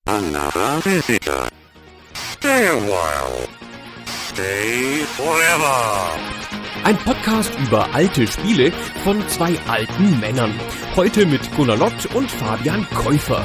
Another visitor. Stay a while. Stay forever. Ein Podcast über alte Spiele von zwei alten Männern. Heute mit Gunnar Lott und Fabian Käufer.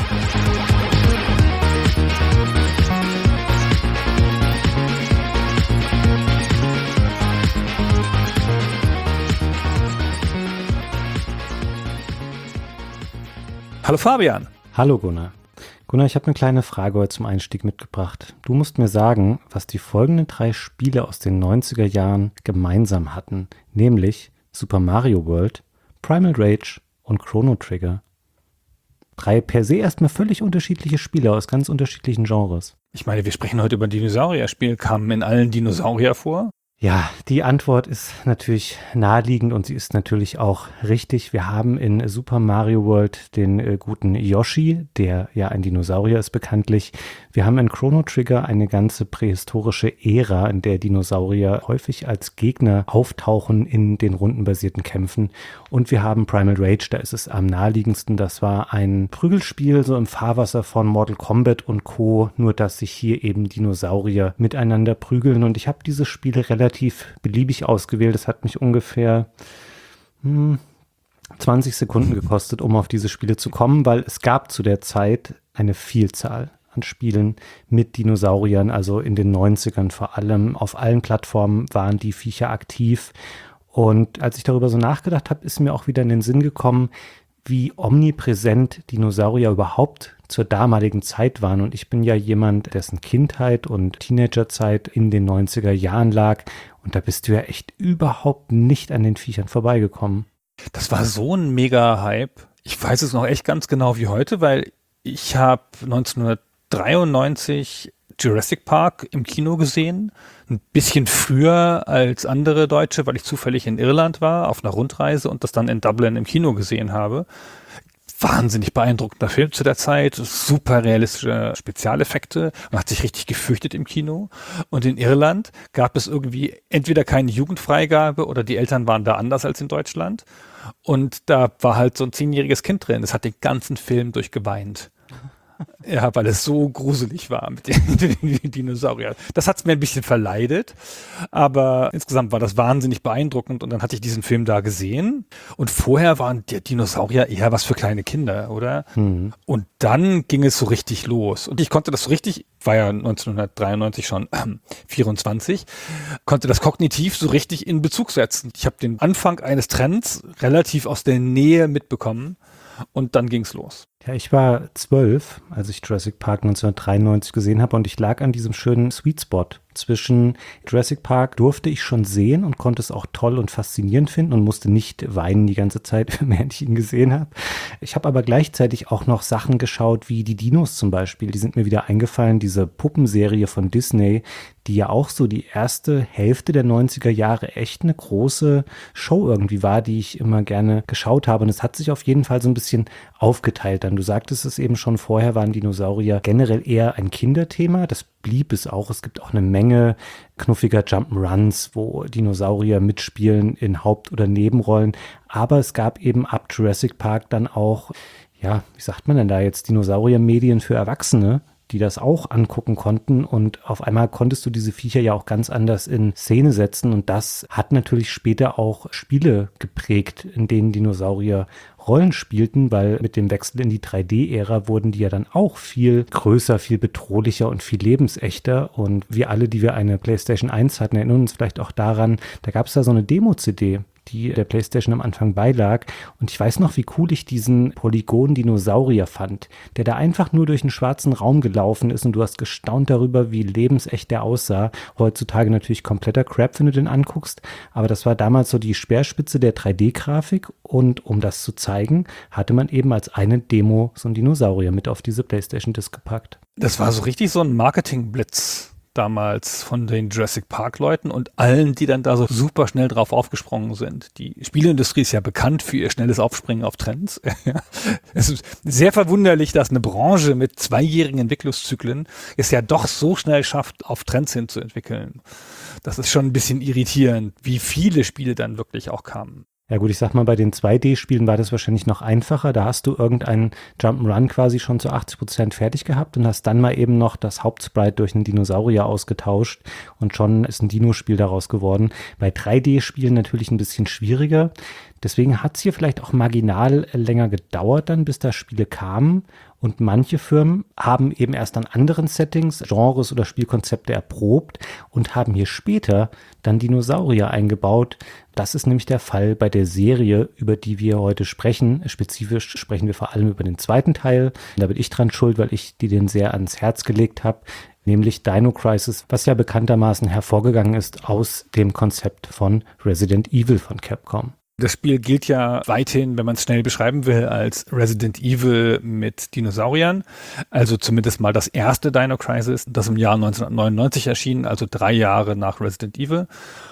Hallo Fabian. Hallo Gunnar. Gunnar, ich habe eine kleine Frage heute zum Einstieg mitgebracht. Du musst mir sagen, was die folgenden 3 Spiele aus den 90er Jahren gemeinsam hatten, nämlich Super Mario World, Primal Rage und Chrono Trigger. 3 per se erstmal völlig unterschiedliche Spiele aus ganz unterschiedlichen Genres. Ich meine, wir sprechen heute über ein Dinosaurier-Spiel. Kamen in allen Dinosaurier vor? Ja, die Antwort ist natürlich naheliegend und sie ist natürlich auch richtig. Wir haben in Super Mario World den guten Yoshi, der ja ein Dinosaurier ist bekanntlich. Wir haben in Chrono Trigger eine ganze prähistorische Ära, in der Dinosaurier häufig als Gegner auftauchen in den rundenbasierten Kämpfen. Und wir haben Primal Rage, da ist es am naheliegendsten. Das war ein Prügelspiel so im Fahrwasser von Mortal Kombat und Co., nur dass sich hier eben Dinosaurier miteinander prügeln. Und ich habe diese Spiele relativ beliebig ausgewählt. Es hat mich ungefähr 20 Sekunden gekostet, um auf diese Spiele zu kommen, weil es gab zu der Zeit eine Vielzahl an Spielen mit Dinosauriern, also in den 90ern vor allem. Auf allen Plattformen waren die Viecher aktiv. Und als ich darüber so nachgedacht habe, ist mir auch wieder in den Sinn gekommen, wie omnipräsent Dinosaurier überhaupt zur damaligen Zeit waren. Und ich bin ja jemand, dessen Kindheit und Teenagerzeit in den 90er Jahren lag. Und da bist du ja echt überhaupt nicht an den Viechern vorbeigekommen. Das war so ein Mega-Hype. Ich weiß es noch echt ganz genau wie heute, weil ich habe 1993 Jurassic Park im Kino gesehen. Ein bisschen früher als andere Deutsche, weil ich zufällig in Irland war, auf einer Rundreise und das dann in Dublin im Kino gesehen habe. Wahnsinnig beeindruckender Film zu der Zeit, super realistische Spezialeffekte. Man hat sich richtig gefürchtet im Kino. Und in Irland gab es irgendwie entweder keine Jugendfreigabe oder die Eltern waren da anders als in Deutschland. Und da war halt so ein 10-jähriges Kind drin. Das hat den ganzen Film durchgeweint. Ja, weil es so gruselig war mit den Dinosauriern. Das hat es mir ein bisschen verleidet, aber insgesamt war das wahnsinnig beeindruckend und dann hatte ich diesen Film da gesehen und vorher waren die Dinosaurier eher was für kleine Kinder, oder? Mhm. Und dann ging es so richtig los und ich konnte das so richtig, war ja 1993 schon 24, konnte das kognitiv so richtig in Bezug setzen. Ich habe den Anfang eines Trends relativ aus der Nähe mitbekommen und dann ging's los. Ja, ich war 12, als ich Jurassic Park 1993 gesehen habe und ich lag an diesem schönen Sweet Spot. Zwischen Jurassic Park durfte ich schon sehen und konnte es auch toll und faszinierend finden und musste nicht weinen die ganze Zeit, während ich ihn gesehen habe. Ich habe aber gleichzeitig auch noch Sachen geschaut, wie die Dinos zum Beispiel. Die sind mir wieder eingefallen, diese Puppenserie von Disney, die ja auch so die erste Hälfte der 90er Jahre echt eine große Show irgendwie war, die ich immer gerne geschaut habe. Und es hat sich auf jeden Fall so ein bisschen aufgeteilt dann. Du sagtest es eben schon, vorher waren Dinosaurier generell eher ein Kinderthema. Das blieb es auch. Es gibt auch eine Menge knuffiger Jump'n'Runs, wo Dinosaurier mitspielen in Haupt- oder Nebenrollen. Aber es gab eben ab Jurassic Park dann auch, ja, wie sagt man denn da jetzt, Dinosaurier-Medien für Erwachsene, die das auch angucken konnten und auf einmal konntest du diese Viecher ja auch ganz anders in Szene setzen und das hat natürlich später auch Spiele geprägt, in denen Dinosaurier Rollen spielten, weil mit dem Wechsel in die 3D-Ära wurden die ja dann auch viel größer, viel bedrohlicher und viel lebensechter und wir alle, die wir eine PlayStation 1 hatten, erinnern uns vielleicht auch daran, da gab es da so eine Demo-CD, die der PlayStation am Anfang beilag. Und ich weiß noch, wie cool ich diesen Polygon-Dinosaurier fand, der da einfach nur durch einen schwarzen Raum gelaufen ist und du hast gestaunt darüber, wie lebensecht der aussah. Heutzutage natürlich kompletter Crap, wenn du den anguckst, aber das war damals so die Speerspitze der 3D-Grafik und um das zu zeigen, hatte man eben als eine Demo so einen Dinosaurier mit auf diese PlayStation-Disc gepackt. Das war so richtig so ein Marketingblitz damals von den Jurassic Park Leuten und allen, die dann da so super schnell drauf aufgesprungen sind. Die Spieleindustrie ist ja bekannt für ihr schnelles Aufspringen auf Trends. Es ist sehr verwunderlich, dass eine Branche mit 2-jährigen Entwicklungszyklen es ja doch so schnell schafft, auf Trends hinzuentwickeln. Das ist schon ein bisschen irritierend, wie viele Spiele dann wirklich auch kamen. Ja gut, ich sag mal, bei den 2D-Spielen war das wahrscheinlich noch einfacher. Da hast du irgendeinen Jump'n'Run quasi schon zu 80% fertig gehabt und hast dann mal eben noch das Hauptsprite durch einen Dinosaurier ausgetauscht und schon ist ein Dino-Spiel daraus geworden. Bei 3D-Spielen natürlich ein bisschen schwieriger. Deswegen hat es hier vielleicht auch marginal länger gedauert dann, bis da Spiele kamen. Und manche Firmen haben eben erst an anderen Settings, Genres oder Spielkonzepte erprobt und haben hier später dann Dinosaurier eingebaut. Das ist nämlich der Fall bei der Serie, über die wir heute sprechen. Spezifisch sprechen wir vor allem über den zweiten Teil. Da bin ich dran schuld, weil ich den sehr ans Herz gelegt habe. Nämlich Dino Crisis, was ja bekanntermaßen hervorgegangen ist aus dem Konzept von Resident Evil von Capcom. Das Spiel gilt ja weithin, wenn man es schnell beschreiben will, als Resident Evil mit Dinosauriern. Also zumindest mal das erste Dino Crisis, das im Jahr 1999 erschien, also 3 Jahre nach Resident Evil.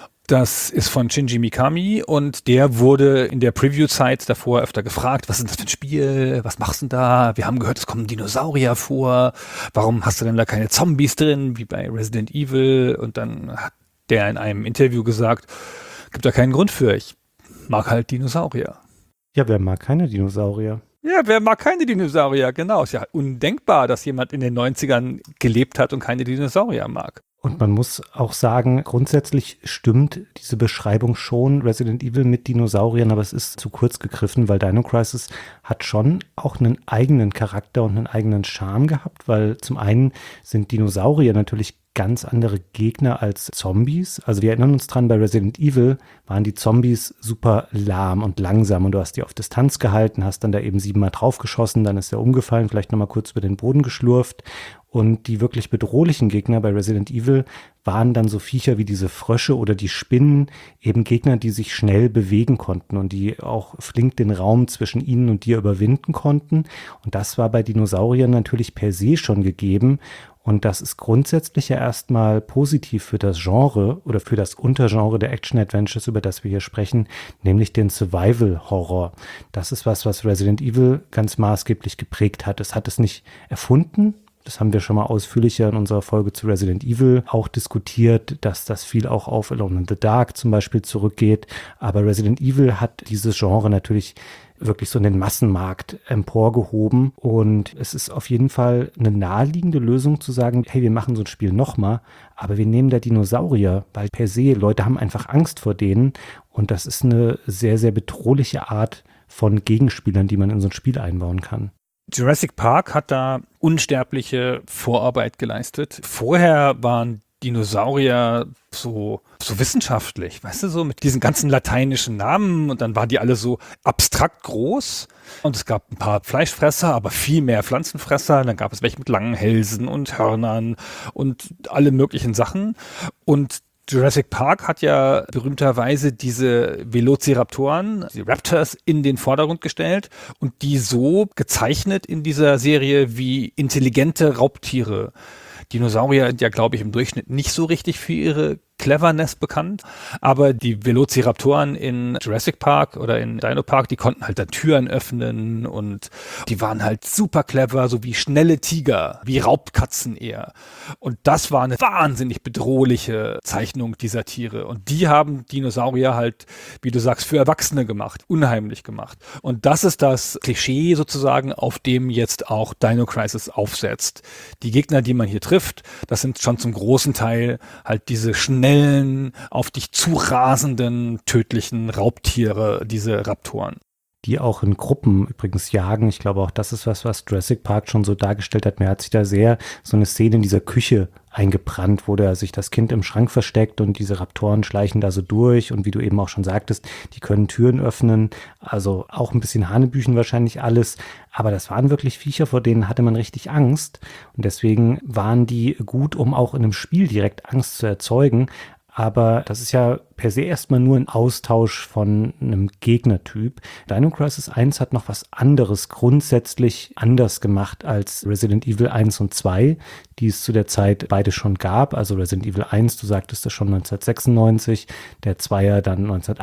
Das ist von Shinji Mikami und der wurde in der Preview-Zeit davor öfter gefragt, was ist das für ein Spiel, was machst du denn da? Wir haben gehört, es kommen Dinosaurier vor, warum hast du denn da keine Zombies drin, wie bei Resident Evil? Und dann hat der in einem Interview gesagt, gibt da keinen Grund für, ich mag halt Dinosaurier. Ja, wer mag keine Dinosaurier? Ja, wer mag keine Dinosaurier? Genau, ist ja undenkbar, dass jemand in den 90ern gelebt hat und keine Dinosaurier mag. Und man muss auch sagen, grundsätzlich stimmt diese Beschreibung schon, Resident Evil mit Dinosauriern, aber es ist zu kurz gegriffen, weil Dino Crisis hat schon auch einen eigenen Charakter und einen eigenen Charme gehabt, weil zum einen sind Dinosaurier natürlich ganz andere Gegner als Zombies. Also wir erinnern uns dran, bei Resident Evil waren die Zombies super lahm und langsam und du hast die auf Distanz gehalten, hast dann da eben 7-mal draufgeschossen, dann ist er umgefallen, vielleicht nochmal kurz über den Boden geschlurft. Und die wirklich bedrohlichen Gegner bei Resident Evil waren dann so Viecher wie diese Frösche oder die Spinnen, eben Gegner, die sich schnell bewegen konnten und die auch flink den Raum zwischen ihnen und dir überwinden konnten. Und das war bei Dinosauriern natürlich per se schon gegeben. Und das ist grundsätzlich ja erstmal positiv für das Genre oder für das Untergenre der Action-Adventures, über das wir hier sprechen, nämlich den Survival-Horror. Das ist was Resident Evil ganz maßgeblich geprägt hat. Es hat es nicht erfunden. Das haben wir schon mal ausführlicher in unserer Folge zu Resident Evil auch diskutiert, dass das viel auch auf Alone in the Dark zum Beispiel zurückgeht. Aber Resident Evil hat dieses Genre natürlich wirklich so in den Massenmarkt emporgehoben. Und es ist auf jeden Fall eine naheliegende Lösung zu sagen, hey, wir machen so ein Spiel nochmal, aber wir nehmen da Dinosaurier, weil per se Leute haben einfach Angst vor denen. Und das ist eine sehr, sehr bedrohliche Art von Gegenspielern, die man in so ein Spiel einbauen kann. Jurassic Park hat da unsterbliche Vorarbeit geleistet. Vorher waren Dinosaurier so wissenschaftlich, weißt du, so mit diesen ganzen lateinischen Namen und dann waren die alle so abstrakt groß und es gab ein paar Fleischfresser, aber viel mehr Pflanzenfresser. Dann gab es welche mit langen Hälsen und Hörnern und alle möglichen Sachen und Jurassic Park hat ja berühmterweise diese Velociraptoren, die Raptors, in den Vordergrund gestellt und die so gezeichnet in dieser Serie wie intelligente Raubtiere. Dinosaurier sind ja, glaube ich, im Durchschnitt nicht so richtig für ihre Cleverness bekannt, aber die Velociraptoren in Jurassic Park oder in Dino Park, die konnten halt da Türen öffnen und die waren halt super clever, so wie schnelle Tiger, wie Raubkatzen eher. Und das war eine wahnsinnig bedrohliche Zeichnung dieser Tiere und die haben Dinosaurier halt, wie du sagst, für Erwachsene gemacht, unheimlich gemacht. Und das ist das Klischee sozusagen, auf dem jetzt auch Dino Crisis aufsetzt. Die Gegner, die man hier trifft, das sind schon zum großen Teil halt diese schnellen, auf dich zurasenden, tödlichen Raubtiere, diese Raptoren. Die auch in Gruppen übrigens jagen. Ich glaube, auch das ist was Jurassic Park schon so dargestellt hat. Mir hat sich da sehr so eine Szene in dieser Küche eingebrannt, wo da sich das Kind im Schrank versteckt und diese Raptoren schleichen da so durch und wie du eben auch schon sagtest, die können Türen öffnen, also auch ein bisschen Hanebüchen wahrscheinlich alles, aber das waren wirklich Viecher, vor denen hatte man richtig Angst und deswegen waren die gut, um auch in einem Spiel direkt Angst zu erzeugen. Aber das ist ja per se erstmal nur ein Austausch von einem Gegnertyp. Dino Crisis 1 hat noch was anderes grundsätzlich anders gemacht als Resident Evil 1 und 2, die es zu der Zeit beide schon gab. Also Resident Evil 1, du sagtest das schon 1996, der Zweier dann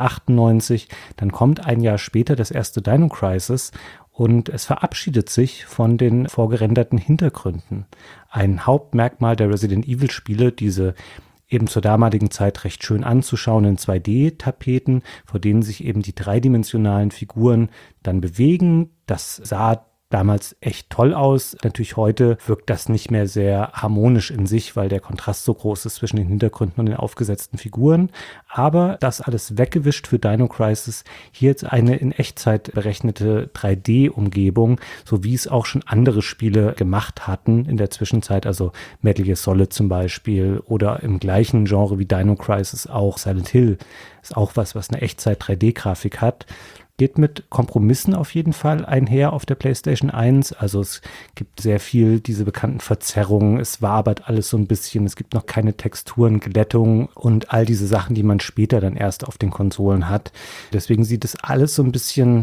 1998. Dann kommt ein Jahr später das erste Dino Crisis und es verabschiedet sich von den vorgerenderten Hintergründen. Ein Hauptmerkmal der Resident Evil Spiele, diese eben zur damaligen Zeit recht schön anzuschauen in 2D-Tapeten, vor denen sich eben die dreidimensionalen Figuren dann bewegen. Das sah damals echt toll aus. Natürlich heute wirkt das nicht mehr sehr harmonisch in sich, weil der Kontrast so groß ist zwischen den Hintergründen und den aufgesetzten Figuren. Aber das alles weggewischt für Dino Crisis. Hier jetzt eine in Echtzeit berechnete 3D-Umgebung, so wie es auch schon andere Spiele gemacht hatten in der Zwischenzeit. Also Metal Gear Solid zum Beispiel oder im gleichen Genre wie Dino Crisis auch Silent Hill ist auch was eine Echtzeit 3D-Grafik hat. Geht mit Kompromissen auf jeden Fall einher auf der PlayStation 1. Also es gibt sehr viel diese bekannten Verzerrungen, es wabert alles so ein bisschen, es gibt noch keine Texturen, Glättung und all diese Sachen, die man später dann erst auf den Konsolen hat. Deswegen sieht es alles so ein bisschen,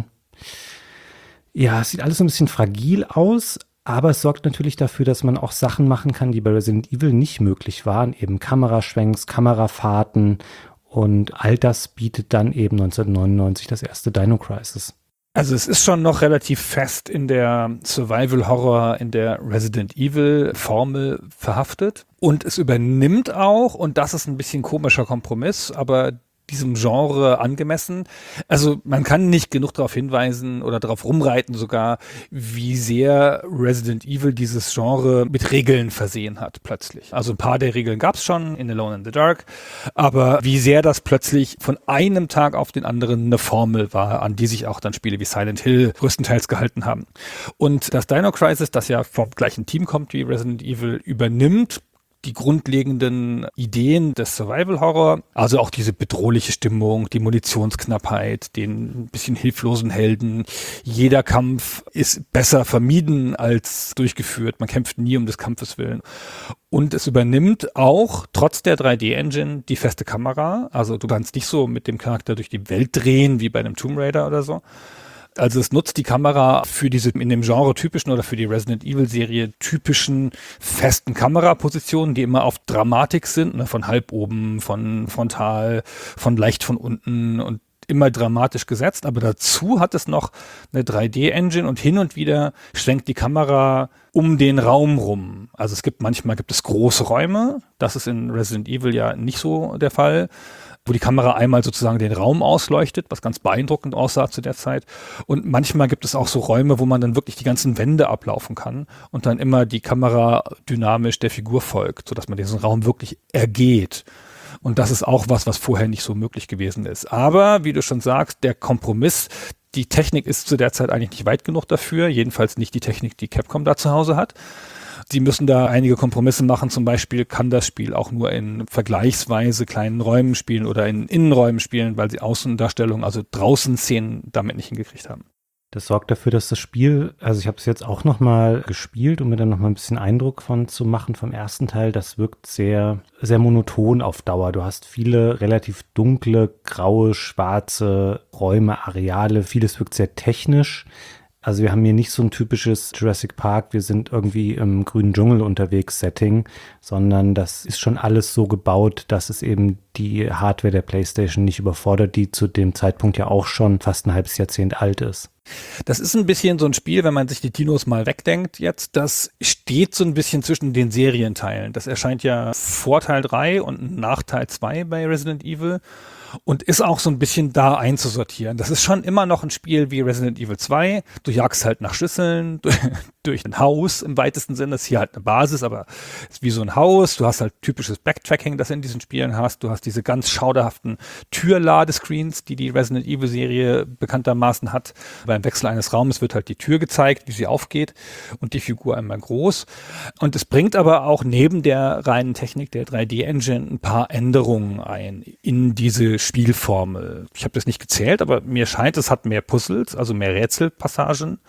ja, es sieht alles so ein bisschen fragil aus. Aber es sorgt natürlich dafür, dass man auch Sachen machen kann, die bei Resident Evil nicht möglich waren. Eben Kameraschwenks, Kamerafahrten. Und all das bietet dann eben 1999 das erste Dino Crisis. Also es ist schon noch relativ fest in der Survival-Horror, in der Resident Evil-Formel verhaftet. Und es übernimmt auch, und das ist ein bisschen komischer Kompromiss, aber diesem Genre angemessen. Also man kann nicht genug darauf hinweisen oder darauf rumreiten sogar, wie sehr Resident Evil dieses Genre mit Regeln versehen hat plötzlich. Also ein paar der Regeln gab es schon in Alone in the Dark, aber wie sehr das plötzlich von einem Tag auf den anderen eine Formel war, an die sich auch dann Spiele wie Silent Hill größtenteils gehalten haben. Und das Dino Crisis, das ja vom gleichen Team kommt wie Resident Evil, übernimmt die grundlegenden Ideen des Survival-Horror, also auch diese bedrohliche Stimmung, die Munitionsknappheit, den ein bisschen hilflosen Helden. Jeder Kampf ist besser vermieden als durchgeführt. Man kämpft nie um des Kampfes willen. Und es übernimmt auch, trotz der 3D-Engine, die feste Kamera. Also du kannst nicht so mit dem Charakter durch die Welt drehen, wie bei einem Tomb Raider oder so. Also es nutzt die Kamera für diese in dem Genre typischen oder für die Resident Evil Serie typischen festen Kamerapositionen, die immer auf Dramatik sind, ne, von halb oben, von frontal, von leicht von unten und immer dramatisch gesetzt. Aber dazu hat es noch eine 3D-Engine und hin und wieder schwenkt die Kamera um den Raum rum. Also manchmal gibt es große Räume. Das ist in Resident Evil ja nicht so der Fall, wo die Kamera einmal sozusagen den Raum ausleuchtet, was ganz beeindruckend aussah zu der Zeit. Und manchmal gibt es auch so Räume, wo man dann wirklich die ganzen Wände ablaufen kann und dann immer die Kamera dynamisch der Figur folgt, sodass man diesen Raum wirklich ergeht. Und das ist auch was vorher nicht so möglich gewesen ist. Aber, wie du schon sagst, der Kompromiss, die Technik ist zu der Zeit eigentlich nicht weit genug dafür, jedenfalls nicht die Technik, die Capcom da zu Hause hat. Sie müssen da einige Kompromisse machen. Zum Beispiel kann das Spiel auch nur in vergleichsweise kleinen Räumen spielen oder in Innenräumen spielen, weil sie Außendarstellungen, also draußen Szenen damit nicht hingekriegt haben. Das sorgt dafür, dass das Spiel, also ich habe es jetzt auch nochmal gespielt, um mir dann nochmal ein bisschen Eindruck von zu machen vom ersten Teil, das wirkt sehr, sehr monoton auf Dauer. Du hast viele relativ dunkle, graue, schwarze Räume, Areale, vieles wirkt sehr technisch. Also wir haben hier nicht so ein typisches Jurassic Park, wir sind irgendwie im grünen Dschungel unterwegs Setting, sondern das ist schon alles so gebaut, dass es eben die Hardware der PlayStation nicht überfordert, die zu dem Zeitpunkt ja auch schon fast ein halbes Jahrzehnt alt ist. Das ist ein bisschen so ein Spiel, wenn man sich die Dinos mal wegdenkt jetzt, das steht so ein bisschen zwischen den Serienteilen. Das erscheint ja vor Teil 3 und nach Teil 2 bei Resident Evil und ist auch so ein bisschen da einzusortieren. Das ist schon immer noch ein Spiel wie Resident Evil 2. Du jagst halt nach Schlüsseln durch ein Haus im weitesten Sinne. Das ist hier halt eine Basis, aber ist wie so ein Haus. Du hast halt typisches Backtracking, das du in diesen Spielen hast. Du hast diese ganz schauderhaften Türladescreens, die Resident Evil Serie bekanntermaßen hat. Beim Wechsel eines Raumes wird halt die Tür gezeigt, wie sie aufgeht und die Figur einmal groß. Und es bringt aber auch neben der reinen Technik der 3D-Engine ein paar Änderungen ein in diese Spielformel. Ich habe das nicht gezählt, aber mir scheint, es hat mehr Puzzles, also mehr Rätselpassagen.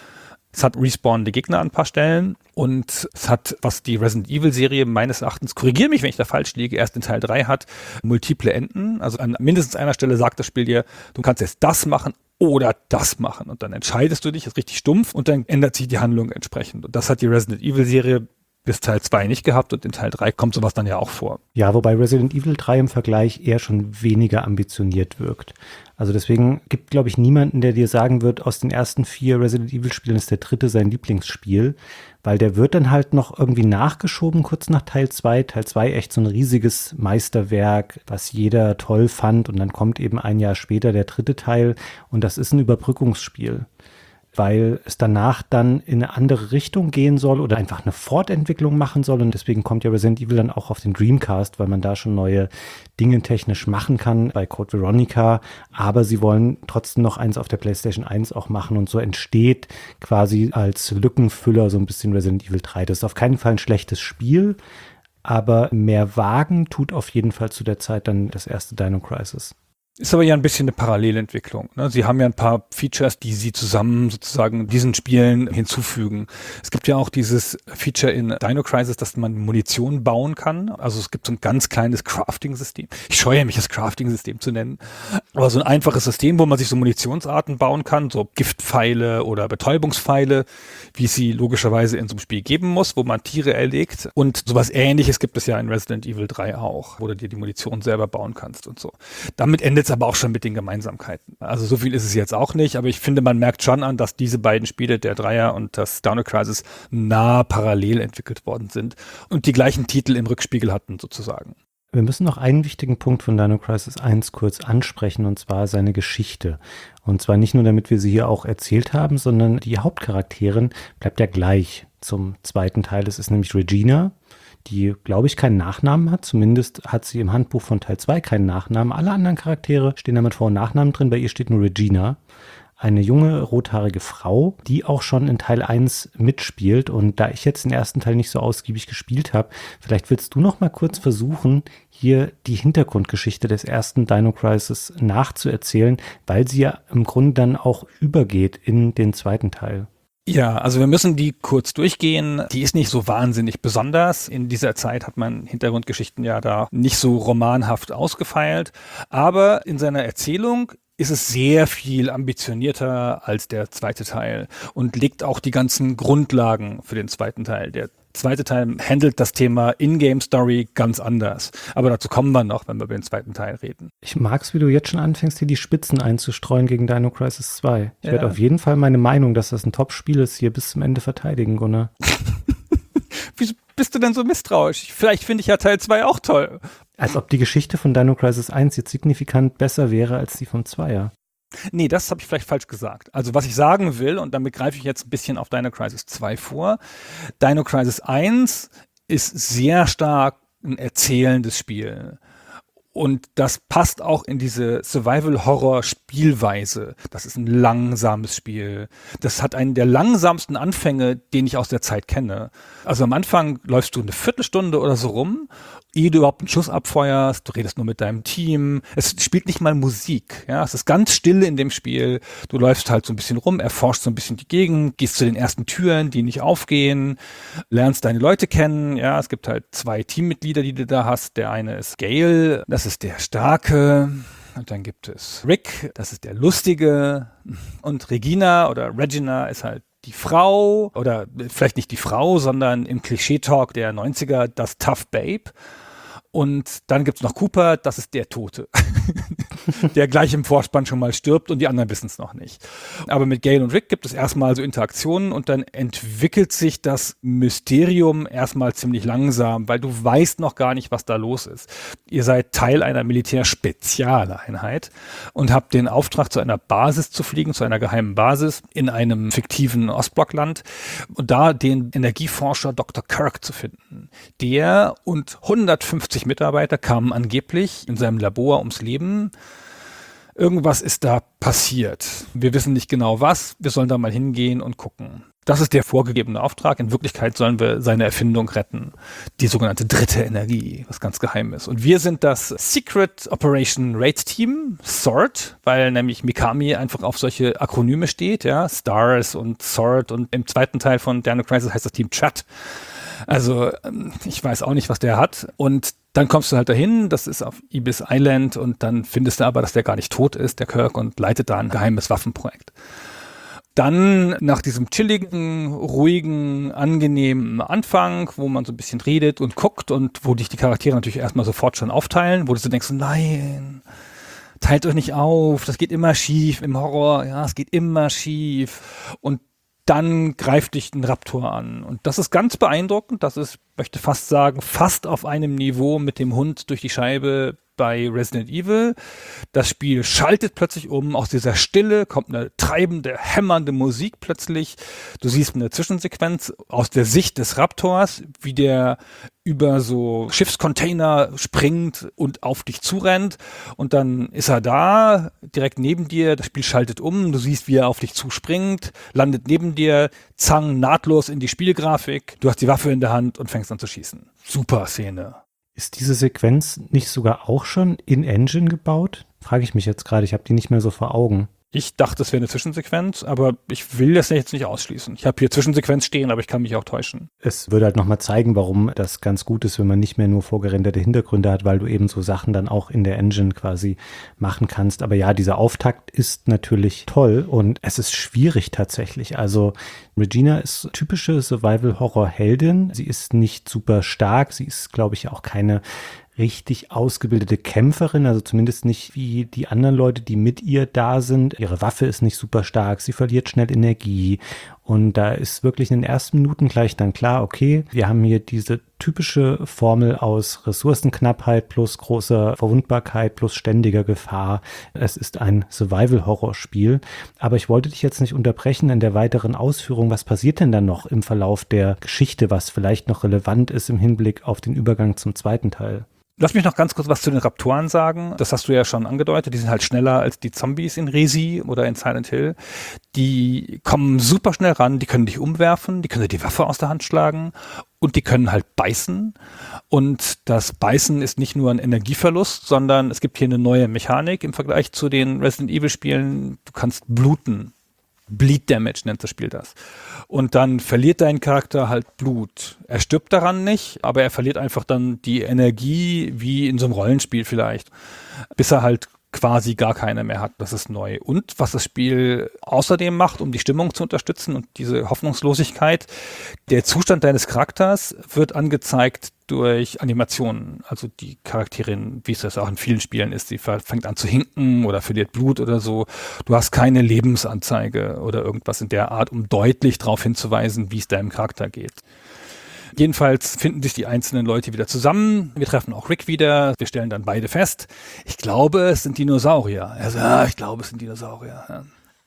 Es hat respawnende Gegner an ein paar Stellen und es hat, was die Resident Evil Serie meines Erachtens, korrigiere mich, wenn ich da falsch liege, erst in Teil 3 hat, multiple Enden. Also an mindestens einer Stelle sagt das Spiel dir, du kannst jetzt das machen oder das machen. Und dann entscheidest du dich, ist richtig stumpf und dann ändert sich die Handlung entsprechend. Und das hat die Resident Evil Serie bis Teil 2 nicht gehabt und in Teil 3 kommt sowas dann ja auch vor. Ja, wobei Resident Evil 3 im Vergleich eher schon weniger ambitioniert wirkt. Also deswegen gibt, glaube ich, niemanden, der dir sagen wird, aus den ersten 4 Resident Evil Spielen ist der 3. sein Lieblingsspiel, weil der wird dann halt noch irgendwie nachgeschoben kurz nach Teil 2. Teil 2 echt so ein riesiges Meisterwerk, was jeder toll fand, und dann kommt eben ein Jahr später der 3. Teil und das ist ein Überbrückungsspiel, weil es danach dann in eine andere Richtung gehen soll oder einfach eine Fortentwicklung machen soll. Und deswegen kommt ja Resident Evil dann auch auf den Dreamcast, weil man da schon neue Dinge technisch machen kann bei Code Veronica. Aber sie wollen trotzdem noch eins auf der PlayStation 1 auch machen. Und so entsteht quasi als Lückenfüller so ein bisschen Resident Evil 3. Das ist auf keinen Fall ein schlechtes Spiel, aber mehr wagen tut auf jeden Fall zu der Zeit dann das erste Dino Crisis. Ist aber ja ein bisschen eine Parallelentwicklung, ne? Sie haben ja ein paar Features, die sie zusammen sozusagen diesen Spielen hinzufügen. Es gibt ja auch dieses Feature in Dino Crisis, dass man Munition bauen kann. Also es gibt so ein ganz kleines Crafting-System. Ich scheue mich, das Crafting-System zu nennen. Aber so ein einfaches System, wo man sich so Munitionsarten bauen kann, so Giftpfeile oder Betäubungspfeile, wie es sie logischerweise in so einem Spiel geben muss, wo man Tiere erlegt. Und sowas Ähnliches gibt es ja in Resident Evil 3 auch, wo du dir die Munition selber bauen kannst und so. Damit endet es aber auch schon mit den Gemeinsamkeiten. Also so viel ist es jetzt auch nicht, aber ich finde, man merkt schon an, dass diese beiden Spiele, der Dreier und das Dino Crisis, nah parallel entwickelt worden sind und die gleichen Titel im Rückspiegel hatten sozusagen. Wir müssen noch einen wichtigen Punkt von Dino Crisis 1 kurz ansprechen, und zwar seine Geschichte. Und zwar nicht nur, damit wir sie hier auch erzählt haben, sondern die Hauptcharakterin bleibt ja gleich zum 2. Teil. Es ist nämlich Regina, die, glaube ich, keinen Nachnamen hat. Zumindest hat sie im Handbuch von Teil 2 keinen Nachnamen. Alle anderen Charaktere stehen da mit Vor- und Nachnamen drin. Bei ihr steht nur Regina. Eine junge, rothaarige Frau, die auch schon in Teil 1 mitspielt. Und da ich jetzt den ersten Teil nicht so ausgiebig gespielt habe, vielleicht willst du noch mal kurz versuchen, hier die Hintergrundgeschichte des ersten Dino Crisis nachzuerzählen, weil sie ja im Grunde dann auch übergeht in den 2. Teil. Ja, also wir müssen die kurz durchgehen. Die ist nicht so wahnsinnig besonders. In dieser Zeit hat man Hintergrundgeschichten ja da nicht so romanhaft ausgefeilt. Aber in seiner Erzählung ist es sehr viel ambitionierter als der 2. Teil und legt auch die ganzen Grundlagen für den 2. Teil. Der 2. Teil handelt das Thema In-Game-Story ganz anders. Aber dazu kommen wir noch, wenn wir über den 2. Teil reden. Ich mag's, wie du jetzt schon anfängst, hier die Spitzen einzustreuen gegen Dino Crisis 2. Ich werde auf jeden Fall meine Meinung, dass das ein Top-Spiel ist, hier bis zum Ende verteidigen, Gunnar. Wieso bist du denn so misstrauisch? Vielleicht finde ich ja Teil 2 auch toll. Als ob die Geschichte von Dino Crisis 1 jetzt signifikant besser wäre als die vom 2er. Nee, das habe ich vielleicht falsch gesagt. Also was ich sagen will, und damit greife ich jetzt ein bisschen auf Dino Crisis 2 vor, Dino Crisis 1 ist sehr stark ein erzählendes Spiel. Und das passt auch in diese Survival-Horror-Spielweise. Das ist ein langsames Spiel. Das hat einen der langsamsten Anfänge, den ich aus der Zeit kenne. Also am Anfang läufst du eine Viertelstunde oder so rum, ehe du überhaupt einen Schuss abfeuerst. Du redest nur mit deinem Team. Es spielt nicht mal Musik. Ja, es ist ganz still in dem Spiel. Du läufst halt so ein bisschen rum, erforschst so ein bisschen die Gegend, gehst zu den ersten Türen, die nicht aufgehen, lernst deine Leute kennen. Ja, es gibt halt 2 Teammitglieder, die du da hast. Der eine ist Gale, das ist der Starke. Und dann gibt es Rick, das ist der Lustige. Und Regina ist halt die Frau, oder vielleicht nicht die Frau, sondern im Klischee-Talk der 90er das Tough Babe. Und dann gibt's noch Cooper, das ist der Tote, der gleich im Vorspann schon mal stirbt und die anderen wissen es noch nicht. Aber mit Gale und Rick gibt es erstmal so Interaktionen und dann entwickelt sich das Mysterium erstmal ziemlich langsam, weil du weißt noch gar nicht, was da los ist. Ihr seid Teil einer Militärspezialeinheit und habt den Auftrag, zu einer Basis zu fliegen, zu einer geheimen Basis in einem fiktiven Ostblockland und da den Energieforscher Dr. Kirk zu finden. Der und 150 Mitarbeiter kamen angeblich in seinem Labor ums Leben. Irgendwas ist da passiert. Wir wissen nicht genau was. Wir sollen da mal hingehen und gucken. Das ist der vorgegebene Auftrag. In Wirklichkeit sollen wir seine Erfindung retten. Die sogenannte dritte Energie, was ganz geheim ist. Und wir sind das Secret Operation Raid Team, SWORD, weil nämlich Mikami einfach auf solche Akronyme steht, ja, STARS und SWORD. Und im 2. Teil von Dino Crisis heißt das Team Chat. Also ich weiß auch nicht, was der hat. Und dann kommst du halt dahin, das ist auf Ibis Island und dann findest du aber, dass der gar nicht tot ist, der Kirk, und leitet da ein geheimes Waffenprojekt. Dann nach diesem chilligen, ruhigen, angenehmen Anfang, wo man so ein bisschen redet und guckt und wo dich die Charaktere natürlich erstmal sofort schon aufteilen, wo du so denkst, nein, teilt euch nicht auf, das geht immer schief im Horror, ja, es geht immer schief. Und dann greift dich ein Raptor an. Und das ist ganz beeindruckend, das ist, möchte fast sagen, fast auf einem Niveau mit dem Hund durch die Scheibe bei Resident Evil. Das Spiel schaltet plötzlich um, aus dieser Stille kommt eine treibende, hämmernde Musik plötzlich. Du siehst eine Zwischensequenz aus der Sicht des Raptors, wie der über so Schiffscontainer springt und auf dich zurennt. Und dann ist er da, direkt neben dir, das Spiel schaltet um, du siehst, wie er auf dich zuspringt, landet neben dir, zang, nahtlos in die Spielgrafik, du hast die Waffe in der Hand und fängst an zu schießen. Super Szene. Ist diese Sequenz nicht sogar auch schon in Engine gebaut? Frage ich mich jetzt gerade, ich habe die nicht mehr so vor Augen. Ich dachte, es wäre eine Zwischensequenz, aber ich will das jetzt nicht ausschließen. Ich habe hier Zwischensequenz stehen, aber ich kann mich auch täuschen. Es würde halt nochmal zeigen, warum das ganz gut ist, wenn man nicht mehr nur vorgerenderte Hintergründe hat, weil du eben so Sachen dann auch in der Engine quasi machen kannst. Aber ja, dieser Auftakt ist natürlich toll und es ist schwierig tatsächlich. Also Regina ist typische Survival-Horror-Heldin. Sie ist nicht super stark. Sie ist, glaube ich, auch keine richtig ausgebildete Kämpferin, also zumindest nicht wie die anderen Leute, die mit ihr da sind. Ihre Waffe ist nicht super stark, sie verliert schnell Energie und da ist wirklich in den ersten Minuten gleich dann klar, okay, wir haben hier diese typische Formel aus Ressourcenknappheit plus großer Verwundbarkeit plus ständiger Gefahr. Es ist ein Survival-Horror-Spiel, aber ich wollte dich jetzt nicht unterbrechen in der weiteren Ausführung. Was passiert denn dann noch im Verlauf der Geschichte, was vielleicht noch relevant ist im Hinblick auf den Übergang zum zweiten Teil? Lass mich noch ganz kurz was zu den Raptoren sagen. Das hast du ja schon angedeutet. Die sind halt schneller als die Zombies in Resi oder in Silent Hill. Die kommen super schnell ran, die können dich umwerfen, die können dir die Waffe aus der Hand schlagen und die können halt beißen. Und das Beißen ist nicht nur ein Energieverlust, sondern es gibt hier eine neue Mechanik im Vergleich zu den Resident Evil Spielen. Du kannst bluten. Bleed Damage nennt das Spiel das. Und dann verliert dein Charakter halt Blut. Er stirbt daran nicht, aber er verliert einfach dann die Energie, wie in so einem Rollenspiel vielleicht, bis er halt quasi gar keine mehr hat. Das ist neu. Und was das Spiel außerdem macht, um die Stimmung zu unterstützen und diese Hoffnungslosigkeit, der Zustand deines Charakters wird angezeigt durch Animationen. Also die Charakterin, wie es das auch in vielen Spielen ist, die fängt an zu hinken oder verliert Blut oder so. Du hast keine Lebensanzeige oder irgendwas in der Art, um deutlich darauf hinzuweisen, wie es deinem Charakter geht. Jedenfalls finden sich die einzelnen Leute wieder zusammen. Wir treffen auch Rick wieder. Wir stellen dann beide fest, ich glaube, es sind Dinosaurier. Er sagt, ich glaube, es sind Dinosaurier. Ja.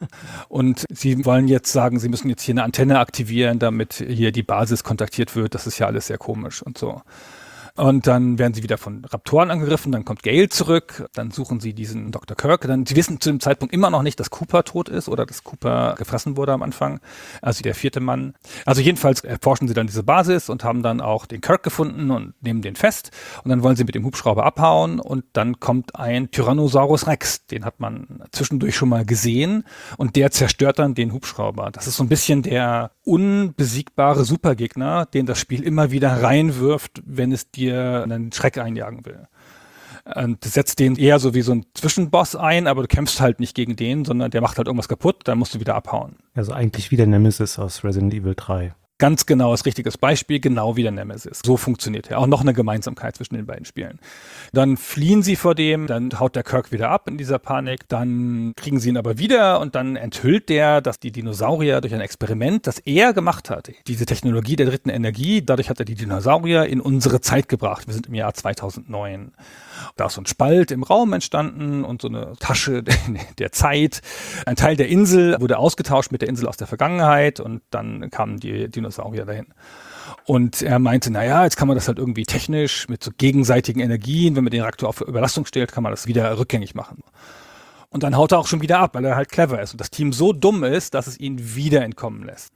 Und sie wollen jetzt sagen, sie müssen jetzt hier eine Antenne aktivieren, damit hier die Basis kontaktiert wird. Das ist ja alles sehr komisch und so. Und dann werden sie wieder von Raptoren angegriffen, dann kommt Gale zurück, dann suchen sie diesen Dr. Kirk. Sie wissen zu dem Zeitpunkt immer noch nicht, dass Cooper tot ist oder dass Cooper gefressen wurde am Anfang, also der vierte Mann. Also jedenfalls erforschen sie dann diese Basis und haben dann auch den Kirk gefunden und nehmen den fest. Und dann wollen sie mit dem Hubschrauber abhauen und dann kommt ein Tyrannosaurus Rex. Den hat man zwischendurch schon mal gesehen und der zerstört dann den Hubschrauber. Das ist so ein bisschen der unbesiegbare Supergegner, den das Spiel immer wieder reinwirft, wenn es dir einen Schreck einjagen will. Und du setzt den eher so wie so ein Zwischenboss ein, aber du kämpfst halt nicht gegen den, sondern der macht halt irgendwas kaputt, dann musst du wieder abhauen. Also eigentlich wie der Nemesis aus Resident Evil 3. Ganz genau, das richtiges Beispiel, genau wie der Nemesis. So funktioniert er. Auch noch eine Gemeinsamkeit zwischen den beiden Spielen. Dann fliehen sie vor dem, dann haut der Kirk wieder ab in dieser Panik, dann kriegen sie ihn aber wieder und dann enthüllt der, dass die Dinosaurier durch ein Experiment, das er gemacht hat, diese Technologie der dritten Energie, dadurch hat er die Dinosaurier in unsere Zeit gebracht. Wir sind im Jahr 2009. Da ist so ein Spalt im Raum entstanden und so eine Tasche der Zeit. Ein Teil der Insel wurde ausgetauscht mit der Insel aus der Vergangenheit und dann kamen die Dinosaurier dahin. Und er meinte, jetzt kann man das halt irgendwie technisch mit so gegenseitigen Energien, wenn man den Reaktor auf Überlastung stellt, kann man das wieder rückgängig machen. Und dann haut er auch schon wieder ab, weil er halt clever ist und das Team so dumm ist, dass es ihn wieder entkommen lässt.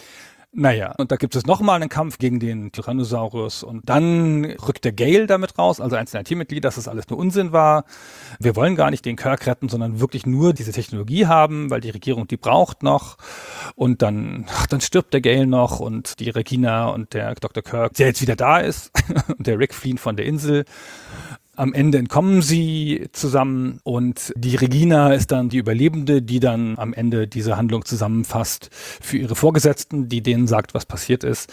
Und da gibt es nochmal einen Kampf gegen den Tyrannosaurus und dann rückt der Gale damit raus, also einzelner Teammitglied, dass das alles nur Unsinn war. Wir wollen gar nicht den Kirk retten, sondern wirklich nur diese Technologie haben, weil die Regierung die braucht noch. Und dann stirbt der Gale noch und die Regina und der Dr. Kirk, der jetzt wieder da ist, und der Rick fliehen von der Insel. Am Ende entkommen sie zusammen und die Regina ist dann die Überlebende, die dann am Ende diese Handlung zusammenfasst für ihre Vorgesetzten, die denen sagt, was passiert ist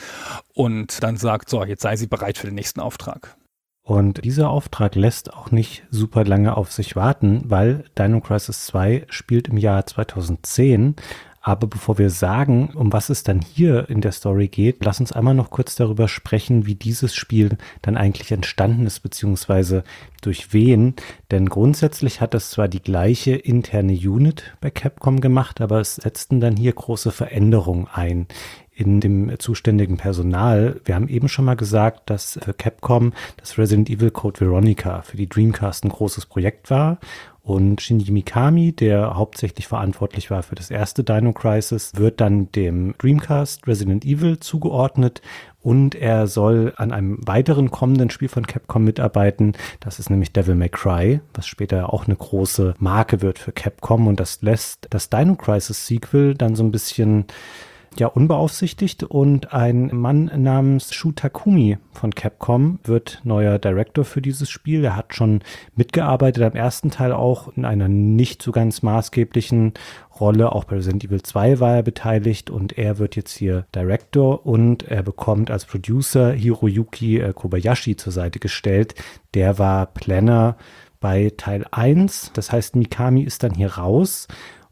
und dann sagt, so, jetzt sei sie bereit für den nächsten Auftrag. Und dieser Auftrag lässt auch nicht super lange auf sich warten, weil Dino Crisis 2 spielt im Jahr 2010. Aber bevor wir sagen, um was es dann hier in der Story geht, lass uns einmal noch kurz darüber sprechen, wie dieses Spiel dann eigentlich entstanden ist, beziehungsweise durch wen. Denn grundsätzlich hat es zwar die gleiche interne Unit bei Capcom gemacht, aber es setzten dann hier große Veränderungen ein in dem zuständigen Personal. Wir haben eben schon mal gesagt, dass für Capcom das Resident Evil Code Veronica für die Dreamcast ein großes Projekt war. Und Shinji Mikami, der hauptsächlich verantwortlich war für das erste Dino Crisis, wird dann dem Dreamcast Resident Evil zugeordnet und er soll an einem weiteren kommenden Spiel von Capcom mitarbeiten. Das ist nämlich Devil May Cry, was später auch eine große Marke wird für Capcom und das lässt das Dino Crisis Sequel dann so ein bisschen unbeaufsichtigt und ein Mann namens Shu Takumi von Capcom wird neuer Director für dieses Spiel. Er hat schon mitgearbeitet am ersten Teil auch in einer nicht so ganz maßgeblichen Rolle. Auch bei Resident Evil 2 war er beteiligt und er wird jetzt hier Director und er bekommt als Producer Hiroyuki Kobayashi zur Seite gestellt. Der war Planner bei Teil 1. Das heißt, Mikami ist dann hier raus.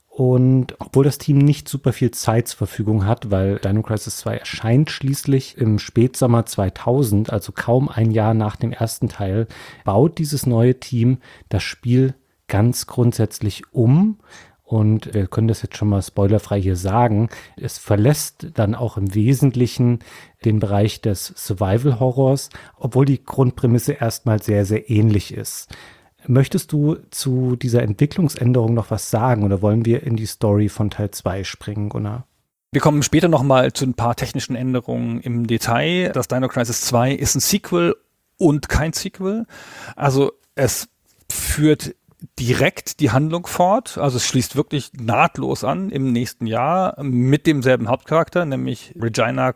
Und obwohl das Team nicht super viel Zeit zur Verfügung hat, weil Dino Crisis 2 erscheint schließlich im Spätsommer 2000, also kaum ein Jahr nach dem ersten Teil, baut dieses neue Team das Spiel ganz grundsätzlich um. Und wir können das jetzt schon mal spoilerfrei hier sagen. Es verlässt dann auch im Wesentlichen den Bereich des Survival-Horrors, obwohl die Grundprämisse erstmal sehr, sehr ähnlich ist. Möchtest du zu dieser Entwicklungsänderung noch was sagen oder wollen wir in die Story von Teil 2 springen, Gunnar? Wir kommen später nochmal zu ein paar technischen Änderungen im Detail. Das Dino Crisis 2 ist ein Sequel und kein Sequel. Also es führt direkt die Handlung fort. Also es schließt wirklich nahtlos an im nächsten Jahr mit demselben Hauptcharakter, nämlich Regina,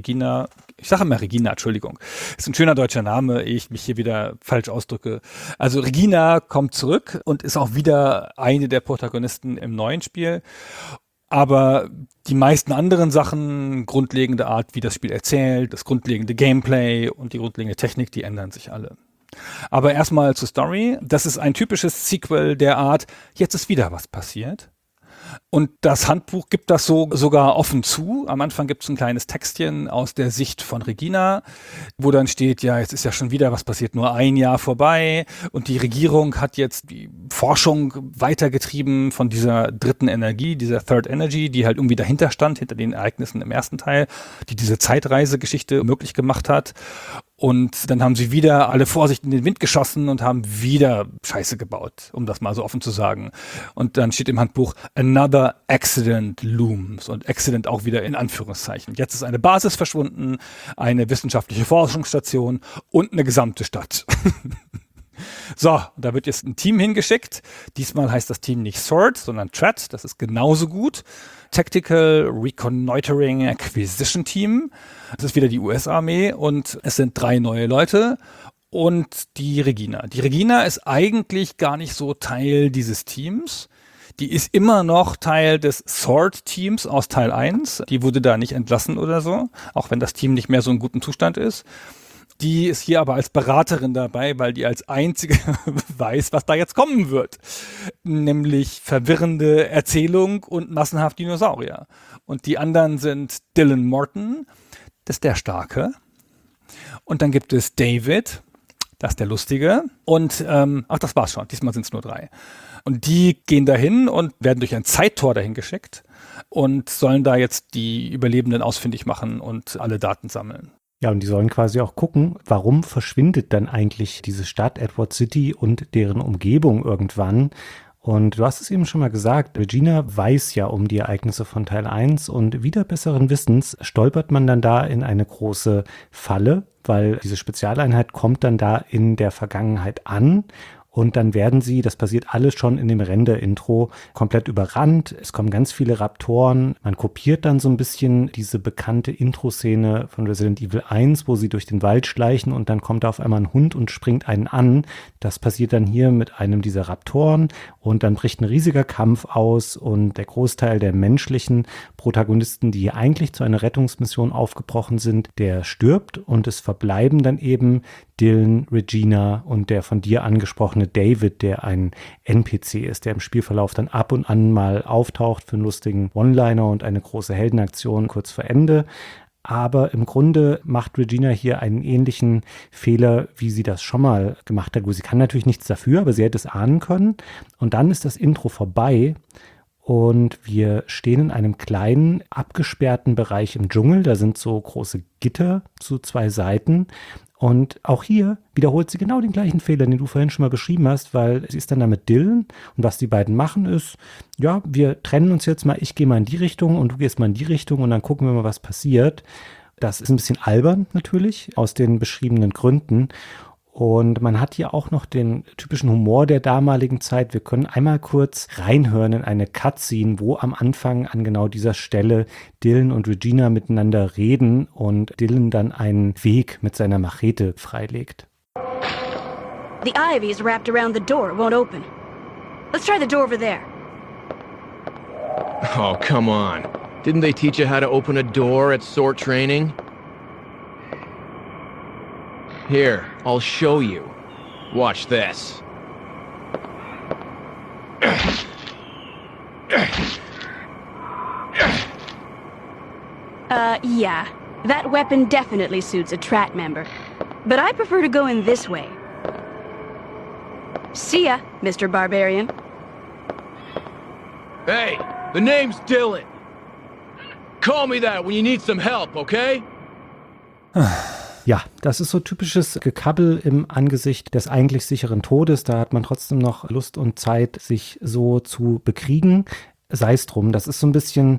ich sage immer Regina, Entschuldigung. Ist ein schöner deutscher Name, ehe ich mich hier wieder falsch ausdrücke. Also Regina kommt zurück und ist auch wieder eine der Protagonisten im neuen Spiel. Aber die meisten anderen Sachen, grundlegende Art, wie das Spiel erzählt, das grundlegende Gameplay und die grundlegende Technik, die ändern sich alle. Aber erstmal zur Story. Das ist ein typisches Sequel der Art, jetzt ist wieder was passiert. Und das Handbuch gibt das so sogar offen zu. Am Anfang gibt es ein kleines Textchen aus der Sicht von Regina, wo dann steht, ja, jetzt ist ja schon wieder was passiert, nur ein Jahr vorbei. Und die Regierung hat jetzt die Forschung weitergetrieben von dieser dritten Energie, dieser Third Energy, die halt irgendwie dahinter stand, hinter den Ereignissen im ersten Teil, die diese Zeitreisegeschichte möglich gemacht hat. Und dann haben sie wieder alle Vorsicht in den Wind geschossen und haben wieder Scheiße gebaut, um das mal so offen zu sagen. Und dann steht im Handbuch, another accident looms. Und accident auch wieder in Anführungszeichen. Jetzt ist eine Basis verschwunden, eine wissenschaftliche Forschungsstation und eine gesamte Stadt. So, da wird jetzt ein Team hingeschickt. Diesmal heißt das Team nicht SWORD, sondern TRAT. Das ist genauso gut. Tactical Reconnoitering Acquisition Team. Das ist wieder die US-Armee und es sind 3 neue Leute und die Regina. Die Regina ist eigentlich gar nicht so Teil dieses Teams. Die ist immer noch Teil des SWORD-Teams aus Teil 1. Die wurde da nicht entlassen oder so, auch wenn das Team nicht mehr so in gutem Zustand ist. Die ist hier aber als Beraterin dabei, weil die als einzige weiß, was da jetzt kommen wird. Nämlich verwirrende Erzählung und massenhaft Dinosaurier. Und die anderen sind Dylan Morton, das ist der Starke. Und dann gibt es David, das ist der Lustige. Und, das war's schon, diesmal sind es nur 3. Und die gehen dahin und werden durch ein Zeittor dahin geschickt und sollen da jetzt die Überlebenden ausfindig machen und alle Daten sammeln. Ja, und die sollen quasi auch gucken, warum verschwindet dann eigentlich diese Stadt Edward City und deren Umgebung irgendwann. Und du hast es eben schon mal gesagt, Regina weiß ja um die Ereignisse von Teil 1 und wieder besseren Wissens stolpert man dann da in eine große Falle, weil diese Spezialeinheit kommt dann da in der Vergangenheit an Und dann werden sie, das passiert alles schon in dem Render-Intro, komplett überrannt. Es kommen ganz viele Raptoren. Man kopiert dann so ein bisschen diese bekannte Intro-Szene von Resident Evil 1, wo sie durch den Wald schleichen und dann kommt da auf einmal ein Hund und springt einen an. Das passiert dann hier mit einem dieser Raptoren und dann bricht ein riesiger Kampf aus und der Großteil der menschlichen Protagonisten, die hier eigentlich zu einer Rettungsmission aufgebrochen sind, der stirbt und es verbleiben dann eben Dylan, Regina und der von dir angesprochene David, der ein NPC ist, der im Spielverlauf dann ab und an mal auftaucht für einen lustigen One-Liner und eine große Heldenaktion kurz vor Ende. Aber im Grunde macht Regina hier einen ähnlichen Fehler, wie sie das schon mal gemacht hat. Gut, sie kann natürlich nichts dafür, aber sie hätte es ahnen können. Und dann ist das Intro vorbei. Und wir stehen in einem kleinen, abgesperrten Bereich im Dschungel. Da sind so große Gitter zu 2 Seiten. Und auch hier wiederholt sie genau den gleichen Fehler, den du vorhin schon mal beschrieben hast, weil sie ist dann da mit Dylan und was die beiden machen ist, ja, wir trennen uns jetzt mal, ich gehe mal in die Richtung und du gehst mal in die Richtung und dann gucken wir mal, was passiert. Das ist ein bisschen albern natürlich, aus den beschriebenen Gründen. Und man hat hier auch noch den typischen Humor der damaligen Zeit. Wir können einmal kurz reinhören in eine Cutscene, wo am Anfang an genau dieser Stelle Dylan und Regina miteinander reden und Dylan dann einen Weg mit seiner Machete freilegt. The ivy is wrapped around the door. It won't open. Let's try the door over there. Oh, come on. Didn't they teach you how to open a door at SWORD training? Here, I'll show you. Watch this. Yeah. That weapon definitely suits a Trat member. But I prefer to go in this way. See ya, Mr. Barbarian. Hey, the name's Dylan. Call me that when you need some help, okay? Ja, das ist so typisches Gekabbel im Angesicht des eigentlich sicheren Todes. Da hat man trotzdem noch Lust und Zeit, sich so zu bekriegen. Sei es drum, das ist so ein bisschen,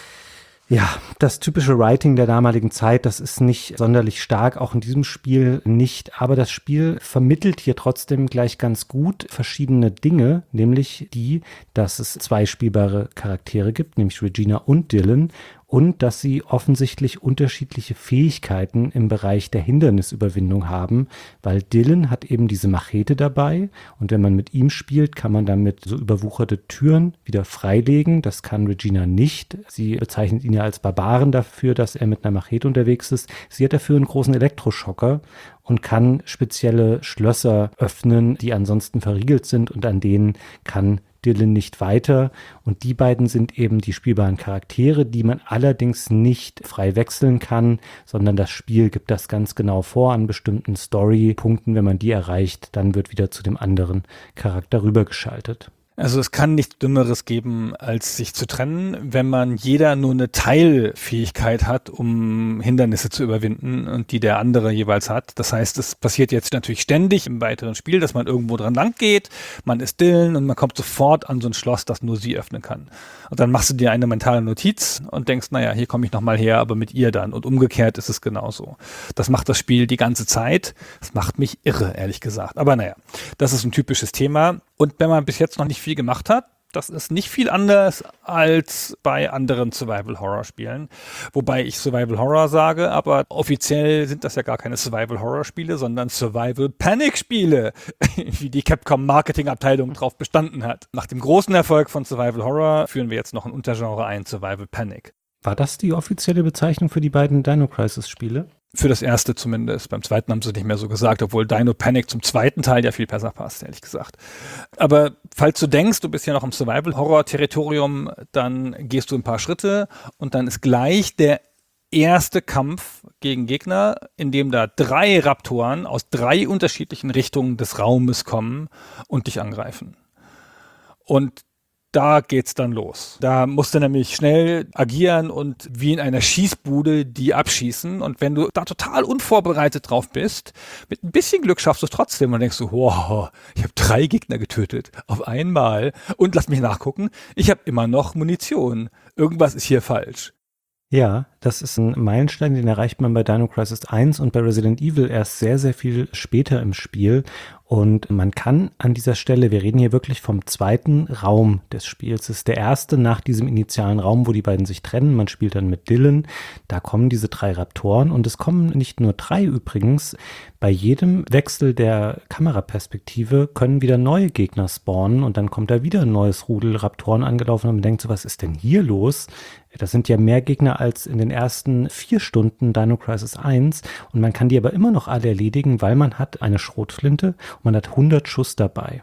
ja, das typische Writing der damaligen Zeit. Das ist nicht sonderlich stark, auch in diesem Spiel nicht. Aber das Spiel vermittelt hier trotzdem gleich ganz gut verschiedene Dinge, nämlich die, dass es 2 spielbare Charaktere gibt, nämlich Regina und Dylan. Und dass sie offensichtlich unterschiedliche Fähigkeiten im Bereich der Hindernisüberwindung haben, weil Dylan hat eben diese Machete dabei und wenn man mit ihm spielt, kann man damit so überwucherte Türen wieder freilegen. Das kann Regina nicht. Sie bezeichnet ihn ja als Barbaren dafür, dass er mit einer Machete unterwegs ist. Sie hat dafür einen großen Elektroschocker und kann spezielle Schlösser öffnen, die ansonsten verriegelt sind und an denen kann Dylan nicht weiter. Und die beiden sind eben die spielbaren Charaktere, die man allerdings nicht frei wechseln kann, sondern das Spiel gibt das ganz genau vor an bestimmten Story-Punkten. Wenn man die erreicht, dann wird wieder zu dem anderen Charakter rübergeschaltet. Also es kann nichts Dümmeres geben, als sich zu trennen, wenn man jeder nur eine Teilfähigkeit hat, um Hindernisse zu überwinden und die der andere jeweils hat. Das heißt, es passiert jetzt natürlich ständig im weiteren Spiel, dass man irgendwo dran lang geht, man ist Dylan und man kommt sofort an so ein Schloss, das nur sie öffnen kann. Und dann machst du dir eine mentale Notiz und denkst, naja, hier komme ich nochmal her, aber mit ihr dann. Und umgekehrt ist es genauso. Das macht das Spiel die ganze Zeit. Das macht mich irre, ehrlich gesagt. Aber naja, das ist ein typisches Thema. Und wenn man bis jetzt noch nicht viel gemacht hat, das ist nicht viel anders als bei anderen Survival-Horror-Spielen. Wobei ich Survival-Horror sage, aber offiziell sind das ja gar keine Survival-Horror-Spiele, sondern Survival-Panic-Spiele, wie die Capcom-Marketing-Abteilung drauf bestanden hat. Nach dem großen Erfolg von Survival-Horror führen wir jetzt noch ein Untergenre ein, Survival-Panic. War das die offizielle Bezeichnung für die beiden Dino Crisis-Spiele? Für das erste zumindest. Beim zweiten haben sie es nicht mehr so gesagt, obwohl Dino Panic zum zweiten Teil ja viel besser passt, ehrlich gesagt. Aber falls du denkst, du bist ja noch im Survival-Horror-Territorium, dann gehst du ein paar Schritte und dann ist gleich der erste Kampf gegen Gegner, in dem da 3 Raptoren aus 3 unterschiedlichen Richtungen des Raumes kommen und dich angreifen. Und da geht's dann los. Da musst du nämlich schnell agieren und wie in einer Schießbude die abschießen. Und wenn du da total unvorbereitet drauf bist, mit ein bisschen Glück schaffst du es trotzdem und denkst du, wow, ich habe 3 Gegner getötet auf einmal. Und lass mich nachgucken, ich habe immer noch Munition. Irgendwas ist hier falsch. Ja, Das ist ein Meilenstein, den erreicht man bei Dino Crisis 1 und bei Resident Evil erst sehr, sehr viel später im Spiel. Und man kann an dieser Stelle, wir reden hier wirklich vom zweiten Raum des Spiels, das ist der erste nach diesem initialen Raum, wo die beiden sich trennen. Man spielt dann mit Dylan, da kommen diese 3 Raptoren und es kommen nicht nur 3 übrigens. Bei jedem Wechsel der Kameraperspektive können wieder neue Gegner spawnen und dann kommt da wieder ein neues Rudel Raptoren angelaufen und man denkt so, was ist denn hier los? Das sind ja mehr Gegner als in den ersten 4 Stunden Dino Crisis 1 und man kann die aber immer noch alle erledigen, weil man hat eine Schrotflinte und man hat 100 Schuss dabei.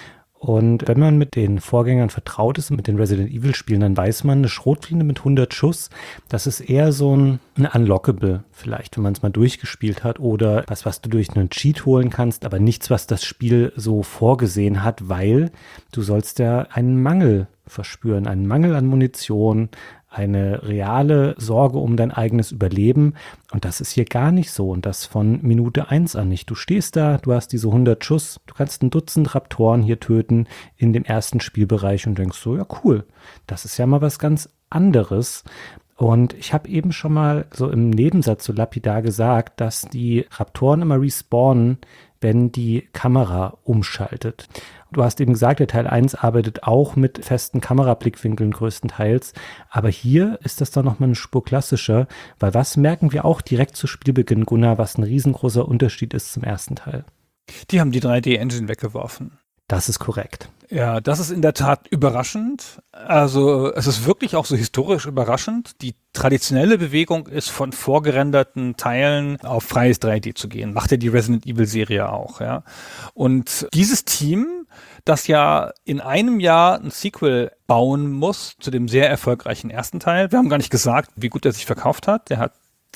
Und wenn man mit den Vorgängern vertraut ist, mit den Resident Evil Spielen, dann weiß man, eine Schrotflinte mit 100 Schuss, das ist eher so ein Unlockable vielleicht, wenn man es mal durchgespielt hat oder was du durch einen Cheat holen kannst, aber nichts, was das Spiel so vorgesehen hat, weil du sollst ja einen Mangel verspüren, einen Mangel an Munition, eine reale Sorge um dein eigenes Überleben und das ist hier gar nicht so und das von Minute 1 an nicht. Du stehst da, du hast diese 100 Schuss, du kannst ein Dutzend Raptoren hier töten in dem ersten Spielbereich und denkst so, ja cool, das ist ja mal was ganz anderes. Und ich habe eben schon mal so im Nebensatz so lapidar gesagt, dass die Raptoren immer respawnen, wenn die Kamera umschaltet. Du hast eben gesagt, der Teil 1 arbeitet auch mit festen Kamerablickwinkeln größtenteils, aber hier ist das doch nochmal eine Spur klassischer, weil was merken wir auch direkt zu Spielbeginn, Gunnar, was ein riesengroßer Unterschied ist zum ersten Teil? Die haben die 3D-Engine weggeworfen. Das ist korrekt. Ja, das ist in der Tat überraschend. Also es ist wirklich auch so historisch überraschend. Die traditionelle Bewegung ist, von vorgerenderten Teilen auf freies 3D zu gehen. Macht ja die Resident Evil Serie auch, ja. Und dieses Team, das ja in einem Jahr ein Sequel bauen muss zu dem sehr erfolgreichen ersten Teil. Wir haben gar nicht gesagt, wie gut er sich verkauft hat. Der hat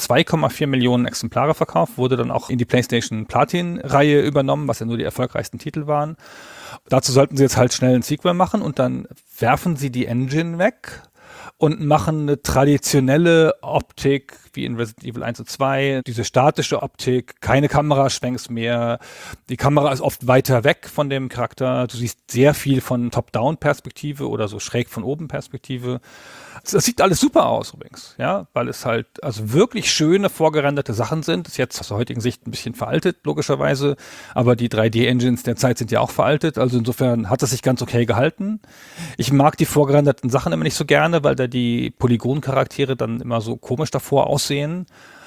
2,4 Millionen Exemplare verkauft, wurde dann auch in die PlayStation Platin-Reihe übernommen, was ja nur die erfolgreichsten Titel waren. Dazu sollten sie jetzt halt schnell ein Sequel machen und dann werfen sie die Engine weg und machen eine traditionelle Optik wie in Resident Evil 1 und 2, diese statische Optik, keine Kameraschwenks mehr, die Kamera ist oft weiter weg von dem Charakter, du siehst sehr viel von Top-Down-Perspektive oder so schräg von oben Perspektive. Das sieht alles super aus übrigens, ja, weil es halt also wirklich schöne vorgerenderte Sachen sind. Das ist jetzt aus der heutigen Sicht ein bisschen veraltet, logischerweise, aber die 3D-Engines der Zeit sind ja auch veraltet, also insofern hat es sich ganz okay gehalten. Ich mag die vorgerenderten Sachen immer nicht so gerne, weil da die Polygon-Charaktere dann immer so komisch davor aussehen,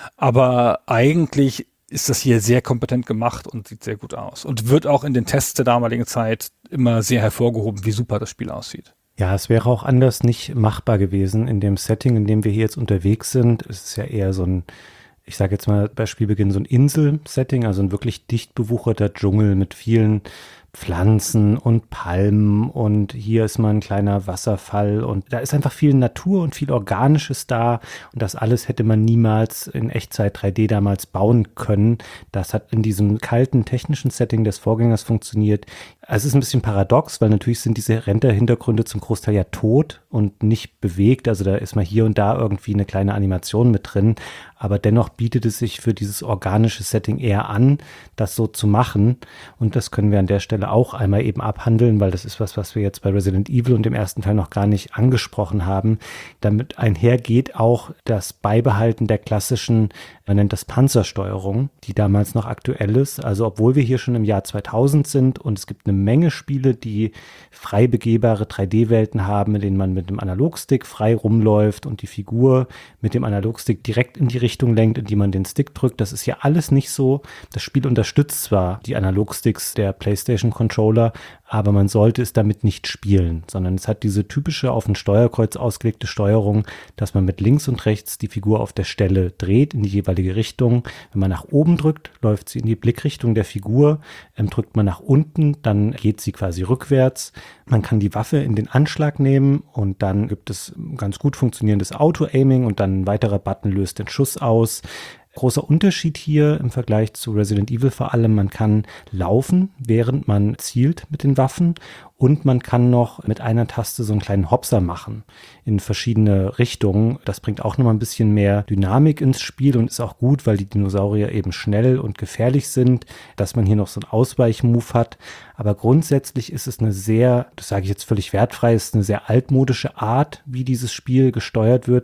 aber eigentlich ist das hier sehr kompetent gemacht und sieht sehr gut aus und wird auch in den Tests der damaligen Zeit immer sehr hervorgehoben, wie super das Spiel aussieht. Ja, es wäre auch anders nicht machbar gewesen in dem Setting, in dem wir hier jetzt unterwegs sind. Es ist ja eher so ein, ich sage jetzt mal bei Spielbeginn, so ein Insel-Setting, also ein wirklich dicht bewucherter Dschungel mit vielen Pflanzen und Palmen und hier ist mal ein kleiner Wasserfall und da ist einfach viel Natur und viel Organisches da und das alles hätte man niemals in Echtzeit 3D damals bauen können. Das hat in diesem kalten technischen Setting des Vorgängers funktioniert. Es ist ein bisschen paradox, weil natürlich sind diese Render-Hintergründe zum Großteil ja tot und nicht bewegt. Also da ist mal hier und da irgendwie eine kleine Animation mit drin. Aber dennoch bietet es sich für dieses organische Setting eher an, das so zu machen. Und das können wir an der Stelle auch einmal eben abhandeln, weil das ist was wir jetzt bei Resident Evil und dem ersten Teil noch gar nicht angesprochen haben. Damit einhergeht auch das Beibehalten der klassischen, man nennt das Panzersteuerung, die damals noch aktuell ist. Also obwohl wir hier schon im Jahr 2000 sind und es gibt eine Menge Spiele, die frei begehbare 3D-Welten haben, in denen man mit dem Analogstick frei rumläuft und die Figur mit dem Analogstick direkt in die Richtung lenkt, in die man den Stick drückt. Das ist hier alles nicht so. Das Spiel unterstützt zwar die Analogsticks der PlayStation-Controller, aber man sollte es damit nicht spielen, sondern es hat diese typische auf ein Steuerkreuz ausgelegte Steuerung, dass man mit links und rechts die Figur auf der Stelle dreht in die jeweilige Richtung. Wenn man nach oben drückt, läuft sie in die Blickrichtung der Figur. Drückt man nach unten, dann geht sie quasi rückwärts. Man kann die Waffe in den Anschlag nehmen und dann gibt es ganz gut funktionierendes Auto-Aiming und dann ein weiterer Button löst den Schuss aus. Großer Unterschied hier im Vergleich zu Resident Evil vor allem, man kann laufen, während man zielt mit den Waffen und man kann noch mit einer Taste so einen kleinen Hopser machen in verschiedene Richtungen. Das bringt auch nochmal ein bisschen mehr Dynamik ins Spiel und ist auch gut, weil die Dinosaurier eben schnell und gefährlich sind, dass man hier noch so einen Ausweichmove hat. Aber grundsätzlich ist es eine sehr, das sage ich jetzt völlig wertfrei, ist eine sehr altmodische Art, wie dieses Spiel gesteuert wird.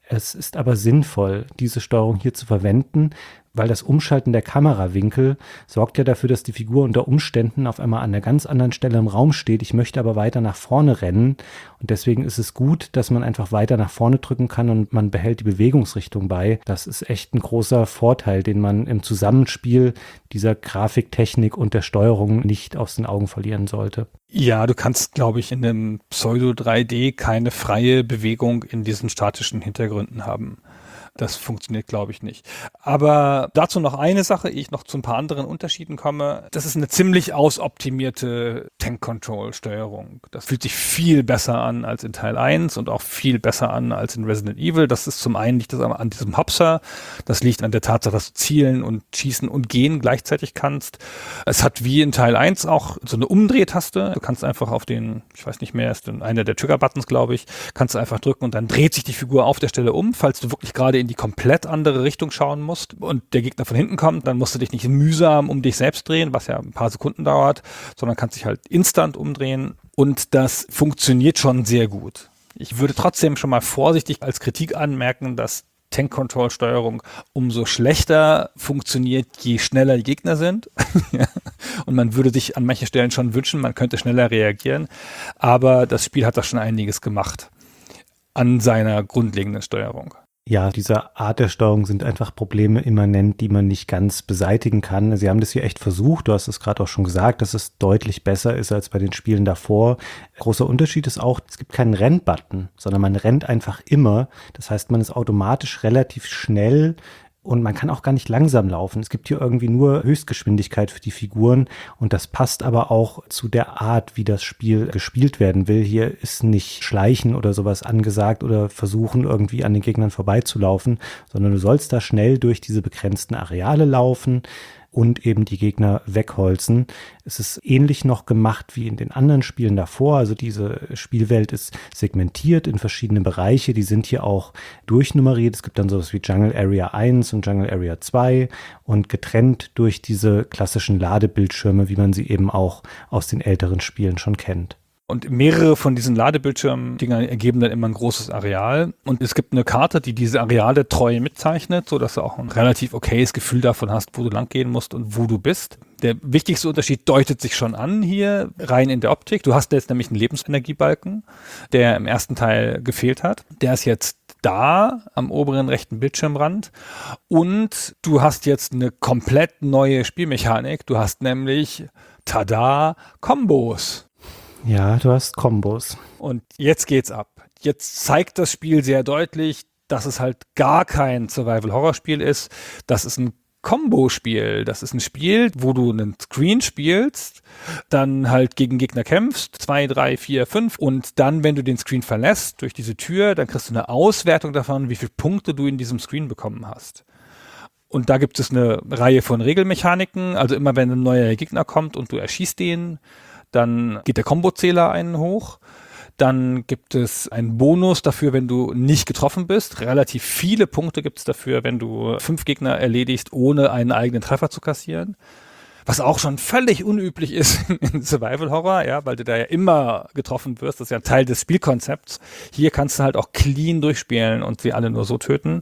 Es ist aber sinnvoll, diese Steuerung hier zu verwenden, weil das Umschalten der Kamerawinkel sorgt ja dafür, dass die Figur unter Umständen auf einmal an einer ganz anderen Stelle im Raum steht. Ich möchte aber weiter nach vorne rennen und deswegen ist es gut, dass man einfach weiter nach vorne drücken kann und man behält die Bewegungsrichtung bei. Das ist echt ein großer Vorteil, den man im Zusammenspiel dieser Grafiktechnik und der Steuerung nicht aus den Augen verlieren sollte. Ja, du kannst, glaube ich, in einem Pseudo-3D keine freie Bewegung in diesen statischen Hintergründen haben. Das funktioniert, glaube ich, nicht. Aber dazu noch eine Sache, ehe ich noch zu ein paar anderen Unterschieden komme. Das ist eine ziemlich ausoptimierte Tank-Control-Steuerung. Das fühlt sich viel besser an als in Teil 1 und auch viel besser an als in Resident Evil. Das ist zum einen liegt das an diesem Hopser. Das liegt an der Tatsache, dass du zielen und schießen und gehen gleichzeitig kannst. Es hat wie in Teil 1 auch so eine Umdrehtaste. Du kannst einfach auf den, ich weiß nicht mehr, ist einer der Trigger-Buttons, glaube ich, kannst du einfach drücken und dann dreht sich die Figur auf der Stelle um, falls du wirklich gerade in die komplett andere Richtung schauen musst und der Gegner von hinten kommt, dann musst du dich nicht mühsam um dich selbst drehen, was ja ein paar Sekunden dauert, sondern kannst dich halt instant umdrehen und das funktioniert schon sehr gut. Ich würde trotzdem schon mal vorsichtig als Kritik anmerken, dass Tank-Control-Steuerung umso schlechter funktioniert, je schneller die Gegner sind. Und man würde sich an manchen Stellen schon wünschen, man könnte schneller reagieren, aber das Spiel hat da schon einiges gemacht an seiner grundlegenden Steuerung. Ja, dieser Art der Steuerung sind einfach Probleme immanent, die man nicht ganz beseitigen kann. Sie haben das hier echt versucht. Du hast es gerade auch schon gesagt, dass es deutlich besser ist als bei den Spielen davor. Großer Unterschied ist auch, es gibt keinen Rennbutton, sondern man rennt einfach immer. Das heißt, man ist automatisch relativ schnell und man kann auch gar nicht langsam laufen. Es gibt hier irgendwie nur Höchstgeschwindigkeit für die Figuren und das passt aber auch zu der Art, wie das Spiel gespielt werden will. Hier ist nicht Schleichen oder sowas angesagt oder versuchen irgendwie an den Gegnern vorbeizulaufen, sondern du sollst da schnell durch diese begrenzten Areale laufen und eben die Gegner wegholzen. Es ist ähnlich noch gemacht wie in den anderen Spielen davor. Also diese Spielwelt ist segmentiert in verschiedene Bereiche. Die sind hier auch durchnummeriert. Es gibt dann sowas wie Jungle Area 1 und Jungle Area 2 und getrennt durch diese klassischen Ladebildschirme, wie man sie eben auch aus den älteren Spielen schon kennt. Und mehrere von diesen Ladebildschirm-Dingern ergeben dann immer ein großes Areal. Und es gibt eine Karte, die diese Areale treu mitzeichnet, sodass du auch ein relativ okayes Gefühl davon hast, wo du lang gehen musst und wo du bist. Der wichtigste Unterschied deutet sich schon an hier, rein in der Optik. Du hast jetzt nämlich einen Lebensenergiebalken, der im ersten Teil gefehlt hat. Der ist jetzt da am oberen rechten Bildschirmrand. Und du hast jetzt eine komplett neue Spielmechanik. Du hast nämlich, tada, Kombos. Ja, du hast Kombos. Und jetzt geht's ab. Jetzt zeigt das Spiel sehr deutlich, dass es halt gar kein Survival-Horror-Spiel ist. Das ist ein Kombo-Spiel. Das ist ein Spiel, wo du einen Screen spielst, dann halt gegen Gegner kämpfst, 2, 3, 4, 5 und dann, wenn du den Screen verlässt durch diese Tür, dann kriegst du eine Auswertung davon, wie viele Punkte du in diesem Screen bekommen hast. Und da gibt es eine Reihe von Regelmechaniken. Also immer, wenn ein neuer Gegner kommt und du erschießt den, dann geht der Kombozähler einen hoch. Dann gibt es einen Bonus dafür, wenn du nicht getroffen bist. Relativ viele Punkte gibt es dafür, wenn du 5 Gegner erledigst, ohne einen eigenen Treffer zu kassieren. Was auch schon völlig unüblich ist in Survival Horror, ja, weil du da ja immer getroffen wirst. Das ist ja ein Teil des Spielkonzepts. Hier kannst du halt auch clean durchspielen und sie alle nur so töten.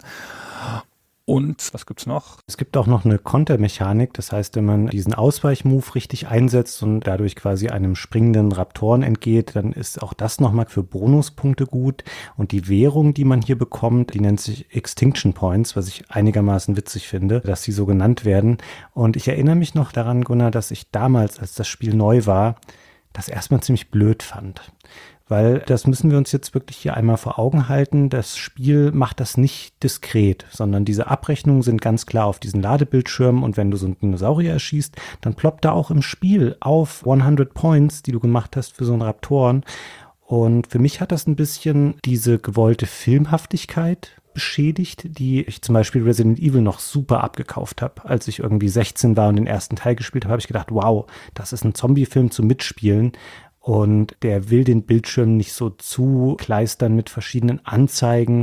Und was gibt's noch? Es gibt auch noch eine Kontermechanik, das heißt, wenn man diesen Ausweichmove richtig einsetzt und dadurch quasi einem springenden Raptoren entgeht, dann ist auch das nochmal für Bonuspunkte gut. Und die Währung, die man hier bekommt, die nennt sich Extinction Points, was ich einigermaßen witzig finde, dass sie so genannt werden. Und ich erinnere mich noch daran, Gunnar, dass ich damals, als das Spiel neu war, das erstmal ziemlich blöd fand. Weil das müssen wir uns jetzt wirklich hier einmal vor Augen halten. Das Spiel macht das nicht diskret, sondern diese Abrechnungen sind ganz klar auf diesen Ladebildschirmen und wenn du so einen Dinosaurier erschießt, dann ploppt da auch im Spiel auf 100 Points, die du gemacht hast für so einen Raptoren. Und für mich hat das ein bisschen diese gewollte Filmhaftigkeit beschädigt, die ich zum Beispiel Resident Evil noch super abgekauft habe. Als ich irgendwie 16 war und den ersten Teil gespielt habe, habe ich gedacht, wow, das ist ein Zombie-Film zum Mitspielen. Und der will den Bildschirm nicht so zukleistern mit verschiedenen Anzeigen.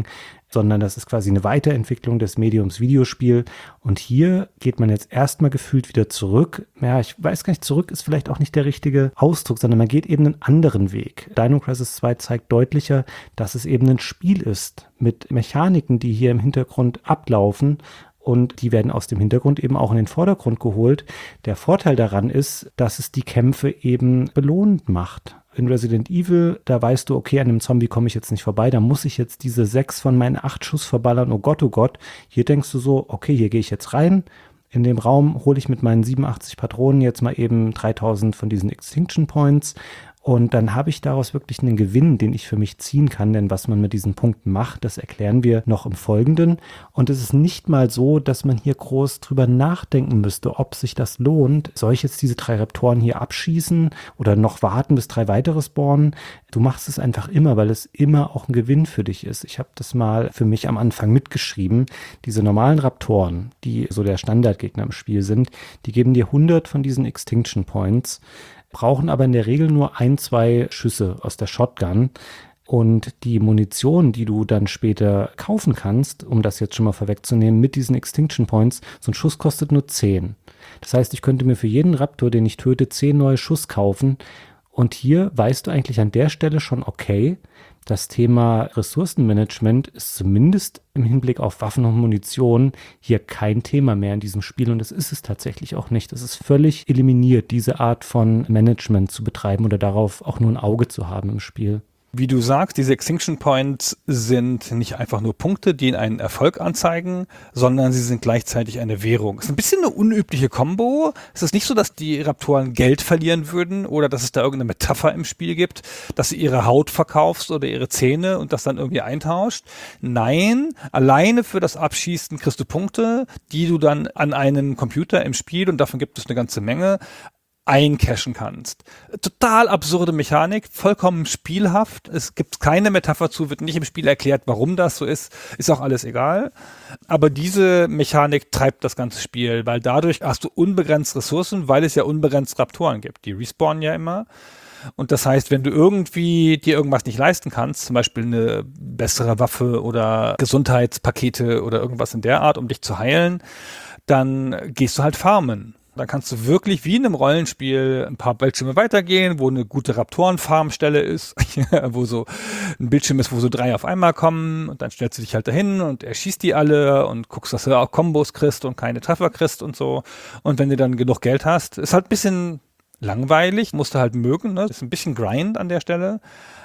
sondern das ist quasi eine Weiterentwicklung des Mediums Videospiel. Und hier geht man jetzt erstmal gefühlt wieder zurück. Ja, ich weiß gar nicht, zurück ist vielleicht auch nicht der richtige Ausdruck, sondern man geht eben einen anderen Weg. Dino Crisis 2 zeigt deutlicher, dass es eben ein Spiel ist mit Mechaniken, die hier im Hintergrund ablaufen. Und die werden aus dem Hintergrund eben auch in den Vordergrund geholt. Der Vorteil daran ist, dass es die Kämpfe eben belohnend macht. In Resident Evil, da weißt du, okay, an einem Zombie komme ich jetzt nicht vorbei, da muss ich jetzt diese 6 von meinen 8 Schuss verballern, oh Gott, oh Gott. Hier denkst du so, okay, hier gehe ich jetzt rein, in dem Raum hole ich mit meinen 87 Patronen jetzt mal eben 3000 von diesen Extinction Points und dann habe ich daraus wirklich einen Gewinn, den ich für mich ziehen kann, denn was man mit diesen Punkten macht, das erklären wir noch im Folgenden. Und es ist nicht mal so, dass man hier groß drüber nachdenken müsste, ob sich das lohnt. Soll ich jetzt diese 3 Raptoren hier abschießen oder noch warten, bis 3 weitere spawnen? Du machst es einfach immer, weil es immer auch ein Gewinn für dich ist. Ich habe das mal für mich am Anfang mitgeschrieben. Diese normalen Raptoren, die so der Standardgegner im Spiel sind, die geben dir 100 von diesen Extinction Points, brauchen aber in der Regel nur 1-2 Schüsse aus der Shotgun. Und die Munition, die du dann später kaufen kannst, um das jetzt schon mal vorwegzunehmen, mit diesen Extinction Points, so ein Schuss kostet nur 10. Das heißt, ich könnte mir für jeden Raptor, den ich töte, 10 neue Schuss kaufen. Und hier weißt du eigentlich an der Stelle schon, okay, das Thema Ressourcenmanagement ist zumindest im Hinblick auf Waffen und Munition hier kein Thema mehr in diesem Spiel und das ist es tatsächlich auch nicht. Es ist völlig eliminiert, diese Art von Management zu betreiben oder darauf auch nur ein Auge zu haben im Spiel. Wie du sagst, diese Extinction Points sind nicht einfach nur Punkte, die einen Erfolg anzeigen, sondern sie sind gleichzeitig eine Währung. Es ist ein bisschen eine unübliche Kombo. Es ist nicht so, dass die Raptoren Geld verlieren würden oder dass es da irgendeine Metapher im Spiel gibt, dass sie ihre Haut verkaufst oder ihre Zähne und das dann irgendwie eintauscht. Nein, alleine für das Abschießen kriegst du Punkte, die du dann an einen Computer im Spiel, und davon gibt es eine ganze Menge, eincashen kannst. Total absurde Mechanik, vollkommen spielhaft. Es gibt keine Metapher zu, wird nicht im Spiel erklärt, warum das so ist. Ist auch alles egal. Aber diese Mechanik treibt das ganze Spiel, weil dadurch hast du unbegrenzt Ressourcen, weil es ja unbegrenzt Raptoren gibt. Die respawnen ja immer. Und das heißt, wenn du irgendwie dir irgendwas nicht leisten kannst, zum Beispiel eine bessere Waffe oder Gesundheitspakete oder irgendwas in der Art, um dich zu heilen, dann gehst du halt farmen. Dann kannst du wirklich wie in einem Rollenspiel ein paar Bildschirme weitergehen, wo eine gute Raptoren-Farmstelle ist, wo so ein Bildschirm ist, wo so 3 auf einmal kommen und dann stellst du dich halt dahin und erschießt die alle und guckst, dass du auch Kombos kriegst und keine Treffer kriegst und so. Und wenn du dann genug Geld hast, ist halt ein bisschen langweilig, musst du halt mögen, ne? Ist ein bisschen Grind an der Stelle,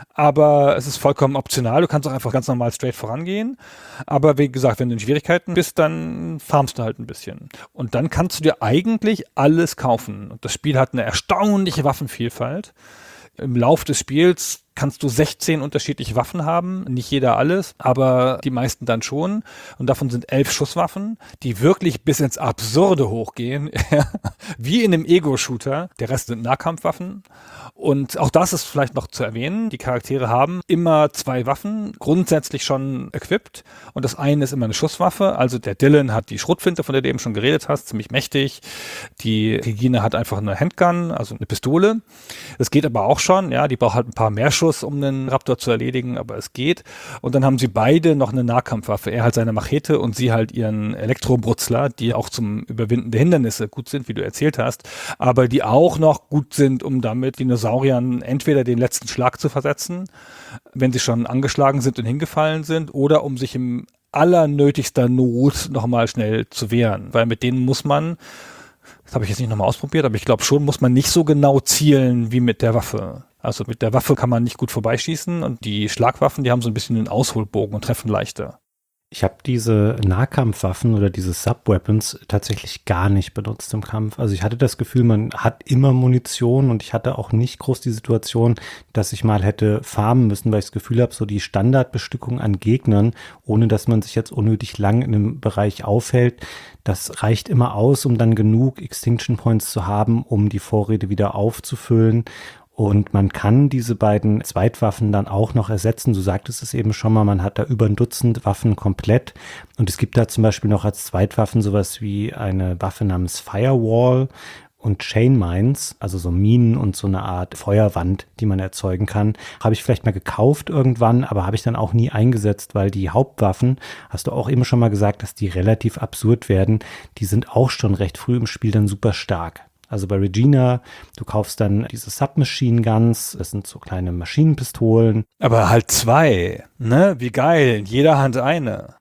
aber es ist vollkommen optional, du kannst auch einfach ganz normal straight vorangehen, aber wie gesagt, wenn du in Schwierigkeiten bist, dann farmst du halt ein bisschen und dann kannst du dir eigentlich alles kaufen und das Spiel hat eine erstaunliche Waffenvielfalt. Im Lauf des Spiels kannst du 16 unterschiedliche Waffen haben, nicht jeder alles, aber die meisten dann schon. Und davon sind 11 Schusswaffen, die wirklich bis ins Absurde hochgehen, wie in einem Ego-Shooter. Der Rest sind Nahkampfwaffen. Und auch das ist vielleicht noch zu erwähnen. Die Charaktere haben immer 2 Waffen, grundsätzlich schon equipped. Und das eine ist immer eine Schusswaffe. Also der Dylan hat die Schrotflinte, von der du eben schon geredet hast, ziemlich mächtig. Die Regina hat einfach eine Handgun, also eine Pistole. Das geht aber auch schon, ja, die braucht halt ein paar mehr Schuss, um einen Raptor zu erledigen, aber es geht. Und dann haben sie beide noch eine Nahkampfwaffe. Er halt seine Machete und sie halt ihren Elektrobrutzler, die auch zum Überwinden der Hindernisse gut sind, wie du erzählt hast, aber die auch noch gut sind, um damit Dinosauriern entweder den letzten Schlag zu versetzen, wenn sie schon angeschlagen sind und hingefallen sind, oder um sich im allernötigster Not nochmal schnell zu wehren. Weil mit denen muss man, das habe ich jetzt nicht nochmal ausprobiert, aber ich glaube schon, muss man nicht so genau zielen wie mit der Waffe. Also mit der Waffe kann man nicht gut vorbeischießen und die Schlagwaffen, die haben so ein bisschen einen Ausholbogen und treffen leichter. Ich habe diese Nahkampfwaffen oder diese Subweapons tatsächlich gar nicht benutzt im Kampf. Also ich hatte das Gefühl, man hat immer Munition und ich hatte auch nicht groß die Situation, dass ich mal hätte farmen müssen, weil ich das Gefühl habe, so die Standardbestückung an Gegnern, ohne dass man sich jetzt unnötig lang in einem Bereich aufhält, das reicht immer aus, um dann genug Extinction Points zu haben, um die Vorräte wieder aufzufüllen. Und man kann diese beiden Zweitwaffen dann auch noch ersetzen. Du sagtest es eben schon mal, man hat da über ein Dutzend Waffen komplett. Und es gibt da zum Beispiel noch als Zweitwaffen sowas wie eine Waffe namens Firewall. und Chain Mines, also so Minen und so eine Art Feuerwand, die man erzeugen kann. Habe ich vielleicht mal gekauft irgendwann, aber habe ich dann auch nie eingesetzt, weil die Hauptwaffen, hast du auch eben schon mal gesagt, dass die relativ absurd werden, die sind auch schon recht früh im Spiel dann super stark. Also bei Regina, du kaufst dann diese Submachine Guns, das sind so kleine Maschinenpistolen. Aber halt 2, ne? Wie geil, in jeder Hand eine.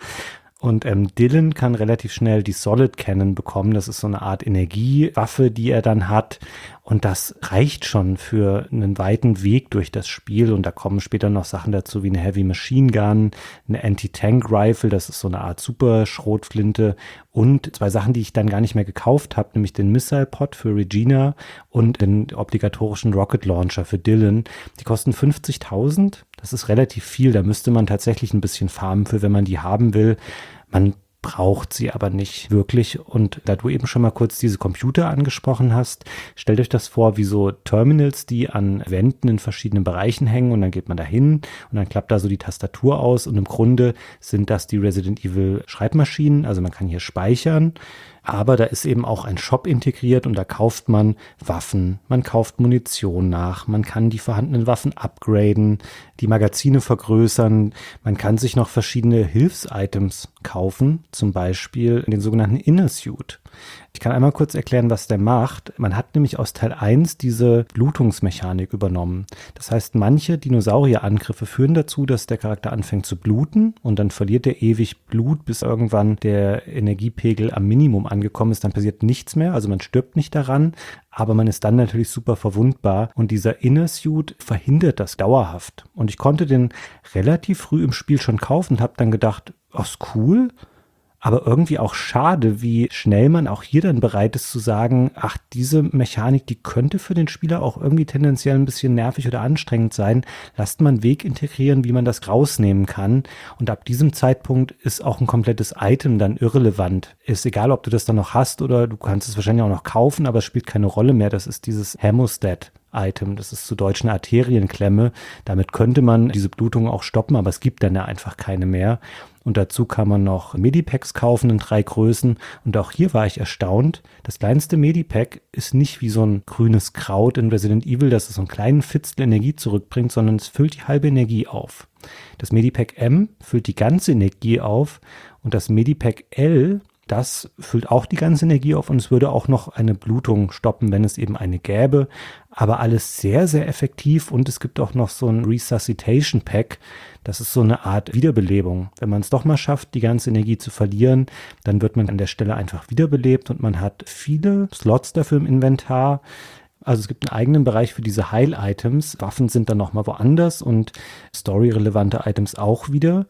Und Dylan kann relativ schnell die Solid Cannon bekommen. Das ist so eine Art Energiewaffe, die er dann hat. Und das reicht schon für einen weiten Weg durch das Spiel. Und da kommen später noch Sachen dazu wie eine Heavy Machine Gun, eine Anti-Tank-Rifle, das ist so eine Art Super-Schrotflinte. Und 2 Sachen, die ich dann gar nicht mehr gekauft habe, nämlich den Missile-Pod für Regina und den obligatorischen Rocket Launcher für Dylan. Die kosten 50.000. Das ist relativ viel. Da müsste man tatsächlich ein bisschen farmen für, wenn man die haben will. Man braucht sie aber nicht wirklich. Und da du eben schon mal kurz diese Computer angesprochen hast, stellt euch das vor wie so Terminals, die an Wänden in verschiedenen Bereichen hängen und dann geht man da hin und dann klappt da so die Tastatur aus und im Grunde sind das die Resident Evil Schreibmaschinen, also man kann hier speichern. Aber da ist eben auch ein Shop integriert und da kauft man Waffen, man kauft Munition nach, man kann die vorhandenen Waffen upgraden, die Magazine vergrößern, man kann sich noch verschiedene Hilfsitems kaufen, zum Beispiel den sogenannten Inner Suit. Ich kann einmal kurz erklären, was der macht. Man hat nämlich aus Teil 1 diese Blutungsmechanik übernommen. Das heißt, manche Dinosaurierangriffe führen dazu, dass der Charakter anfängt zu bluten und dann verliert er ewig Blut, bis irgendwann der Energiepegel am Minimum angekommen ist. Dann passiert nichts mehr, also man stirbt nicht daran, aber man ist dann natürlich super verwundbar und dieser Inner Suit verhindert das dauerhaft. Und ich konnte den relativ früh im Spiel schon kaufen und habe dann gedacht, ach, ist cool. Aber irgendwie auch schade, wie schnell man auch hier dann bereit ist zu sagen, ach, diese Mechanik, die könnte für den Spieler auch irgendwie tendenziell ein bisschen nervig oder anstrengend sein. Lasst mal einen Weg integrieren, wie man das rausnehmen kann. Und ab diesem Zeitpunkt ist auch ein komplettes Item dann irrelevant. Ist egal, ob du das dann noch hast oder du kannst es wahrscheinlich auch noch kaufen, aber es spielt keine Rolle mehr. Das ist dieses Hemostat-Item, das ist zu Deutsch eine Arterienklemme. Damit könnte man diese Blutung auch stoppen, aber es gibt dann ja einfach keine mehr. Und dazu kann man noch Medipacks kaufen in 3 Größen. Und auch hier war ich erstaunt. Das kleinste Medipack ist nicht wie so ein grünes Kraut in Resident Evil, dass es so einen kleinen Fitzel Energie zurückbringt, sondern es füllt die halbe Energie auf. Das Medipack M füllt die ganze Energie auf und das Medipack L, das füllt auch die ganze Energie auf und es würde auch noch eine Blutung stoppen, wenn es eben eine gäbe. Aber alles sehr, sehr effektiv und es gibt auch noch so ein Resuscitation Pack. Das ist so eine Art Wiederbelebung. Wenn man es doch mal schafft, die ganze Energie zu verlieren, dann wird man an der Stelle einfach wiederbelebt und man hat viele Slots dafür im Inventar. Also es gibt einen eigenen Bereich für diese Heil-Items. Waffen sind dann nochmal woanders und storyrelevante Items auch wieder.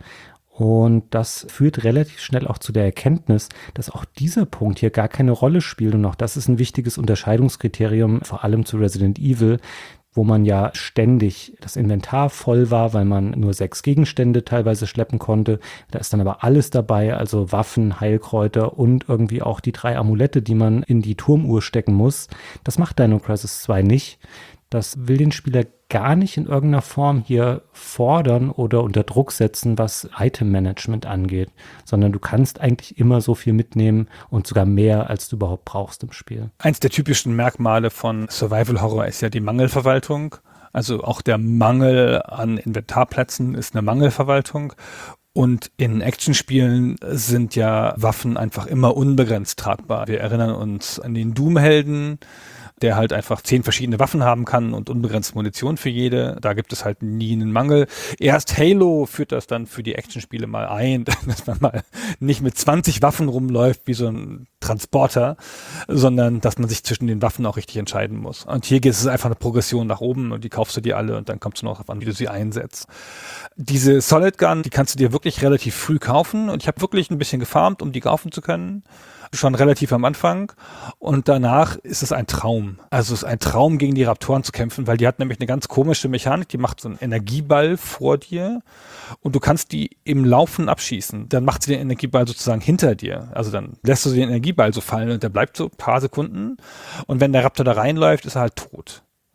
Und das führt relativ schnell auch zu der Erkenntnis, dass auch dieser Punkt hier gar keine Rolle spielt. Und auch das ist ein wichtiges Unterscheidungskriterium, vor allem zu Resident Evil, wo man ja ständig das Inventar voll war, weil man nur 6 Gegenstände teilweise schleppen konnte. Da ist dann aber alles dabei, also Waffen, Heilkräuter und irgendwie auch die 3 Amulette, die man in die Turmuhr stecken muss. Das macht Dino Crisis 2 nicht. Das will den Spieler gar nicht in irgendeiner Form hier fordern oder unter Druck setzen, was Item-Management angeht, sondern du kannst eigentlich immer so viel mitnehmen und sogar mehr, als du überhaupt brauchst im Spiel. Eins der typischen Merkmale von Survival Horror ist ja die Mangelverwaltung. Also auch der Mangel an Inventarplätzen ist eine Mangelverwaltung. Und in Actionspielen sind ja Waffen einfach immer unbegrenzt tragbar. Wir erinnern uns an den Doom-Helden, der halt einfach 10 verschiedene Waffen haben kann und unbegrenzt Munition für jede. Da gibt es halt nie einen Mangel. Erst Halo führt das dann für die Actionspiele mal ein, dass man mal nicht mit 20 Waffen rumläuft wie so ein Transporter, sondern dass man sich zwischen den Waffen auch richtig entscheiden muss. Und hier geht es einfach eine Progression nach oben und die kaufst du dir alle und dann kommst du noch darauf an, wie du sie einsetzt. Diese Solid Gun, die kannst du dir wirklich relativ früh kaufen und ich habe wirklich ein bisschen gefarmt, um die kaufen zu können. Schon relativ am Anfang und danach ist es ein Traum. Also es ist ein Traum, gegen die Raptoren zu kämpfen, weil die hat nämlich eine ganz komische Mechanik, die macht so einen Energieball vor dir und du kannst die im Laufen abschießen. Dann macht sie den Energieball sozusagen hinter dir. Also dann lässt du den Energieball so fallen und der bleibt so ein paar Sekunden und wenn der Raptor da reinläuft, ist er halt tot.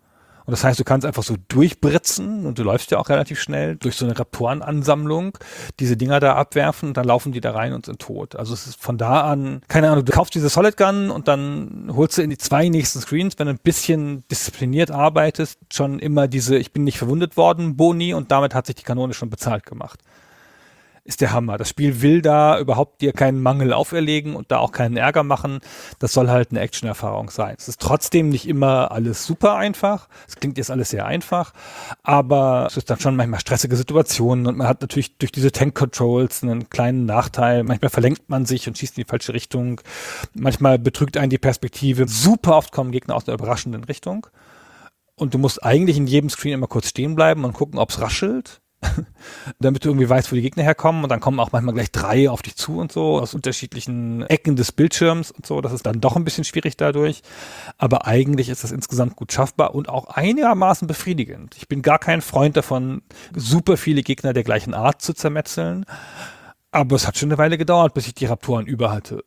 Und das heißt, du kannst einfach so durchbritzen und du läufst ja auch relativ schnell durch so eine Raptorenansammlung, diese Dinger da abwerfen und dann laufen die da rein und sind tot. Also es ist von da an, keine Ahnung, du kaufst diese Solid Gun und dann holst du in die 2 nächsten Screens, wenn du ein bisschen diszipliniert arbeitest, schon immer diese "Ich bin nicht verwundet worden" Boni und damit hat sich die Kanone schon bezahlt gemacht. Ist der Hammer. Das Spiel will da überhaupt dir keinen Mangel auferlegen und da auch keinen Ärger machen. Das soll halt eine Action-Erfahrung sein. Es ist trotzdem nicht immer alles super einfach. Es klingt jetzt alles sehr einfach, aber es ist dann schon manchmal stressige Situationen und man hat natürlich durch diese Tank-Controls einen kleinen Nachteil. Manchmal verlenkt man sich und schießt in die falsche Richtung. Manchmal betrügt einen die Perspektive. Super oft kommen Gegner aus einer überraschenden Richtung. Und du musst eigentlich in jedem Screen immer kurz stehen bleiben und gucken, ob es raschelt. Damit du irgendwie weißt, wo die Gegner herkommen und dann kommen auch manchmal gleich 3 auf dich zu und so, aus unterschiedlichen Ecken des Bildschirms und so. Das ist dann doch ein bisschen schwierig dadurch. Aber eigentlich ist das insgesamt gut schaffbar und auch einigermaßen befriedigend. Ich bin gar kein Freund davon, super viele Gegner der gleichen Art zu zermetzeln. Aber es hat schon eine Weile gedauert, bis ich die Raptoren über hatte.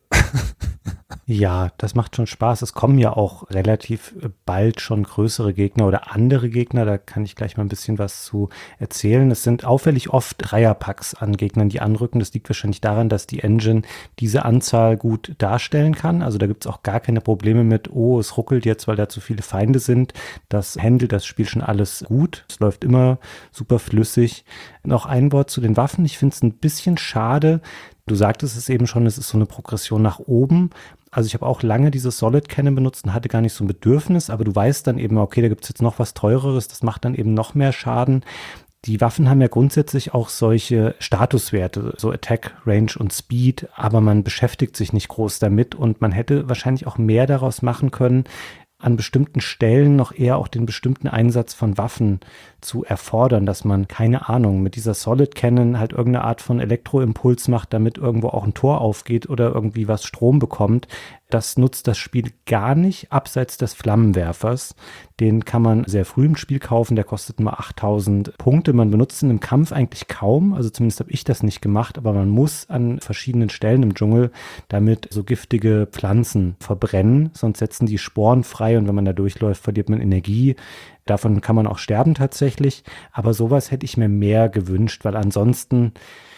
Ja, das macht schon Spaß. Es kommen ja auch relativ bald schon größere Gegner oder andere Gegner. Da kann ich gleich mal ein bisschen was zu erzählen. Es sind auffällig oft Dreierpacks an Gegnern, die anrücken. Das liegt wahrscheinlich daran, dass die Engine diese Anzahl gut darstellen kann. Also da gibt es auch gar keine Probleme mit, oh, es ruckelt jetzt, weil da zu viele Feinde sind. Das handelt das Spiel schon alles gut. Es läuft immer super flüssig. Noch ein Wort zu den Waffen. Ich finde es ein bisschen schade. Du sagtest es eben schon, es ist so eine Progression nach oben. Also ich habe auch lange diese Solid Cannon benutzt und hatte gar nicht so ein Bedürfnis, aber du weißt dann eben, okay, da gibt es jetzt noch was Teureres, das macht dann eben noch mehr Schaden. Die Waffen haben ja grundsätzlich auch solche Statuswerte, so Attack, Range und Speed, aber man beschäftigt sich nicht groß damit und man hätte wahrscheinlich auch mehr daraus machen können, an bestimmten Stellen noch eher auch den bestimmten Einsatz von Waffen zu erfordern, dass man, keine Ahnung, mit dieser Solid Cannon halt irgendeine Art von Elektroimpuls macht, damit irgendwo auch ein Tor aufgeht oder irgendwie was Strom bekommt. Das nutzt das Spiel gar nicht, abseits des Flammenwerfers. Den kann man sehr früh im Spiel kaufen, der kostet nur 8000 Punkte. Man benutzt ihn im Kampf eigentlich kaum, also zumindest habe ich das nicht gemacht, aber man muss an verschiedenen Stellen im Dschungel damit so giftige Pflanzen verbrennen, sonst setzen die Sporen frei und wenn man da durchläuft, verliert man Energie. Davon kann man auch sterben tatsächlich, aber sowas hätte ich mir mehr gewünscht, weil ansonsten,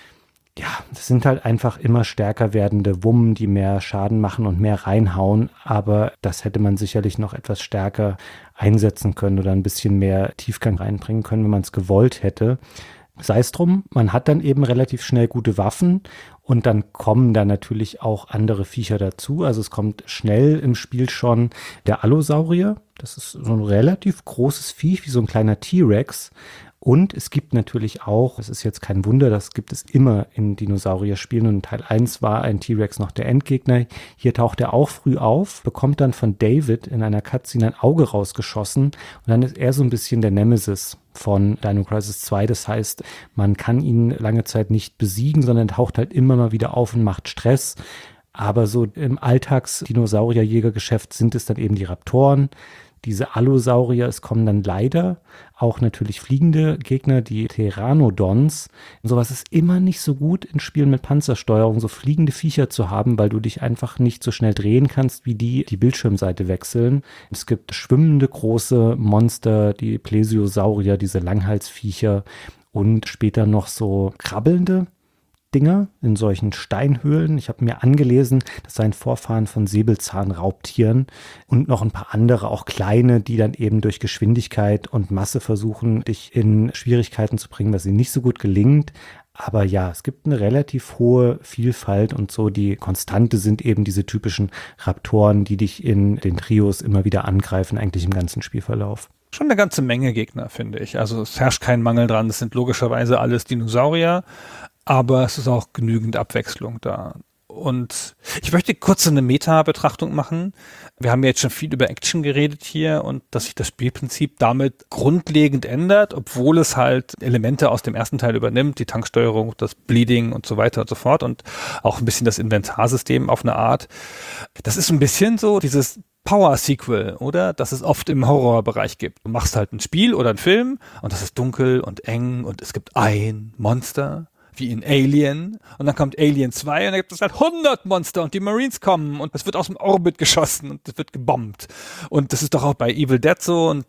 ja, das sind halt einfach immer stärker werdende Wummen, die mehr Schaden machen und mehr reinhauen, aber das hätte man sicherlich noch etwas stärker einsetzen können oder ein bisschen mehr Tiefgang reinbringen können, wenn man es gewollt hätte. Sei es drum, man hat dann eben relativ schnell gute Waffen und dann kommen da natürlich auch andere Viecher dazu. Also es kommt schnell im Spiel schon der Allosaurier. Das ist so ein relativ großes Viech, wie so ein kleiner T-Rex. Und es gibt natürlich auch, es ist jetzt kein Wunder, das gibt es immer in Dinosaurier-Spielen und in Teil 1 war ein T-Rex noch der Endgegner. Hier taucht er auch früh auf, bekommt dann von David in einer Cutscene ein Auge rausgeschossen und dann ist er so ein bisschen der Nemesis von Dino Crisis 2. Das heißt, man kann ihn lange Zeit nicht besiegen, sondern taucht halt immer mal wieder auf und macht Stress. Aber so im Alltags-Dinosaurier-Jägergeschäft sind es dann eben die Raptoren, diese Allosaurier. Es kommen dann leider auch natürlich fliegende Gegner, die Pteranodons. Und sowas ist immer nicht so gut in Spielen mit Panzersteuerung, so fliegende Viecher zu haben, weil du dich einfach nicht so schnell drehen kannst, wie die Bildschirmseite wechseln. Es gibt schwimmende große Monster, die Plesiosaurier, diese Langhalsviecher und später noch so krabbelnde Dinger in solchen Steinhöhlen. Ich habe mir angelesen, das seien Vorfahren von Säbelzahnraubtieren und noch ein paar andere, auch kleine, die dann eben durch Geschwindigkeit und Masse versuchen, dich in Schwierigkeiten zu bringen, was ihnen nicht so gut gelingt. Aber ja, es gibt eine relativ hohe Vielfalt und so die Konstante sind eben diese typischen Raptoren, die dich in den Trios immer wieder angreifen, eigentlich im ganzen Spielverlauf. Schon eine ganze Menge Gegner, finde ich. Also es herrscht kein Mangel dran. Das sind logischerweise alles Dinosaurier. Aber es ist auch genügend Abwechslung da. Und ich möchte kurz eine Meta-Betrachtung machen. Wir haben ja jetzt schon viel über Action geredet hier und dass sich das Spielprinzip damit grundlegend ändert, obwohl es halt Elemente aus dem ersten Teil übernimmt, die Tanksteuerung, das Bleeding und so weiter und so fort und auch ein bisschen das Inventarsystem auf eine Art. Das ist ein bisschen so dieses Power-Sequel, oder? Das es oft im Horrorbereich gibt. Du machst halt ein Spiel oder einen Film und das ist dunkel und eng und es gibt ein Monster, wie in Alien, und dann kommt Alien 2 und da gibt es halt 100 Monster und die Marines kommen und es wird aus dem Orbit geschossen und es wird gebombt. Und das ist doch auch bei Evil Dead so und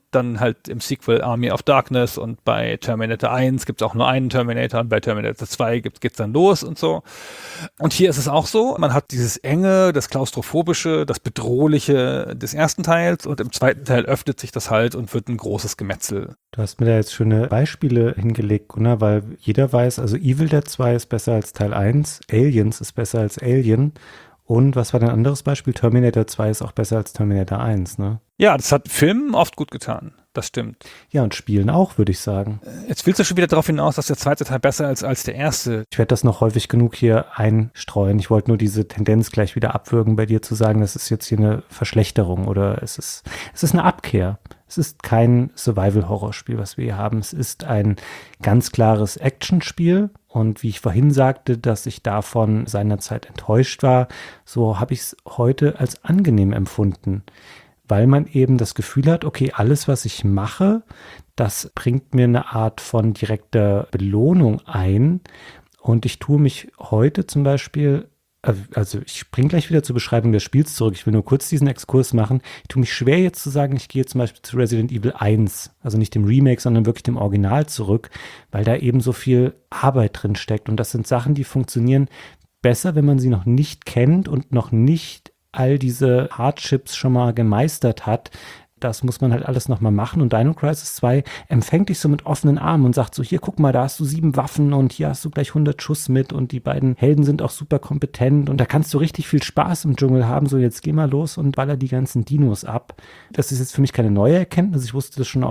dann halt im Sequel Army of Darkness und bei Terminator 1 gibt es auch nur einen Terminator und bei Terminator 2 geht's dann los und so. Und hier ist es auch so, man hat dieses Enge, das Klaustrophobische, das Bedrohliche des ersten Teils und im zweiten Teil öffnet sich das halt und wird ein großes Gemetzel. Du hast mir da jetzt schöne Beispiele hingelegt, Gunnar, weil jeder weiß, also Evil Dead 2 ist besser als Teil 1, Aliens ist besser als Alien und was war dein anderes Beispiel? Terminator 2 ist auch besser als Terminator 1, ne? Ja, das hat Filmen oft gut getan. Das stimmt. Ja, und Spielen auch, würde ich sagen. Jetzt willst du schon wieder darauf hinaus, dass der zweite Teil besser ist als der erste. Ich werde das noch häufig genug hier einstreuen. Ich wollte nur diese Tendenz gleich wieder abwürgen, bei dir zu sagen, das ist jetzt hier eine Verschlechterung oder es ist eine Abkehr. Es ist kein Survival-Horror-Spiel, was wir hier haben. Es ist ein ganz klares Action-Spiel. Und wie ich vorhin sagte, dass ich davon seinerzeit enttäuscht war, so habe ich es heute als angenehm empfunden. Weil man eben das Gefühl hat, okay, alles, was ich mache, das bringt mir eine Art von direkter Belohnung ein. Und ich tue mich heute zum Beispiel, also ich springe gleich wieder zur Beschreibung des Spiels zurück. Ich will nur kurz diesen Exkurs machen. Ich tue mich schwer jetzt zu sagen, ich gehe zum Beispiel zu Resident Evil 1, also nicht dem Remake, sondern wirklich dem Original zurück, weil da eben so viel Arbeit drin steckt. Und das sind Sachen, die funktionieren besser, wenn man sie noch nicht kennt und noch nicht all diese Hardships schon mal gemeistert hat. Das muss man halt alles nochmal machen. Und Dino Crisis 2 empfängt dich so mit offenen Armen und sagt so, hier, guck mal, da hast du 7 Waffen und hier hast du gleich 100 Schuss mit und die beiden Helden sind auch super kompetent und da kannst du richtig viel Spaß im Dschungel haben. So, jetzt geh mal los und baller die ganzen Dinos ab. Das ist jetzt für mich keine neue Erkenntnis. Ich wusste das schon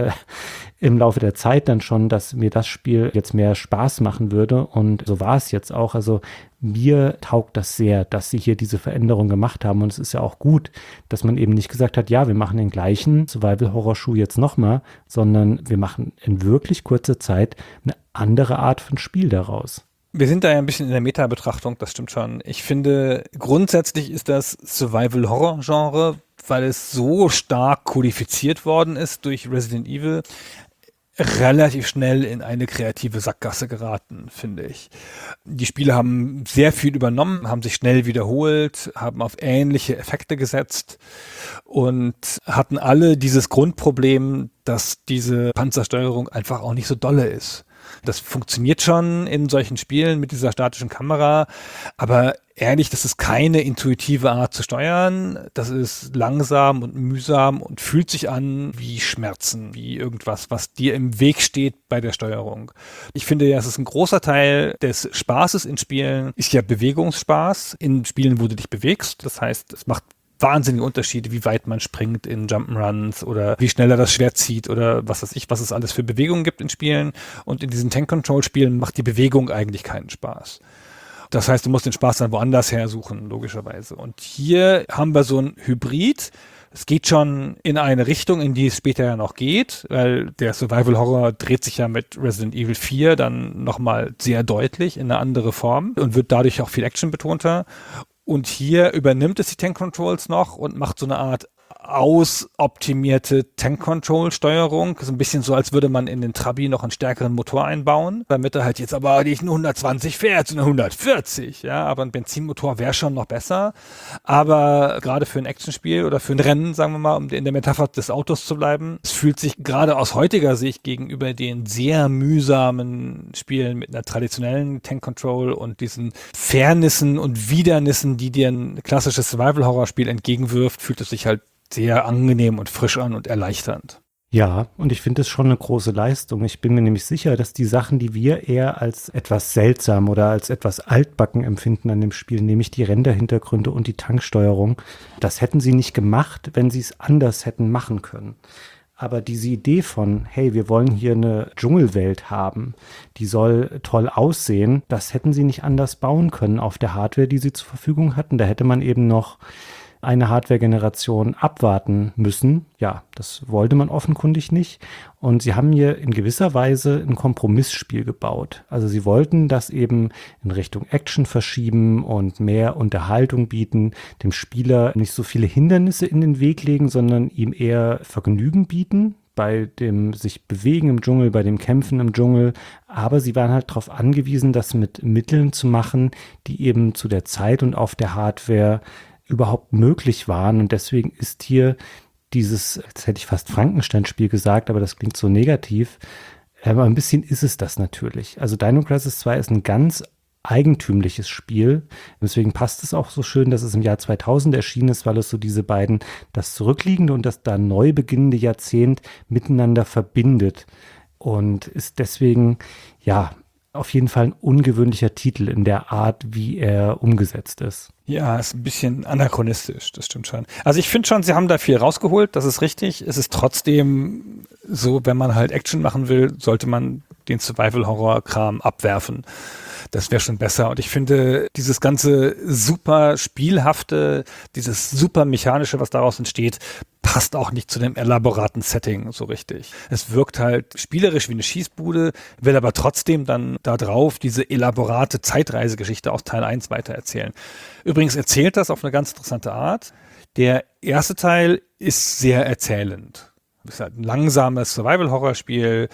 im Laufe der Zeit dann schon, dass mir das Spiel jetzt mehr Spaß machen würde und so war es jetzt auch. Also mir taugt das sehr, dass sie hier diese Veränderung gemacht haben und es ist ja auch gut, dass man eben nicht gesagt hat, ja, wir machen den gleichen Survival-Horror-Schuh jetzt nochmal, sondern wir machen in wirklich kurzer Zeit eine andere Art von Spiel daraus. Wir sind da ja ein bisschen in der Meta-Betrachtung, das stimmt schon. Ich finde, grundsätzlich ist das Survival-Horror-Genre, weil es so stark kodifiziert worden ist durch Resident Evil, relativ schnell in eine kreative Sackgasse geraten, finde ich. Die Spiele haben sehr viel übernommen, haben sich schnell wiederholt, haben auf ähnliche Effekte gesetzt und hatten alle dieses Grundproblem, dass diese Panzersteuerung einfach auch nicht so dolle ist. Das funktioniert schon in solchen Spielen mit dieser statischen Kamera, aber ehrlich, das ist keine intuitive Art zu steuern. Das ist langsam und mühsam und fühlt sich an wie Schmerzen, wie irgendwas, was dir im Weg steht bei der Steuerung. Ich finde ja, es ist ein großer Teil des Spaßes in Spielen, ist ja Bewegungsspaß in Spielen, wo du dich bewegst. Das heißt, es macht wahnsinnige Unterschiede, wie weit man springt in Jump'n'Runs oder wie schnell er das Schwert zieht oder was weiß ich, was es alles für Bewegungen gibt in Spielen. Und in diesen Tank-Control-Spielen macht die Bewegung eigentlich keinen Spaß. Das heißt, du musst den Spaß dann woanders her suchen, logischerweise. Und hier haben wir so ein Hybrid. Es geht schon in eine Richtung, in die es später ja noch geht, weil der Survival-Horror dreht sich ja mit Resident Evil 4 dann nochmal sehr deutlich in eine andere Form und wird dadurch auch viel actionbetonter. Und hier übernimmt es die Tank-Controls noch und macht so eine Art ausoptimierte Tank-Control-Steuerung. So ein bisschen so, als würde man in den Trabi noch einen stärkeren Motor einbauen, damit er halt jetzt aber nicht nur 120 fährt, sondern 140. Ja, aber ein Benzinmotor wäre schon noch besser. Aber gerade für ein Actionspiel oder für ein Rennen, sagen wir mal, um in der Metapher des Autos zu bleiben, es fühlt sich gerade aus heutiger Sicht gegenüber den sehr mühsamen Spielen mit einer traditionellen Tank-Control und diesen Fairnissen und Widernissen, die dir ein klassisches Survival-Horror-Spiel entgegenwirft, fühlt es sich halt sehr angenehm und frisch an und erleichternd. Ja, und ich finde es schon eine große Leistung. Ich bin mir nämlich sicher, dass die Sachen, die wir eher als etwas seltsam oder als etwas altbacken empfinden an dem Spiel, nämlich die Renderhintergründe und die Tanksteuerung, das hätten sie nicht gemacht, wenn sie es anders hätten machen können. Aber diese Idee von, hey, wir wollen hier eine Dschungelwelt haben, die soll toll aussehen, das hätten sie nicht anders bauen können auf der Hardware, die sie zur Verfügung hatten. Da hätte man eben noch eine Hardware-Generation abwarten müssen. Ja, das wollte man offenkundig nicht. Und sie haben hier in gewisser Weise ein Kompromissspiel gebaut. Also sie wollten das eben in Richtung Action verschieben und mehr Unterhaltung bieten, dem Spieler nicht so viele Hindernisse in den Weg legen, sondern ihm eher Vergnügen bieten bei dem sich bewegen im Dschungel, bei dem Kämpfen im Dschungel. Aber sie waren halt darauf angewiesen, das mit Mitteln zu machen, die eben zu der Zeit und auf der Hardware überhaupt möglich waren. Und deswegen ist hier jetzt hätte ich fast Frankenstein-Spiel gesagt, aber das klingt so negativ. Aber ein bisschen ist es das natürlich. Also Dino Crisis 2 ist ein ganz eigentümliches Spiel. Deswegen passt es auch so schön, dass es im Jahr 2000 erschienen ist, weil es so diese beiden, das zurückliegende und das da neu beginnende Jahrzehnt miteinander verbindet. Und ist deswegen, ja, auf jeden Fall ein ungewöhnlicher Titel in der Art, wie er umgesetzt ist. Ja, ist ein bisschen anachronistisch, das stimmt schon. Also ich finde schon, sie haben da viel rausgeholt, das ist richtig. Es ist trotzdem so, wenn man halt Action machen will, sollte man den Survival-Horror-Kram abwerfen. Das wäre schon besser. Und ich finde, dieses ganze super Spielhafte, dieses super Mechanische, was daraus entsteht, passt auch nicht zu dem elaboraten Setting so richtig. Es wirkt halt spielerisch wie eine Schießbude, will aber trotzdem dann da drauf diese elaborate Zeitreisegeschichte aus Teil 1 weitererzählen. Übrigens erzählt das auf eine ganz interessante Art. Der erste Teil ist sehr erzählend. Es ist halt ein langsames Survival-Horror-Spiel.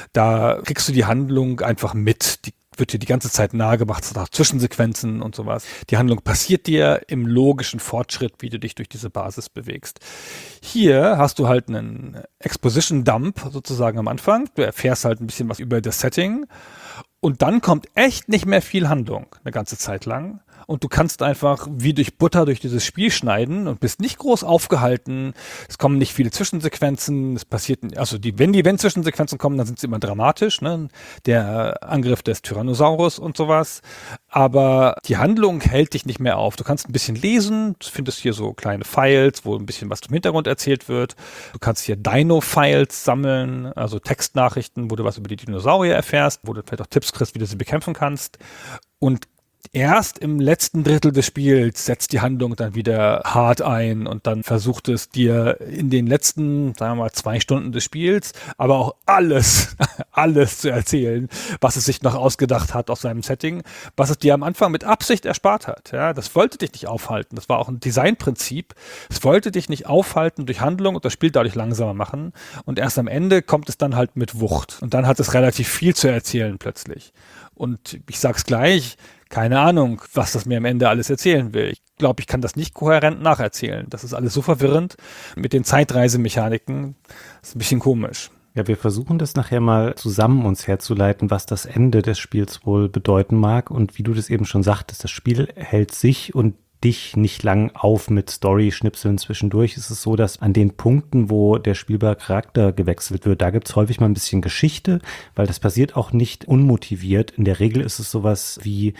Da kriegst du die Handlung einfach mit. Die wird dir die ganze Zeit nahegebracht, es hat Zwischensequenzen und sowas. Die Handlung passiert dir im logischen Fortschritt, wie du dich durch diese Basis bewegst. Hier hast du halt einen Exposition-Dump sozusagen am Anfang. Du erfährst halt ein bisschen was über das Setting und dann kommt echt nicht mehr viel Handlung eine ganze Zeit lang. Und du kannst einfach wie durch Butter durch dieses Spiel schneiden und bist nicht groß aufgehalten. Es kommen nicht viele Zwischensequenzen. Es passiert, also wenn Zwischensequenzen kommen, dann sind sie immer dramatisch, ne? Der Angriff des Tyrannosaurus und sowas. Aber die Handlung hält dich nicht mehr auf. Du kannst ein bisschen lesen. Du findest hier so kleine Files, wo ein bisschen was zum Hintergrund erzählt wird. Du kannst hier Dino-Files sammeln, also Textnachrichten, wo du was über die Dinosaurier erfährst, wo du vielleicht auch Tipps kriegst, wie du sie bekämpfen kannst. Und erst im letzten Drittel des Spiels setzt die Handlung dann wieder hart ein und dann versucht es dir in den letzten, sagen wir mal, 2 Stunden des Spiels, aber auch alles zu erzählen, was es sich noch ausgedacht hat aus seinem Setting, was es dir am Anfang mit Absicht erspart hat. Ja, das wollte dich nicht aufhalten. Das war auch ein Designprinzip. Es wollte dich nicht aufhalten durch Handlung und das Spiel dadurch langsamer machen. Und erst am Ende kommt es dann halt mit Wucht. Und dann hat es relativ viel zu erzählen plötzlich. Und ich sag's gleich, keine Ahnung, was das mir am Ende alles erzählen will. Ich glaube, ich kann das nicht kohärent nacherzählen. Das ist alles so verwirrend mit den Zeitreisemechaniken. Das ist ein bisschen komisch. Ja, wir versuchen das nachher mal zusammen uns herzuleiten, was das Ende des Spiels wohl bedeuten mag. Und wie du das eben schon sagtest, das Spiel hält sich und dich nicht lang auf mit Story-Schnipseln zwischendurch. Es ist so, dass an den Punkten, wo der spielbare Charakter gewechselt wird, da gibt es häufig mal ein bisschen Geschichte, weil das passiert auch nicht unmotiviert. In der Regel ist es sowas wie: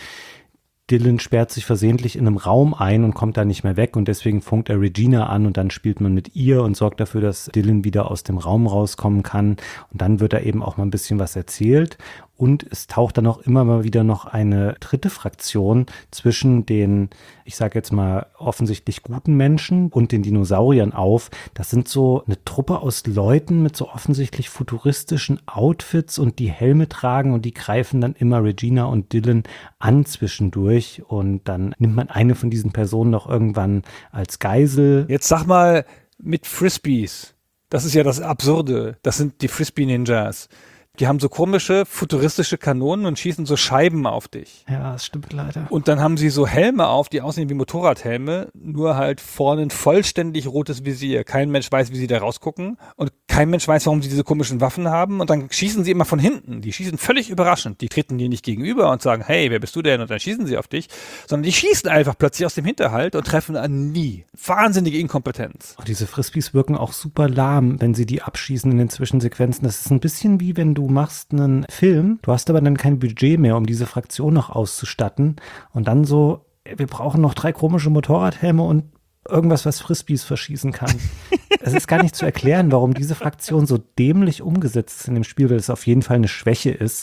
Dylan sperrt sich versehentlich in einem Raum ein und kommt da nicht mehr weg und deswegen funkt er Regina an und dann spielt man mit ihr und sorgt dafür, dass Dylan wieder aus dem Raum rauskommen kann und dann wird da eben auch mal ein bisschen was erzählt und es taucht dann auch immer mal wieder noch eine dritte Fraktion zwischen den, ich sage jetzt mal, offensichtlich guten Menschen und den Dinosauriern auf. Das sind so eine Truppe aus Leuten mit so offensichtlich futuristischen Outfits und die Helme tragen und die greifen dann immer Regina und Dylan an zwischendurch und dann nimmt man eine von diesen Personen noch irgendwann als Geisel. Jetzt sag mal, mit Frisbees. Das ist ja das Absurde. Das sind die Frisbee-Ninjas. Die haben so komische, futuristische Kanonen und schießen so Scheiben auf dich. Ja, das stimmt leider. Und dann haben sie so Helme auf, die aussehen wie Motorradhelme, nur halt vorne ein vollständig rotes Visier. Kein Mensch weiß, wie sie da rausgucken und kein Mensch weiß, warum sie diese komischen Waffen haben und dann schießen sie immer von hinten. Die schießen völlig überraschend. Die treten dir nicht gegenüber und sagen, hey, wer bist du denn? Und dann schießen sie auf dich, sondern die schießen einfach plötzlich aus dem Hinterhalt und treffen an nie. Wahnsinnige Inkompetenz. Oh, diese Frisbees wirken auch super lahm, wenn sie die abschießen in den Zwischensequenzen. Das ist ein bisschen wie wenn du machst einen Film, du hast aber dann kein Budget mehr, um diese Fraktion noch auszustatten und dann so, wir brauchen noch 3 komische Motorradhelme und irgendwas, was Frisbees verschießen kann. Es ist gar nicht zu erklären, warum diese Fraktion so dämlich umgesetzt ist in dem Spiel, weil es auf jeden Fall eine Schwäche ist.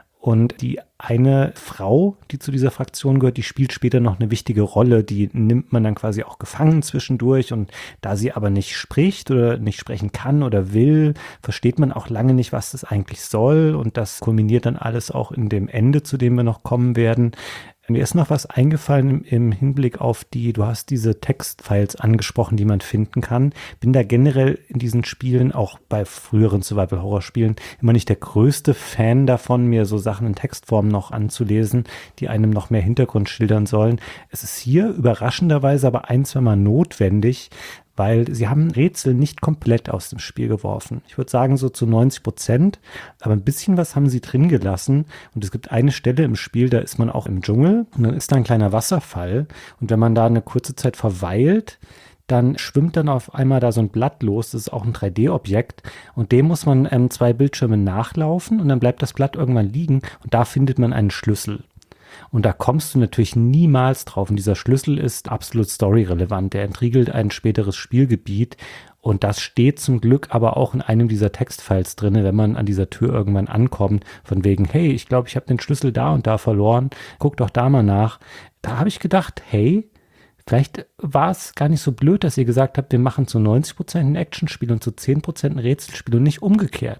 Und die eine Frau, die zu dieser Fraktion gehört, die spielt später noch eine wichtige Rolle. Die nimmt man dann quasi auch gefangen zwischendurch. Und da sie aber nicht spricht oder nicht sprechen kann oder will, versteht man auch lange nicht, was das eigentlich soll. Und das kulminiert dann alles auch in dem Ende, zu dem wir noch kommen werden. Mir ist noch was eingefallen im Hinblick auf du hast diese Textfiles angesprochen, die man finden kann. Bin da generell in diesen Spielen, auch bei früheren Survival-Horror-Spielen, immer nicht der größte Fan davon, mir so Sachen in Textform noch anzulesen, die einem noch mehr Hintergrund schildern sollen. Es ist hier überraschenderweise aber ein, zwei Mal notwendig, weil sie haben Rätsel nicht komplett aus dem Spiel geworfen. Ich würde sagen so zu 90%, aber ein bisschen was haben sie drin gelassen. Und es gibt eine Stelle im Spiel, da ist man auch im Dschungel und dann ist da ein kleiner Wasserfall. Und wenn man da eine kurze Zeit verweilt, dann schwimmt dann auf einmal da so ein Blatt los, das ist auch ein 3D-Objekt und dem muss man 2 Bildschirme nachlaufen und dann bleibt das Blatt irgendwann liegen und da findet man einen Schlüssel. Und da kommst du natürlich niemals drauf und dieser Schlüssel ist absolut storyrelevant, der entriegelt ein späteres Spielgebiet und das steht zum Glück aber auch in einem dieser Textfiles drin, wenn man an dieser Tür irgendwann ankommt, von wegen, hey, ich glaube, ich habe den Schlüssel da und da verloren, guck doch da mal nach. Da habe ich gedacht, hey, vielleicht war es gar nicht so blöd, dass ihr gesagt habt, wir machen zu 90% ein Actionspiel und zu 10% ein Rätselspiel und nicht umgekehrt.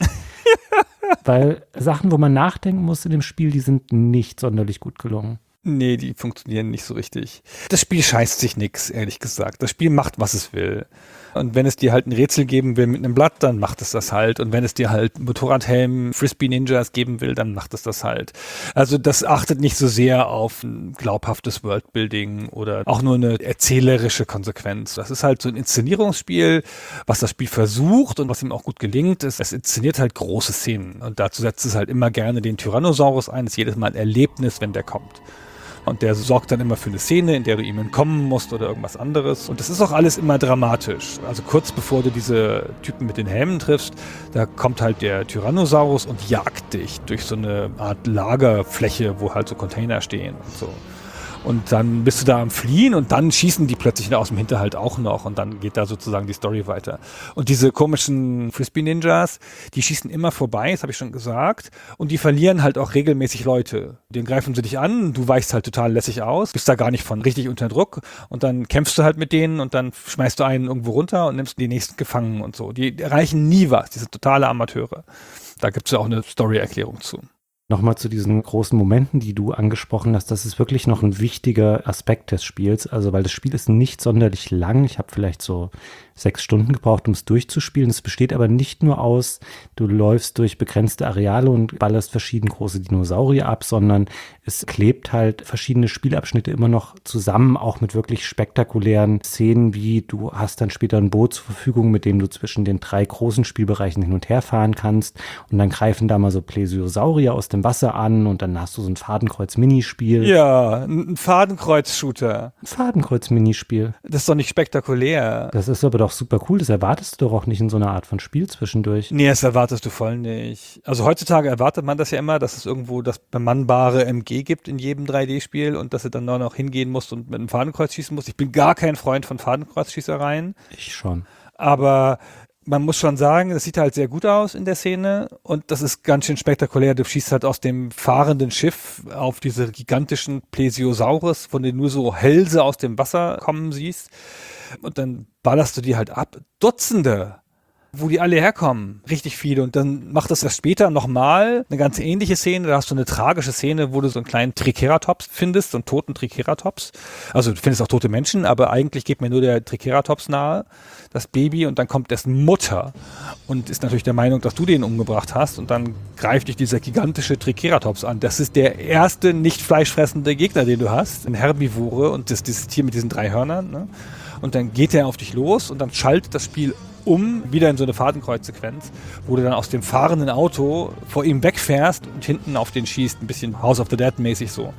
Weil Sachen, wo man nachdenken muss in dem Spiel, die sind nicht sonderlich gut gelungen. Nee, die funktionieren nicht so richtig. Das Spiel scheißt sich nix, ehrlich gesagt. Das Spiel macht, was es will. Und wenn es dir halt ein Rätsel geben will mit einem Blatt, dann macht es das halt. Und wenn es dir halt Motorradhelm, Frisbee-Ninjas geben will, dann macht es das halt. Also das achtet nicht so sehr auf ein glaubhaftes Worldbuilding oder auch nur eine erzählerische Konsequenz. Das ist halt so ein Inszenierungsspiel, was das Spiel versucht und was ihm auch gut gelingt, ist, es inszeniert halt große Szenen. Und dazu setzt es halt immer gerne den Tyrannosaurus ein. Das ist jedes Mal ein Erlebnis, wenn der kommt. Und der sorgt dann immer für eine Szene, in der du ihm entkommen musst oder irgendwas anderes. Und das ist auch alles immer dramatisch. Also kurz bevor du diese Typen mit den Helmen triffst, da kommt halt der Tyrannosaurus und jagt dich durch so eine Art Lagerfläche, wo halt so Container stehen und so. Und dann bist du da am Fliehen und dann schießen die plötzlich aus dem Hinterhalt auch noch und dann geht da sozusagen die Story weiter. Und diese komischen Frisbee-Ninjas, die schießen immer vorbei, das habe ich schon gesagt, und die verlieren halt auch regelmäßig Leute. Den greifen sie dich an, du weichst halt total lässig aus, bist da gar nicht von richtig unter Druck und dann kämpfst du halt mit denen und dann schmeißt du einen irgendwo runter und nimmst die nächsten gefangen und so. Die erreichen nie was, die sind totale Amateure. Da gibt es ja auch eine Story-Erklärung zu. Nochmal zu diesen großen Momenten, die du angesprochen hast, das ist wirklich noch ein wichtiger Aspekt des Spiels, also weil das Spiel ist nicht sonderlich lang, ich habe vielleicht so 6 Stunden gebraucht, um es durchzuspielen. Es besteht aber nicht nur aus, du läufst durch begrenzte Areale und ballerst verschiedene große Dinosaurier ab, sondern es klebt halt verschiedene Spielabschnitte immer noch zusammen, auch mit wirklich spektakulären Szenen, wie du hast dann später ein Boot zur Verfügung, mit dem du zwischen den 3 großen Spielbereichen hin und her fahren kannst und dann greifen da mal so Plesiosaurier aus dem Wasser an und dann hast du so ein Fadenkreuz-Minispiel. Ja, ein Fadenkreuz-Shooter. Ein Fadenkreuz-Minispiel. Das ist doch nicht spektakulär. Das ist aber doch super cool, das erwartest du doch auch nicht in so einer Art von Spiel zwischendurch. Nee, das erwartest du voll nicht. Also heutzutage erwartet man das ja immer, dass es irgendwo das bemannbare MG gibt in jedem 3D-Spiel und dass du dann noch hingehen musst und mit einem Fadenkreuz schießen musst. Ich bin gar kein Freund von Fadenkreuzschießereien. Ich schon. Aber man muss schon sagen, das sieht halt sehr gut aus in der Szene und das ist ganz schön spektakulär. Du schießt halt aus dem fahrenden Schiff auf diese gigantischen Plesiosaurus, von denen nur so Hälse aus dem Wasser kommen siehst. Und dann ballerst du die halt ab. Dutzende, wo die alle herkommen. Richtig viele. Und dann macht das später nochmal eine ganz ähnliche Szene. Da hast du eine tragische Szene, wo du so einen kleinen Triceratops findest, so einen toten Triceratops. Also du findest auch tote Menschen, aber eigentlich geht mir nur der Triceratops nahe, das Baby. Und dann kommt dessen Mutter und ist natürlich der Meinung, dass du den umgebracht hast. Und dann greift dich dieser gigantische Triceratops an. Das ist der erste nicht fleischfressende Gegner, den du hast. Ein Herbivore und dieses Tier mit diesen 3 Hörnern. Ne? Und dann geht er auf dich los und dann schaltet das Spiel wieder in so eine Fadenkreuzsequenz, wo du dann aus dem fahrenden Auto vor ihm wegfährst und hinten auf den schießt, ein bisschen House of the Dead mäßig so.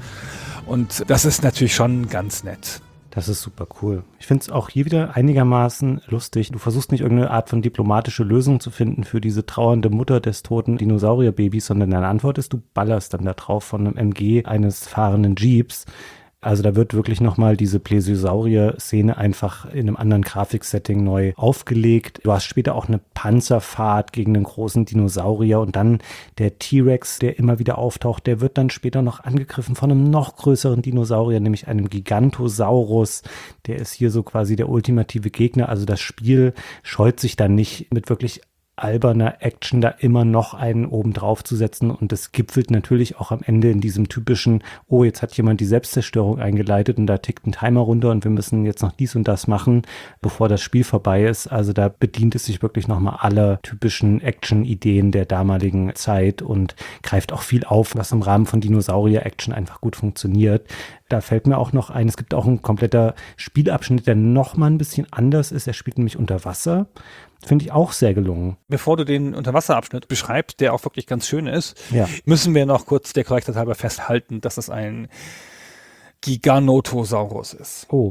Und das ist natürlich schon ganz nett. Das ist super cool. Ich finde es auch hier wieder einigermaßen lustig. Du versuchst nicht irgendeine Art von diplomatische Lösung zu finden für diese trauernde Mutter des toten Dinosaurierbabys, sondern deine Antwort ist, du ballerst dann da drauf von einem MG eines fahrenden Jeeps. Also da wird wirklich nochmal diese Plesiosaurier-Szene einfach in einem anderen Grafiksetting neu aufgelegt. Du hast später auch eine Panzerfahrt gegen einen großen Dinosaurier und dann der T-Rex, der immer wieder auftaucht, der wird dann später noch angegriffen von einem noch größeren Dinosaurier, nämlich einem Gigantosaurus. Der ist hier so quasi der ultimative Gegner. Also das Spiel scheut sich dann nicht mit wirklich alberner Action da immer noch einen oben drauf zu setzen und das gipfelt natürlich auch am Ende in diesem typischen, oh, jetzt hat jemand die Selbstzerstörung eingeleitet und da tickt ein Timer runter und wir müssen jetzt noch dies und das machen, bevor das Spiel vorbei ist. Also da bedient es sich wirklich nochmal aller typischen Action-Ideen der damaligen Zeit und greift auch viel auf, was im Rahmen von Dinosaurier-Action einfach gut funktioniert. Da fällt mir auch noch ein, es gibt auch ein kompletter Spielabschnitt, der noch mal ein bisschen anders ist. Er spielt nämlich unter Wasser. Finde ich auch sehr gelungen. Bevor du den Unterwasserabschnitt beschreibst, der auch wirklich ganz schön ist, Ja. müssen wir noch kurz der Korrektheit halber festhalten, dass es ein Giganotosaurus ist. Oh.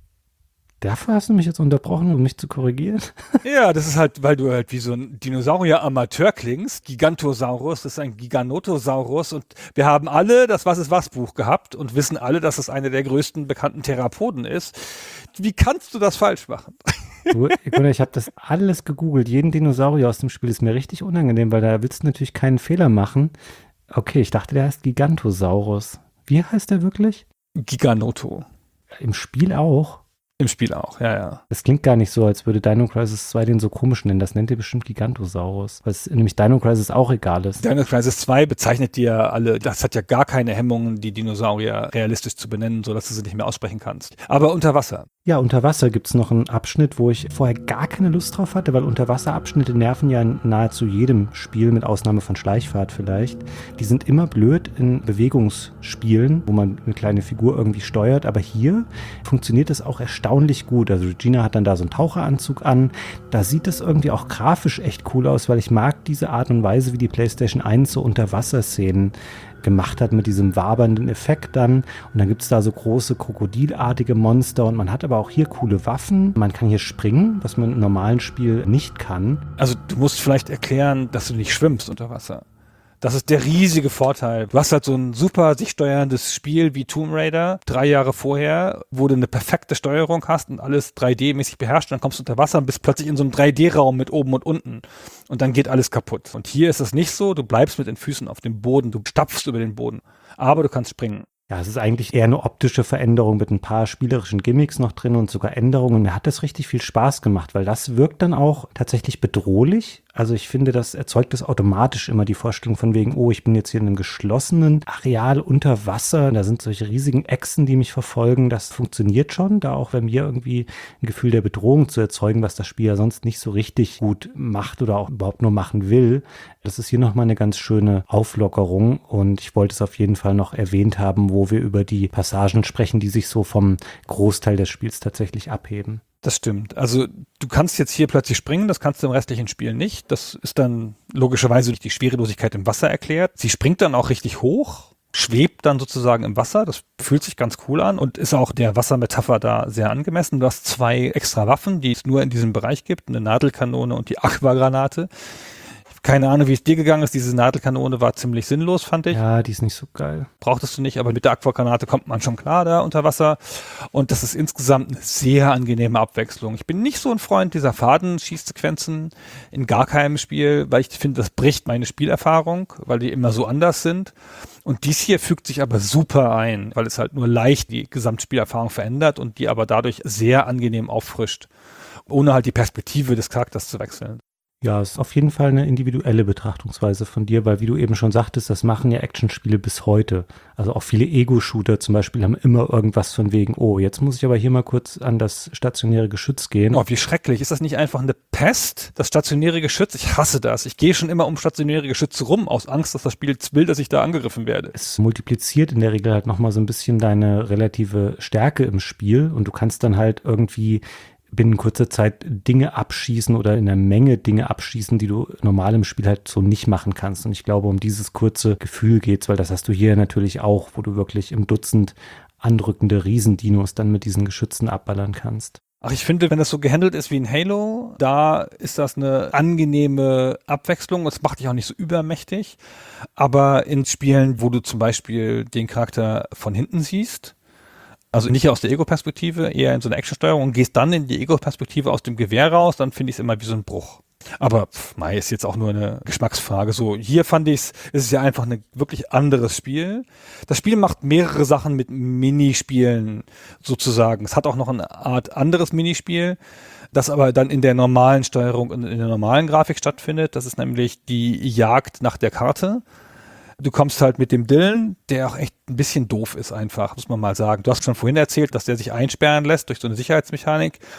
Dafür hast du mich jetzt unterbrochen, um mich zu korrigieren? Ja, das ist halt, weil du halt wie so ein Dinosaurier-Amateur klingst. Gigantosaurus ist ein Giganotosaurus und wir haben alle das Was-ist-was-Buch gehabt und wissen alle, dass es eine der größten bekannten Therapoden ist. Wie kannst du das falsch machen? Du, Gunnar, ich habe das alles gegoogelt. Jeden Dinosaurier aus dem Spiel ist mir richtig unangenehm, weil da willst du natürlich keinen Fehler machen. Okay, ich dachte, der heißt Gigantosaurus. Wie heißt der wirklich? Giganoto. Im Spiel auch? Im Spiel auch, ja, ja. Das klingt gar nicht so, als würde Dino Crisis 2 den so komisch nennen. Das nennt ihr bestimmt Gigantosaurus. Weil es nämlich Dino Crisis auch egal ist. Dino Crisis 2 bezeichnet die ja alle, das hat ja gar keine Hemmungen, die Dinosaurier realistisch zu benennen, sodass du sie nicht mehr aussprechen kannst. Aber unter Wasser. Ja, unter Wasser gibt es noch einen Abschnitt, wo ich vorher gar keine Lust drauf hatte, weil Unterwasserabschnitte nerven ja in nahezu jedem Spiel, mit Ausnahme von Schleichfahrt vielleicht. Die sind immer blöd in Bewegungsspielen, wo man eine kleine Figur irgendwie steuert, aber hier funktioniert es auch erstaunlich gut. Also Regina hat dann da so einen Taucheranzug an, da sieht es irgendwie auch grafisch echt cool aus, weil ich mag diese Art und Weise, wie die PlayStation 1 so Unterwasserszenen gemacht hat mit diesem wabernden Effekt dann. Und dann gibt es da so große krokodilartige Monster und man hat aber auch hier coole Waffen. Man kann hier springen, was man im normalen Spiel nicht kann. Also du musst vielleicht erklären, dass du nicht schwimmst unter Wasser. Das ist der riesige Vorteil. Du hast halt so ein super sich steuerndes Spiel wie Tomb Raider 3 Jahre vorher, wo du eine perfekte Steuerung hast und alles 3D-mäßig beherrscht. Dann kommst du unter Wasser und bist plötzlich in so einem 3D-Raum mit oben und unten. Und dann geht alles kaputt. Und hier ist es nicht so. Du bleibst mit den Füßen auf dem Boden. Du stapfst über den Boden. Aber du kannst springen. Ja, es ist eigentlich eher eine optische Veränderung mit ein paar spielerischen Gimmicks noch drin und sogar Änderungen. Mir hat das richtig viel Spaß gemacht, weil das wirkt dann auch tatsächlich bedrohlich. Also ich finde, das erzeugt es automatisch immer die Vorstellung von wegen, oh, ich bin jetzt hier in einem geschlossenen Areal unter Wasser. Da sind solche riesigen Echsen, die mich verfolgen. Das funktioniert schon, da auch bei mir irgendwie ein Gefühl der Bedrohung zu erzeugen, was das Spiel ja sonst nicht so richtig gut macht oder auch überhaupt nur machen will. Das ist hier nochmal eine ganz schöne Auflockerung und ich wollte es auf jeden Fall noch erwähnt haben, wo wir über die Passagen sprechen, die sich so vom Großteil des Spiels tatsächlich abheben. Das stimmt. Also du kannst jetzt hier plötzlich springen, das kannst du im restlichen Spiel nicht. Das ist dann logischerweise durch die Schwerelosigkeit im Wasser erklärt. Sie springt dann auch richtig hoch, schwebt dann sozusagen im Wasser. Das fühlt sich ganz cool an und ist auch der Wassermetapher da sehr angemessen. Du hast 2 extra Waffen, die es nur in diesem Bereich gibt, eine Nadelkanone und die Aquagranate. Keine Ahnung, wie es dir gegangen ist. Diese Nadelkanone war ziemlich sinnlos, fand ich. Ja, die ist nicht so geil. Brauchtest du nicht, aber mit der Aquagranate kommt man schon klar da unter Wasser. Und das ist insgesamt eine sehr angenehme Abwechslung. Ich bin nicht so ein Freund dieser Fadenschießsequenzen in gar keinem Spiel, weil ich finde, das bricht meine Spielerfahrung, weil die immer so anders sind. Und dies hier fügt sich aber super ein, weil es halt nur leicht die Gesamtspielerfahrung verändert und die aber dadurch sehr angenehm auffrischt, ohne halt die Perspektive des Charakters zu wechseln. Ja, es ist auf jeden Fall eine individuelle Betrachtungsweise von dir, weil wie du eben schon sagtest, das machen ja Actionspiele bis heute. Also auch viele Ego-Shooter zum Beispiel haben immer irgendwas von wegen, oh, jetzt muss ich aber hier mal kurz an das stationäre Geschütz gehen. Oh, wie schrecklich. Ist das nicht einfach eine Pest, das stationäre Geschütz? Ich hasse das. Ich gehe schon immer um stationäre Geschütze rum, aus Angst, dass das Spiel will, dass ich da angegriffen werde. Es multipliziert in der Regel halt nochmal so ein bisschen deine relative Stärke im Spiel und du kannst dann halt irgendwie binnen kurzer Zeit Dinge abschießen oder in der Menge Dinge abschießen, die du normal im Spiel halt so nicht machen kannst. Und ich glaube, um dieses kurze Gefühl geht's, weil das hast du hier natürlich auch, wo du wirklich im Dutzend andrückende Riesendinos dann mit diesen Geschützen abballern kannst. Ach, ich finde, wenn das so gehandelt ist wie in Halo, da ist das eine angenehme Abwechslung. Es macht dich auch nicht so übermächtig. Aber in Spielen, wo du zum Beispiel den Charakter von hinten siehst, also nicht aus der Ego-Perspektive, eher in so einer Actionsteuerung und gehst dann in die Ego-Perspektive aus dem Gewehr raus, dann finde ich es immer wie so ein Bruch. Aber Mai ist jetzt auch nur eine Geschmacksfrage. So, hier fand ich es ist ja einfach ein wirklich anderes Spiel. Das Spiel macht mehrere Sachen mit Minispielen sozusagen. Es hat auch noch eine Art anderes Minispiel, das aber dann in der normalen Steuerung und in der normalen Grafik stattfindet. Das ist nämlich die Jagd nach der Karte. Du kommst halt mit dem Dylan, der auch echt ein bisschen doof ist einfach, muss man mal sagen. Du hast schon vorhin erzählt, dass der sich einsperren lässt durch so eine Sicherheitsmechanik.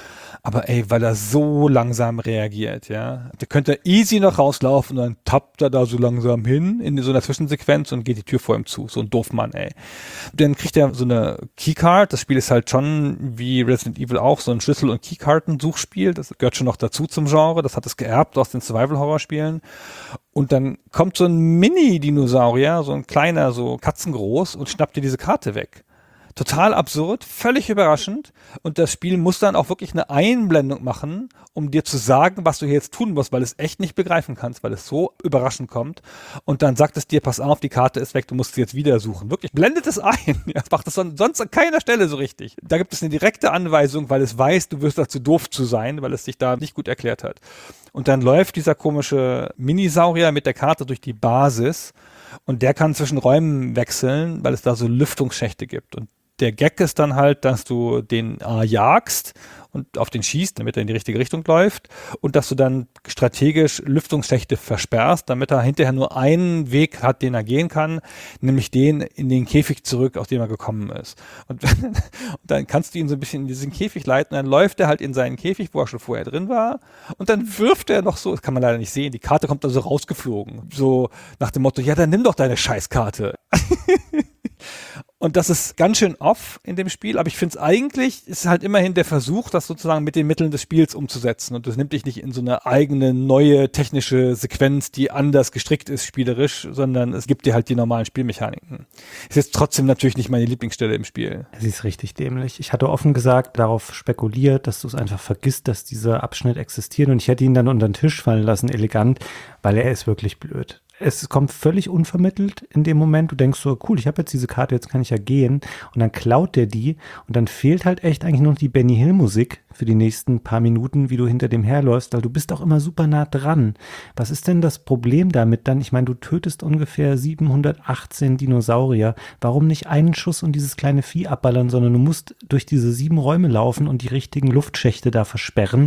Aber ey, weil er so langsam reagiert, ja. Der könnte easy noch rauslaufen und dann tappt er da so langsam hin in so einer Zwischensequenz und geht die Tür vor ihm zu. So ein Doofmann, ey. Dann kriegt er so eine Keycard. Das Spiel ist halt schon, wie Resident Evil auch, so ein Schlüssel- und Keykarten-Suchspiel. Das gehört schon noch dazu zum Genre. Das hat es geerbt aus den Survival-Horror-Spielen. Und dann kommt so ein Mini-Dinosaurier, so ein kleiner, so katzengroß und schnappt dir diese Karte weg. Total absurd, völlig überraschend. Und das Spiel muss dann auch wirklich eine Einblendung machen, um dir zu sagen, was du hier jetzt tun musst, weil es echt nicht begreifen kannst, weil es so überraschend kommt. Und dann sagt es dir, pass auf, die Karte ist weg, du musst sie jetzt wieder suchen. Wirklich, blendet es ein. Ja, macht es sonst an keiner Stelle so richtig. Da gibt es eine direkte Anweisung, weil es weiß, du wirst dazu doof zu sein, weil es dich da nicht gut erklärt hat. Und dann läuft dieser komische Minisaurier mit der Karte durch die Basis und der kann zwischen Räumen wechseln, weil es da so Lüftungsschächte gibt. Und der Gag ist dann halt, dass du den jagst und auf den schießt, damit er in die richtige Richtung läuft und dass du dann strategisch Lüftungsschächte versperrst, damit er hinterher nur einen Weg hat, den er gehen kann, nämlich den in den Käfig zurück, aus dem er gekommen ist. Und dann kannst du ihn so ein bisschen in diesen Käfig leiten, dann läuft er halt in seinen Käfig, wo er schon vorher drin war und dann wirft er noch so, das kann man leider nicht sehen, die Karte kommt da so rausgeflogen, so nach dem Motto, ja, dann nimm doch deine Scheißkarte. Und das ist ganz schön off in dem Spiel, aber ich finde es eigentlich, ist halt immerhin der Versuch, das sozusagen mit den Mitteln des Spiels umzusetzen. Und das nimmt dich nicht in so eine eigene, neue technische Sequenz, die anders gestrickt ist, spielerisch, sondern es gibt dir halt die normalen Spielmechaniken. Ist jetzt trotzdem natürlich nicht meine Lieblingsstelle im Spiel. Sie ist richtig dämlich. Ich hatte offen gesagt darauf spekuliert, dass du es einfach vergisst, dass dieser Abschnitt existiert und ich hätte ihn dann unter den Tisch fallen lassen, elegant, weil er ist wirklich blöd. Es kommt völlig unvermittelt in dem Moment. Du denkst so, cool, ich habe jetzt diese Karte, jetzt kann ich ja gehen. Und dann klaut der die und dann fehlt halt echt eigentlich nur noch die Benny Hill Musik für die nächsten paar Minuten, wie du hinter dem herläufst, weil du bist auch immer super nah dran. Was ist denn das Problem damit dann? Ich meine, du tötest ungefähr 718 Dinosaurier. Warum nicht einen Schuss und dieses kleine Vieh abballern, sondern du musst durch diese 7 Räume laufen und die richtigen Luftschächte da versperren?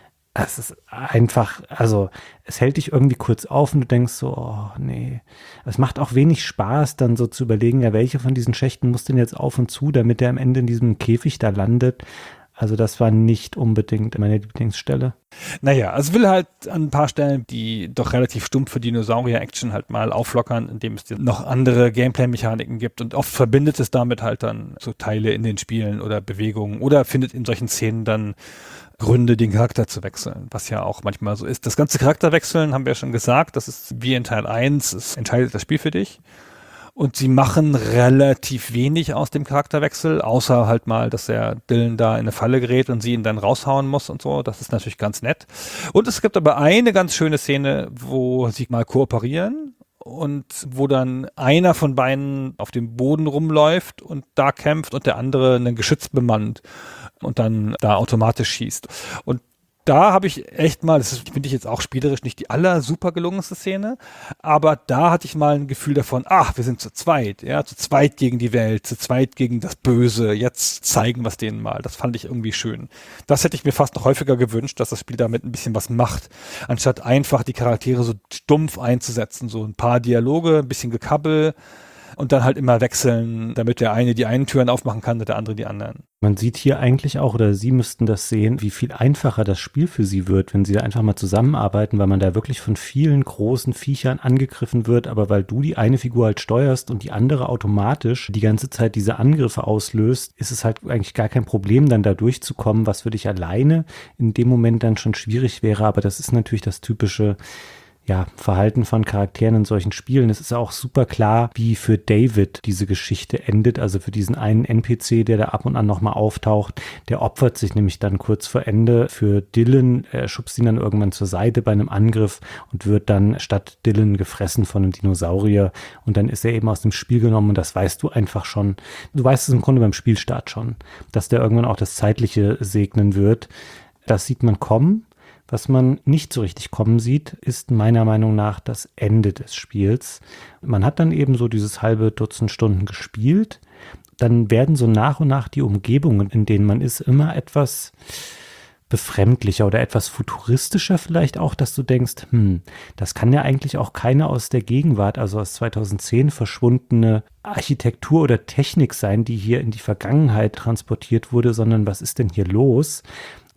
Es ist einfach, also es hält dich irgendwie kurz auf und du denkst so, oh nee. Es macht auch wenig Spaß, dann so zu überlegen, ja, welche von diesen Schächten muss denn jetzt auf und zu, damit der am Ende in diesem Käfig da landet. Also das war nicht unbedingt meine Lieblingsstelle. Naja, es will halt an ein paar Stellen die doch relativ stumpfe Dinosaurier-Action halt mal auflockern, indem es dir noch andere Gameplay-Mechaniken gibt und oft verbindet es damit halt dann so Teile in den Spielen oder Bewegungen oder findet in solchen Szenen dann Gründe, den Charakter zu wechseln, was ja auch manchmal so ist. Das ganze Charakterwechseln, haben wir ja schon gesagt, das ist wie in Teil 1, es entscheidet das Spiel für dich. Und sie machen relativ wenig aus dem Charakterwechsel, außer halt mal, dass der Dylan da in eine Falle gerät und sie ihn dann raushauen muss und so. Das ist natürlich ganz nett. Und es gibt aber eine ganz schöne Szene, wo sie mal kooperieren und wo dann einer von beiden auf dem Boden rumläuft und da kämpft und der andere ein Geschütz bemannt und dann da automatisch schießt. Und da habe ich echt mal, das finde ich jetzt auch spielerisch nicht die super gelungenste Szene, aber da hatte ich mal ein Gefühl davon, wir sind zu zweit, ja, zu zweit gegen die Welt, zu zweit gegen das Böse, jetzt zeigen wir es denen mal. Das fand ich irgendwie schön. Das hätte ich mir fast noch häufiger gewünscht, dass das Spiel damit ein bisschen was macht, anstatt einfach die Charaktere so stumpf einzusetzen, so ein paar Dialoge, ein bisschen Gekabbel und dann halt immer wechseln, damit der eine die einen Türen aufmachen kann und der andere die anderen. Man sieht hier eigentlich auch, oder Sie müssten das sehen, wie viel einfacher das Spiel für Sie wird, wenn Sie da einfach mal zusammenarbeiten, weil man da wirklich von vielen großen Viechern angegriffen wird, aber weil du die eine Figur halt steuerst und die andere automatisch die ganze Zeit diese Angriffe auslöst, ist es halt eigentlich gar kein Problem, dann da durchzukommen, was für dich alleine in dem Moment dann schon schwierig wäre, aber das ist natürlich das typische Verhalten von Charakteren in solchen Spielen. Es ist auch super klar, wie für David diese Geschichte endet, also für diesen einen NPC, der da ab und an nochmal auftaucht. Der opfert sich nämlich dann kurz vor Ende für Dylan, schubst ihn dann irgendwann zur Seite bei einem Angriff und wird dann statt Dylan gefressen von einem Dinosaurier und dann ist er eben aus dem Spiel genommen und das weißt du einfach schon. Du weißt es im Grunde beim Spielstart schon, dass der irgendwann auch das Zeitliche segnen wird. Das sieht man kommen. Was man nicht so richtig kommen sieht, ist meiner Meinung nach das Ende des Spiels. Man hat dann eben so dieses halbe Dutzend Stunden gespielt. Dann werden so nach und nach die Umgebungen, in denen man ist, immer etwas befremdlicher oder etwas futuristischer vielleicht auch, dass du denkst, das kann ja eigentlich auch keine aus der Gegenwart, also aus 2010 verschwundene Architektur oder Technik sein, die hier in die Vergangenheit transportiert wurde, sondern was ist denn hier los?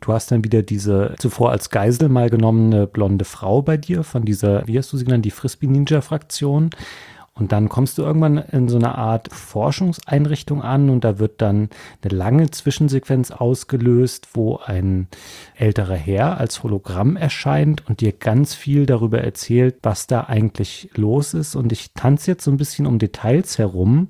Du hast dann wieder diese zuvor als Geisel mal genommene blonde Frau bei dir von dieser, wie hast du sie genannt, die Frisbee-Ninja-Fraktion. Und dann kommst du irgendwann in so eine Art Forschungseinrichtung an und da wird dann eine lange Zwischensequenz ausgelöst, wo ein älterer Herr als Hologramm erscheint und dir ganz viel darüber erzählt, was da eigentlich los ist. Und ich tanze jetzt so ein bisschen um Details herum.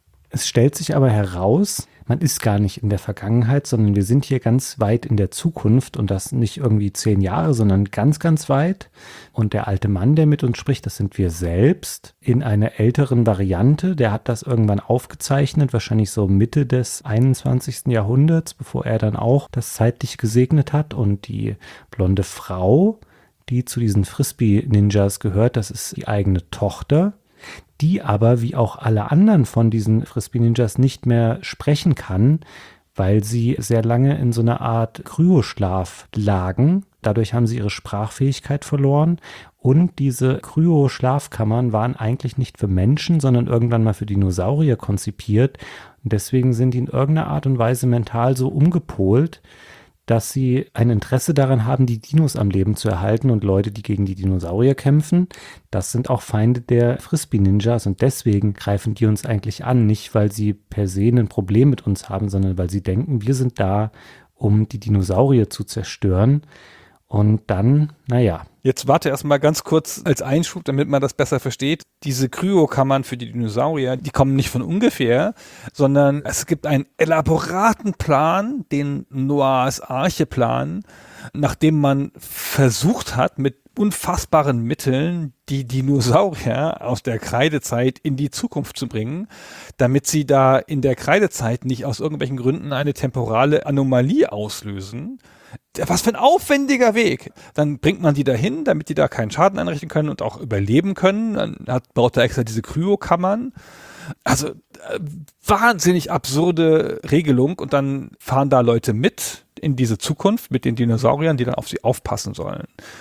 Es stellt sich aber heraus, man ist gar nicht in der Vergangenheit, sondern wir sind hier ganz weit in der Zukunft und das nicht irgendwie 10 Jahre, sondern ganz, ganz weit. Und der alte Mann, der mit uns spricht, das sind wir selbst in einer älteren Variante. Der hat das irgendwann aufgezeichnet, wahrscheinlich so Mitte des 21. Jahrhunderts, bevor er dann auch das zeitlich gesegnet hat. Und die blonde Frau, die zu diesen Frisbee-Ninjas gehört, das ist die eigene Tochter, die aber wie auch alle anderen von diesen Frisbee-Ninjas nicht mehr sprechen kann, weil sie sehr lange in so einer Art Kryoschlaf lagen. Dadurch haben sie ihre Sprachfähigkeit verloren und diese Kryoschlafkammern waren eigentlich nicht für Menschen, sondern irgendwann mal für Dinosaurier konzipiert. Und deswegen sind die in irgendeiner Art und Weise mental so umgepolt, dass sie ein Interesse daran haben, die Dinos am Leben zu erhalten und Leute, die gegen die Dinosaurier kämpfen, das sind auch Feinde der Frisbee-Ninjas und deswegen greifen die uns eigentlich an, nicht weil sie per se ein Problem mit uns haben, sondern weil sie denken, wir sind da, um die Dinosaurier zu zerstören. Und dann, naja. Jetzt warte erstmal ganz kurz als Einschub, damit man das besser versteht. Diese Kryokammern für die Dinosaurier, die kommen nicht von ungefähr, sondern es gibt einen elaboraten Plan, den Noahs Arche-Plan, nachdem man versucht hat, mit unfassbaren Mitteln die Dinosaurier aus der Kreidezeit in die Zukunft zu bringen, damit sie da in der Kreidezeit nicht aus irgendwelchen Gründen eine temporale Anomalie auslösen. Was für ein aufwendiger Weg. Dann bringt man die dahin, damit die da keinen Schaden anrichten können und auch überleben können. Dann baut er extra diese Kryokammern. Also wahnsinnig absurde Regelung und dann fahren da Leute mit in diese Zukunft mit den Dinosauriern, die dann auf sie aufpassen sollen.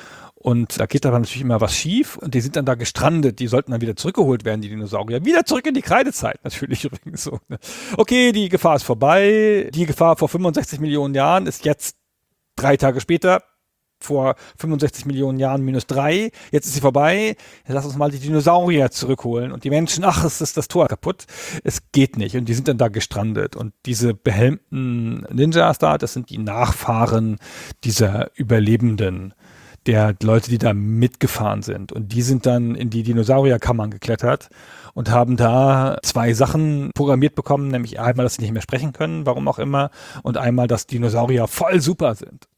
Und da geht aber natürlich immer was schief und die sind dann da gestrandet. Die sollten dann wieder zurückgeholt werden, die Dinosaurier. Wieder zurück in die Kreidezeit, natürlich übrigens so. Okay, die Gefahr ist vorbei. Die Gefahr vor 65 Millionen Jahren ist jetzt 3 Tage später, vor 65 Millionen Jahren minus 3. Jetzt ist sie vorbei. Jetzt lass uns mal die Dinosaurier zurückholen. Und die Menschen, ach, es ist das Tor kaputt. Es geht nicht. Und die sind dann da gestrandet. Und diese behelmten Ninjas da, das sind die Nachfahren dieser Überlebenden, der Leute, die da mitgefahren sind. Und die sind dann in die Dinosaurierkammern geklettert und haben da 2 Sachen programmiert bekommen, nämlich einmal, dass sie nicht mehr sprechen können, warum auch immer, und einmal, dass Dinosaurier voll super sind.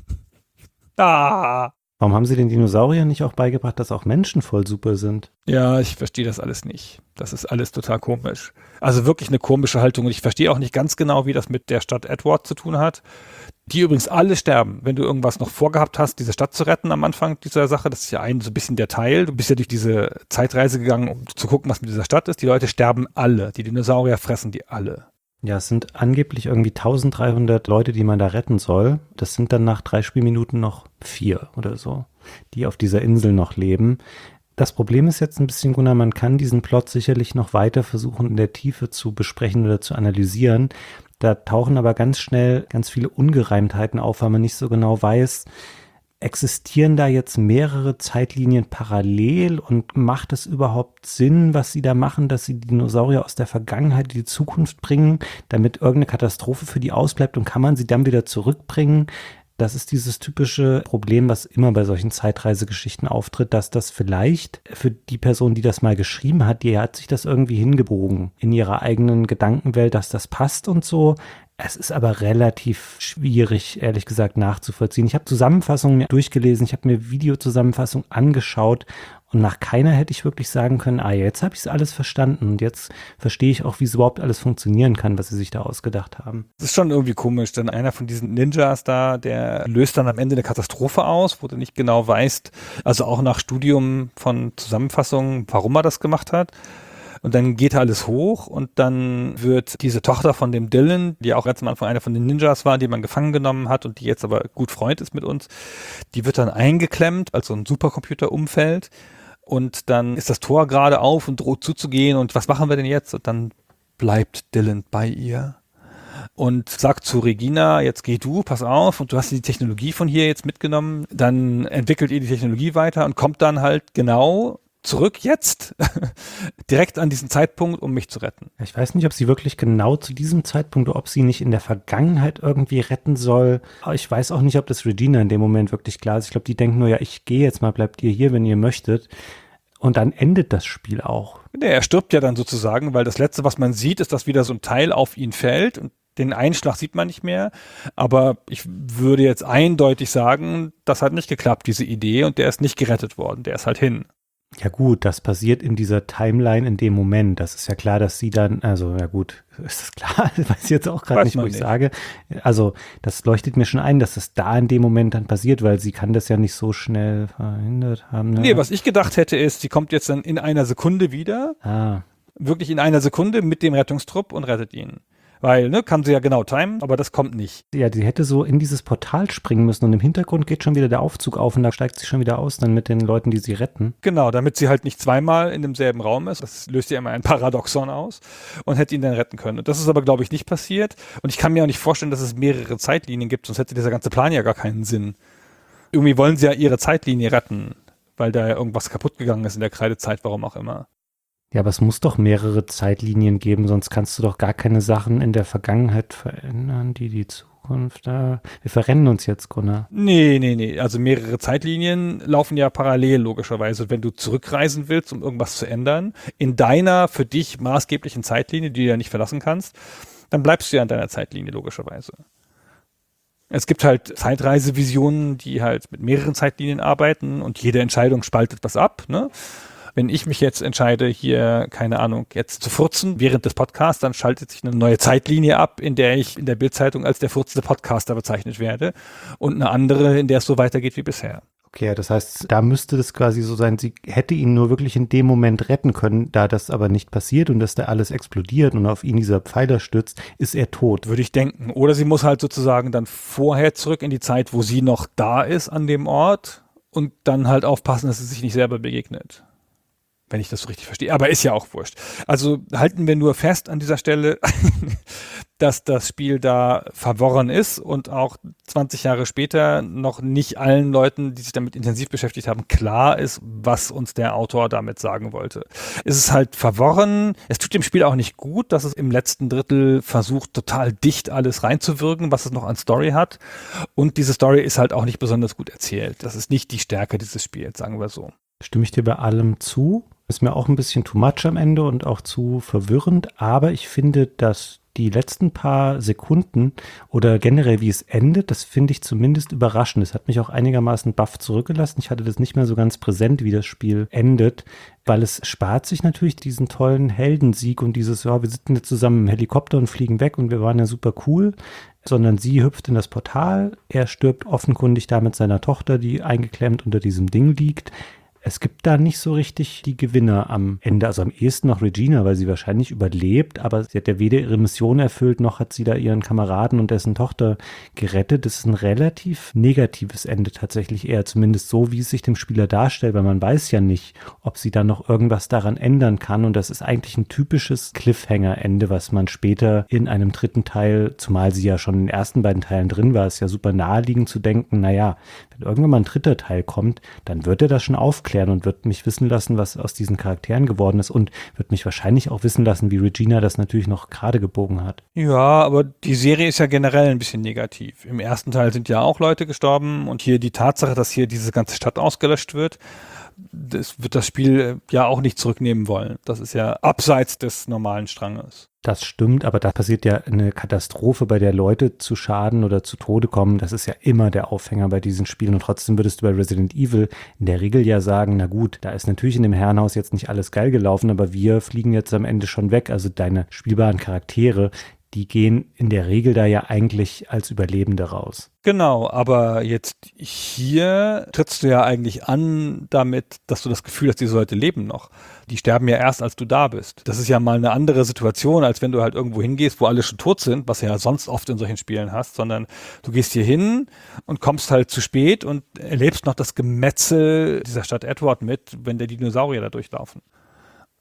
Warum haben sie den Dinosauriern nicht auch beigebracht, dass auch Menschen voll super sind? Ja, ich verstehe das alles nicht. Das ist alles total komisch. Also wirklich eine komische Haltung. Und ich verstehe auch nicht ganz genau, wie das mit der Stadt Edward zu tun hat. Die übrigens alle sterben, wenn du irgendwas noch vorgehabt hast, diese Stadt zu retten am Anfang dieser Sache. Das ist ja so ein bisschen der Teil. Du bist ja durch diese Zeitreise gegangen, um zu gucken, was mit dieser Stadt ist. Die Leute sterben alle. Die Dinosaurier fressen die alle. Ja, es sind angeblich irgendwie 1300 Leute, die man da retten soll. Das sind dann nach 3 Spielminuten noch 4 oder so, die auf dieser Insel noch leben. Das Problem ist jetzt ein bisschen, Gunnar, man kann diesen Plot sicherlich noch weiter versuchen, in der Tiefe zu besprechen oder zu analysieren. Da tauchen aber ganz schnell ganz viele Ungereimtheiten auf, weil man nicht so genau weiß, existieren da jetzt mehrere Zeitlinien parallel und macht es überhaupt Sinn, was sie da machen, dass sie die Dinosaurier aus der Vergangenheit in die Zukunft bringen, damit irgendeine Katastrophe für die ausbleibt und kann man sie dann wieder zurückbringen? Das ist dieses typische Problem, was immer bei solchen Zeitreisegeschichten auftritt, dass das vielleicht für die Person, die das mal geschrieben hat, die hat sich das irgendwie hingebogen in ihrer eigenen Gedankenwelt, dass das passt und so. Es ist aber relativ schwierig, ehrlich gesagt, nachzuvollziehen. Ich habe Zusammenfassungen durchgelesen, ich habe mir Videozusammenfassungen angeschaut und nach keiner hätte ich wirklich sagen können, jetzt habe ich es alles verstanden und jetzt verstehe ich auch, wie es überhaupt alles funktionieren kann, was sie sich da ausgedacht haben. Das ist schon irgendwie komisch, denn einer von diesen Ninjas da, der löst dann am Ende eine Katastrophe aus, wo du nicht genau weißt, also auch nach Studium von Zusammenfassungen, warum er das gemacht hat. Und dann geht alles hoch und dann wird diese Tochter von dem Dylan, die auch ganz am Anfang einer von den Ninjas war, die man gefangen genommen hat und die jetzt aber gut Freund ist mit uns, die wird dann eingeklemmt, als so ein Supercomputer-Umfeld. Und dann ist das Tor gerade auf und droht zuzugehen und was machen wir denn jetzt? Und dann bleibt Dylan bei ihr. und sagt zu Regina, jetzt geh du, pass auf, und du hast die Technologie von hier jetzt mitgenommen, dann entwickelt ihr die Technologie weiter und kommt dann halt genau zurück jetzt, direkt an diesen Zeitpunkt, um mich zu retten. Ich weiß nicht, ob sie wirklich genau zu diesem Zeitpunkt, oder ob sie nicht in der Vergangenheit irgendwie retten soll. Aber ich weiß auch nicht, ob das Regina in dem Moment wirklich klar ist. Ich glaube, die denken nur, ja, ich gehe jetzt mal, bleibt ihr hier, wenn ihr möchtet. Und dann endet das Spiel auch. Nee, er stirbt ja dann sozusagen, weil das Letzte, was man sieht, ist, dass wieder so ein Teil auf ihn fällt und den Einschlag sieht man nicht mehr. Aber ich würde jetzt eindeutig sagen, das hat nicht geklappt, diese Idee, und der ist nicht gerettet worden. Der ist halt hin. Ja gut, das passiert in dieser Timeline in dem Moment. Das ist ja klar, dass sie dann, also ja gut, ist das klar? Ich weiß jetzt auch gerade nicht, wo ich sage. Also das leuchtet mir schon ein, dass das da in dem Moment dann passiert, weil sie kann das ja nicht so schnell verhindert haben. Ne? Nee, was ich gedacht hätte ist, sie kommt jetzt dann in einer Sekunde wieder, wirklich in einer Sekunde mit dem Rettungstrupp und rettet ihn. Weil, kann sie ja genau timen, aber das kommt nicht. Ja, sie hätte so in dieses Portal springen müssen und im Hintergrund geht schon wieder der Aufzug auf und da steigt sie schon wieder aus, dann mit den Leuten, die sie retten. Genau, damit sie halt nicht zweimal in demselben Raum ist. Das löst ja immer ein Paradoxon aus und hätte ihn dann retten können. Und das ist aber, glaube ich, nicht passiert. Und ich kann mir auch nicht vorstellen, dass es mehrere Zeitlinien gibt, sonst hätte dieser ganze Plan ja gar keinen Sinn. Irgendwie wollen sie ja ihre Zeitlinie retten, weil da ja irgendwas kaputt gegangen ist in der Kreidezeit, warum auch immer. Ja, aber es muss doch mehrere Zeitlinien geben, sonst kannst du doch gar keine Sachen in der Vergangenheit verändern, die Zukunft da. Wir verrennen uns jetzt, Gunnar. Nee. Also mehrere Zeitlinien laufen ja parallel, logischerweise. Wenn du zurückreisen willst, um irgendwas zu ändern, in deiner für dich maßgeblichen Zeitlinie, die du ja nicht verlassen kannst, dann bleibst du ja in deiner Zeitlinie, logischerweise. Es gibt halt Zeitreisevisionen, die halt mit mehreren Zeitlinien arbeiten und jede Entscheidung spaltet was ab, ne? Wenn ich mich jetzt entscheide, hier, keine Ahnung, jetzt zu furzen während des Podcasts, dann schaltet sich eine neue Zeitlinie ab, in der ich in der Bildzeitung als der furzende Podcaster bezeichnet werde und eine andere, in der es so weitergeht wie bisher. Okay, das heißt, da müsste das quasi so sein, sie hätte ihn nur wirklich in dem Moment retten können, da das aber nicht passiert und dass da alles explodiert und auf ihn dieser Pfeiler stürzt, ist er tot. Würde ich denken. Oder sie muss halt sozusagen dann vorher zurück in die Zeit, wo sie noch da ist an dem Ort und dann halt aufpassen, dass sie sich nicht selber begegnet. Wenn ich das so richtig verstehe. Aber ist ja auch wurscht. Also halten wir nur fest an dieser Stelle, dass das Spiel da verworren ist und auch 20 Jahre später noch nicht allen Leuten, die sich damit intensiv beschäftigt haben, klar ist, was uns der Autor damit sagen wollte. Es ist halt verworren. Es tut dem Spiel auch nicht gut, dass es im letzten Drittel versucht, total dicht alles reinzuwirken, was es noch an Story hat. Und diese Story ist halt auch nicht besonders gut erzählt. Das ist nicht die Stärke dieses Spiels, sagen wir so. Stimme ich dir bei allem zu? Ist mir auch ein bisschen too much am Ende und auch zu verwirrend, aber ich finde, dass die letzten paar Sekunden oder generell wie es endet, das finde ich zumindest überraschend. Es hat mich auch einigermaßen baff zurückgelassen. Ich hatte das nicht mehr so ganz präsent, wie das Spiel endet, weil es spart sich natürlich diesen tollen Heldensieg und dieses, ja, wir sitzen jetzt zusammen im Helikopter und fliegen weg und wir waren ja super cool, sondern sie hüpft in das Portal, er stirbt offenkundig da mit seiner Tochter, die eingeklemmt unter diesem Ding liegt. Es gibt da nicht so richtig die Gewinner am Ende, also am ehesten noch Regina, weil sie wahrscheinlich überlebt, aber sie hat ja weder ihre Mission erfüllt, noch hat sie da ihren Kameraden und dessen Tochter gerettet. Das ist ein relativ negatives Ende tatsächlich eher, zumindest so, wie es sich dem Spieler darstellt, weil man weiß ja nicht, ob sie dann noch irgendwas daran ändern kann und das ist eigentlich ein typisches Cliffhanger-Ende, was man später in einem dritten Teil, zumal sie ja schon in den ersten beiden Teilen drin war, ist ja super naheliegend zu denken, naja, wenn irgendwann mal ein dritter Teil kommt, dann wird er das schon aufklären und wird mich wissen lassen, was aus diesen Charakteren geworden ist und wird mich wahrscheinlich auch wissen lassen, wie Regina das natürlich noch gerade gebogen hat. Ja, aber die Serie ist ja generell ein bisschen negativ. Im ersten Teil sind ja auch Leute gestorben und hier die Tatsache, dass hier diese ganze Stadt ausgelöscht wird, das wird das Spiel ja auch nicht zurücknehmen wollen. Das ist ja abseits des normalen Stranges. Das stimmt, aber da passiert ja eine Katastrophe, bei der Leute zu Schaden oder zu Tode kommen. Das ist ja immer der Aufhänger bei diesen Spielen. Und trotzdem würdest du bei Resident Evil in der Regel ja sagen, na gut, da ist natürlich in dem Herrenhaus jetzt nicht alles geil gelaufen, aber wir fliegen jetzt am Ende schon weg. Also deine spielbaren Charaktere, die gehen in der Regel da ja eigentlich als Überlebende raus. Genau, aber jetzt hier trittst du ja eigentlich an damit, dass du das Gefühl hast, diese Leute leben noch. Die sterben ja erst, als du da bist. Das ist ja mal eine andere Situation, als wenn du halt irgendwo hingehst, wo alle schon tot sind, was du ja sonst oft in solchen Spielen hast, sondern du gehst hier hin und kommst halt zu spät und erlebst noch das Gemetzel dieser Stadt Edward mit, wenn der Dinosaurier da durchlaufen.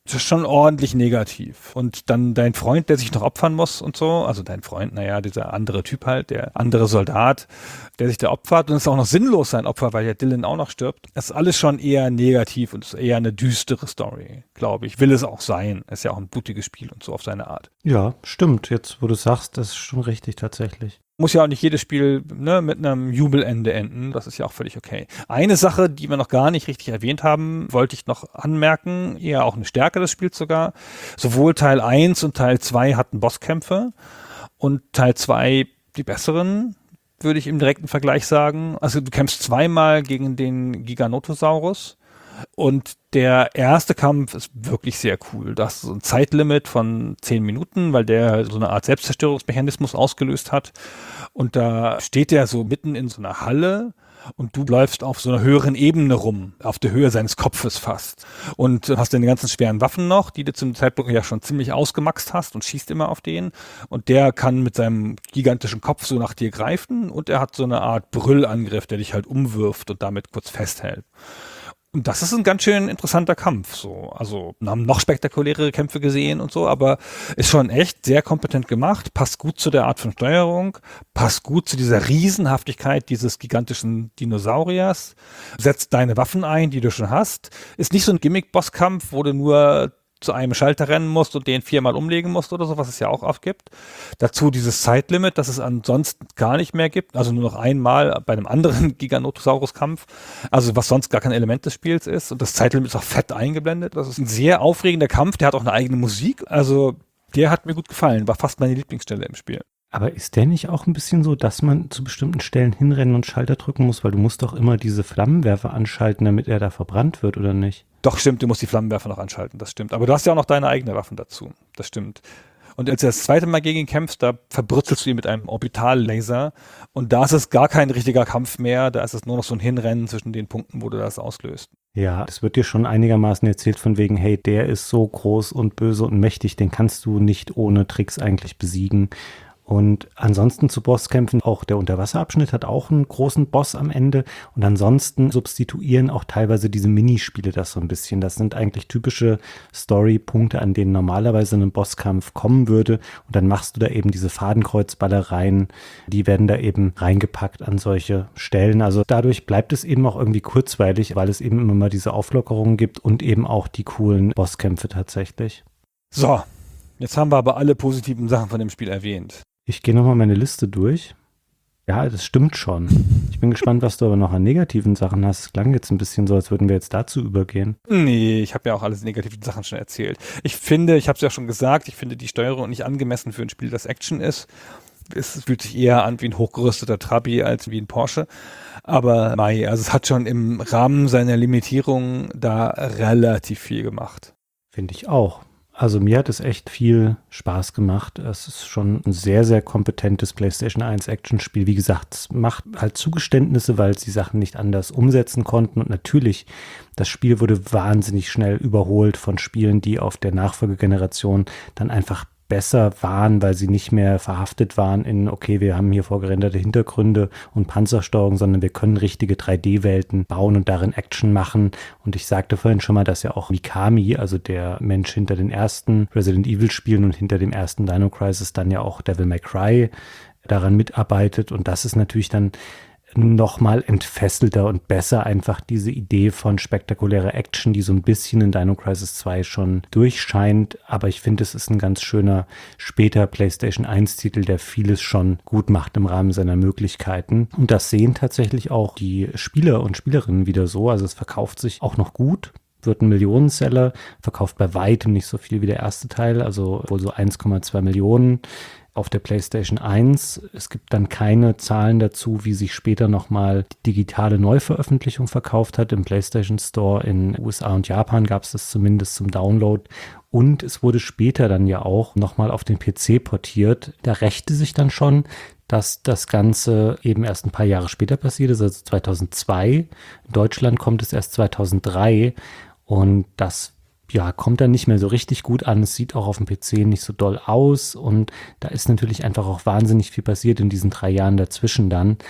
Das ist schon ordentlich negativ. Und dann dein Freund, der sich noch opfern muss und so, also dein Freund, naja, dieser andere Typ halt, der andere Soldat, der sich da opfert und es ist auch noch sinnlos sein Opfer, weil ja Dylan auch noch stirbt. Das ist alles schon eher negativ und ist eher eine düstere Story, glaube ich. Will es auch sein. Ist ja auch ein blutiges Spiel und so auf seine Art. Ja, stimmt. Jetzt, wo du sagst, das ist schon richtig tatsächlich. Muss ja auch nicht jedes Spiel mit einem Jubelende enden. Das ist ja auch völlig okay. Eine Sache, die wir noch gar nicht richtig erwähnt haben, wollte ich noch anmerken, eher auch eine Stärke des Spiels sogar. Sowohl Teil 1 und Teil 2 hatten Bosskämpfe und Teil 2 die besseren, würde ich im direkten Vergleich sagen. Also du kämpfst zweimal gegen den Giganotosaurus. Und der erste Kampf ist wirklich sehr cool. Das ist so ein Zeitlimit von 10 Minuten, weil der so eine Art Selbstzerstörungsmechanismus ausgelöst hat. Und da steht der so mitten in so einer Halle und du läufst auf so einer höheren Ebene rum, auf der Höhe seines Kopfes fast. Und hast deine ganzen schweren Waffen noch, die du zum Zeitpunkt ja schon ziemlich ausgemaxt hast und schießt immer auf den. Und der kann mit seinem gigantischen Kopf so nach dir greifen und er hat so eine Art Brüllangriff, der dich halt umwirft und damit kurz festhält. Und das ist ein ganz schön interessanter Kampf, so. Also, wir haben noch spektakulärere Kämpfe gesehen und so, aber ist schon echt sehr kompetent gemacht, passt gut zu der Art von Steuerung, passt gut zu dieser Riesenhaftigkeit dieses gigantischen Dinosauriers, setzt deine Waffen ein, die du schon hast, ist nicht so ein Gimmick-Bosskampf, wo du nur zu einem Schalter rennen musst und den 4-mal umlegen musst oder so, was es ja auch oft gibt. Dazu dieses Zeitlimit, das es ansonsten gar nicht mehr gibt, also nur noch einmal bei einem anderen Giganotosaurus-Kampf, also was sonst gar kein Element des Spiels ist. Und das Zeitlimit ist auch fett eingeblendet. Das ist ein sehr aufregender Kampf, der hat auch eine eigene Musik, also der hat mir gut gefallen, war fast meine Lieblingsstelle im Spiel. Aber ist der nicht auch ein bisschen so, dass man zu bestimmten Stellen hinrennen und Schalter drücken muss, weil du musst doch immer diese Flammenwerfer anschalten, damit er da verbrannt wird, oder nicht? Doch, stimmt, du musst die Flammenwerfer noch anschalten, das stimmt. Aber du hast ja auch noch deine eigenen Waffen dazu, das stimmt. Und als du das zweite Mal gegen ihn kämpfst, da verbrützelst du ihn mit einem Orbitallaser und da ist es gar kein richtiger Kampf mehr, da ist es nur noch so ein Hinrennen zwischen den Punkten, wo du das auslöst. Ja, es wird dir schon einigermaßen erzählt von wegen, hey, der ist so groß und böse und mächtig, den kannst du nicht ohne Tricks eigentlich besiegen. Und ansonsten zu Bosskämpfen, auch der Unterwasserabschnitt hat auch einen großen Boss am Ende. Und ansonsten substituieren auch teilweise diese Minispiele das so ein bisschen. Das sind eigentlich typische Story-Punkte, an denen normalerweise ein Bosskampf kommen würde. Und dann machst du da eben diese Fadenkreuzballereien. Die werden da eben reingepackt an solche Stellen. Also dadurch bleibt es eben auch irgendwie kurzweilig, weil es eben immer mal diese Auflockerungen gibt und eben auch die coolen Bosskämpfe tatsächlich. So, jetzt haben wir aber alle positiven Sachen von dem Spiel erwähnt. Ich gehe nochmal meine Liste durch. Ja, das stimmt schon. Ich bin gespannt, was du aber noch an negativen Sachen hast. Es klang jetzt ein bisschen so, als würden wir jetzt dazu übergehen. Nee, ich habe ja auch alle negativen Sachen schon erzählt. Ich finde, ich habe es ja schon gesagt, ich finde die Steuerung nicht angemessen für ein Spiel, das Action ist. Es fühlt sich eher an wie ein hochgerüsteter Trabi als wie ein Porsche. Aber also es hat schon im Rahmen seiner Limitierung da relativ viel gemacht. Finde ich auch. Also mir hat es echt viel Spaß gemacht. Es ist schon ein sehr, sehr kompetentes PlayStation 1 Action-Spiel. Wie gesagt, es macht halt Zugeständnisse, weil sie Sachen nicht anders umsetzen konnten. Und natürlich, das Spiel wurde wahnsinnig schnell überholt von Spielen, die auf der Nachfolgegeneration dann einfach besser waren, weil sie nicht mehr verhaftet waren in, okay, wir haben hier vorgerenderte Hintergründe und Panzersteuerung, sondern wir können richtige 3D-Welten bauen und darin Action machen. Und ich sagte vorhin schon mal, dass ja auch Mikami, also der Mensch hinter den ersten Resident Evil-Spielen und hinter dem ersten Dino Crisis, dann ja auch Devil May Cry daran mitarbeitet. Und das ist natürlich dann nochmal entfesselter und besser einfach diese Idee von spektakulärer Action, die so ein bisschen in Dino Crisis 2 schon durchscheint. Aber ich finde, es ist ein ganz schöner später PlayStation 1-Titel, der vieles schon gut macht im Rahmen seiner Möglichkeiten. Und das sehen tatsächlich auch die Spieler und Spielerinnen wieder so. Also es verkauft sich auch noch gut. Wird ein Millionenseller, verkauft bei weitem nicht so viel wie der erste Teil, also wohl so 1,2 Millionen auf der PlayStation 1. Es gibt dann keine Zahlen dazu, wie sich später nochmal die digitale Neuveröffentlichung verkauft hat. Im PlayStation Store in USA und Japan gab es das zumindest zum Download. Und es wurde später dann ja auch nochmal auf den PC portiert. Da rächte sich dann schon, dass das Ganze eben erst ein paar Jahre später passiert ist, also 2002. In Deutschland kommt es erst 2003. Und das kommt dann nicht mehr so richtig gut an. Es sieht auch auf dem PC nicht so doll aus. Und da ist natürlich einfach auch wahnsinnig viel passiert in diesen 3 Jahren dazwischen dann.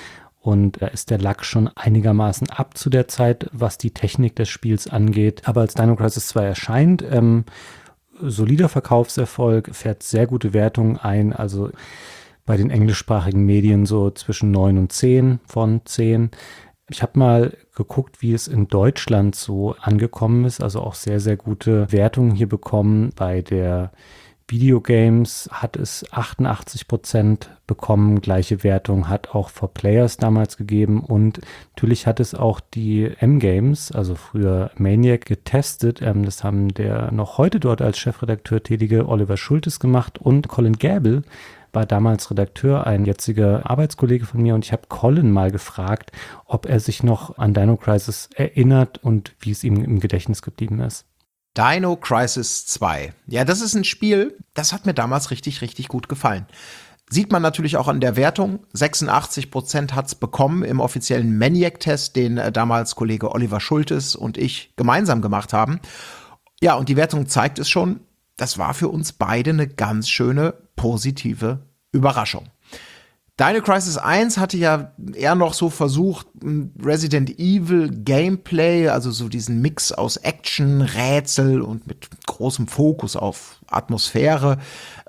und da ist der Lack schon einigermaßen ab zu der Zeit, was die Technik des Spiels angeht. Aber als Dino Crisis 2 erscheint, solider Verkaufserfolg, fährt sehr gute Wertungen ein, also bei den englischsprachigen Medien so zwischen 9 und 10 von 10. Ich habe mal geguckt, wie es in Deutschland so angekommen ist, also auch sehr, sehr gute Wertungen hier bekommen. Bei der Videogames hat es 88% bekommen, gleiche Wertung hat auch 4Players damals gegeben und natürlich hat es auch die M-Games, also früher Maniac, getestet. Das haben der noch heute dort als Chefredakteur tätige Oliver Schultes gemacht und Colin Gable war damals Redakteur, ein jetziger Arbeitskollege von mir und ich habe Colin mal gefragt, ob er sich noch an Dino Crisis erinnert und wie es ihm im Gedächtnis geblieben ist. Dino Crisis 2. Ja, das ist ein Spiel, das hat mir damals richtig, richtig gut gefallen. Sieht man natürlich auch an der Wertung. 86% hat's bekommen im offiziellen Maniac-Test, den damals Kollege Oliver Schultes und ich gemeinsam gemacht haben. Ja, und die Wertung zeigt es schon, das war für uns beide eine ganz schöne positive Überraschung. Dino Crisis 1 hatte ja eher noch so versucht, Resident Evil Gameplay, also so diesen Mix aus Action, Rätsel und mit großem Fokus auf Atmosphäre,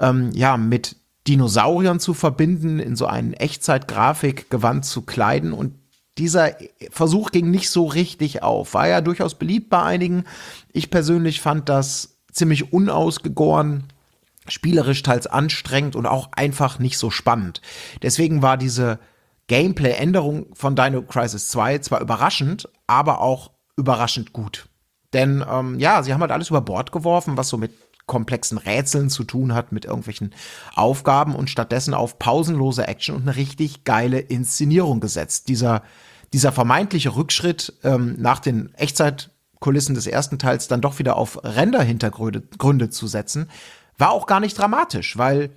mit Dinosauriern zu verbinden, in so einen Echtzeit-Grafik-Gewand zu kleiden. Und dieser Versuch ging nicht so richtig auf. War ja durchaus beliebt bei einigen. Ich persönlich fand das ziemlich unausgegoren, spielerisch teils anstrengend und auch einfach nicht so spannend. Deswegen war diese Gameplay-Änderung von Dino Crisis 2 zwar überraschend, aber auch überraschend gut. Denn sie haben halt alles über Bord geworfen, was so mit komplexen Rätseln zu tun hat, mit irgendwelchen Aufgaben und stattdessen auf pausenlose Action und eine richtig geile Inszenierung gesetzt. Dieser vermeintliche Rückschritt nach den Echtzeitkulissen des ersten Teils dann doch wieder auf Render-Hintergründe zu setzen, war auch gar nicht dramatisch, weil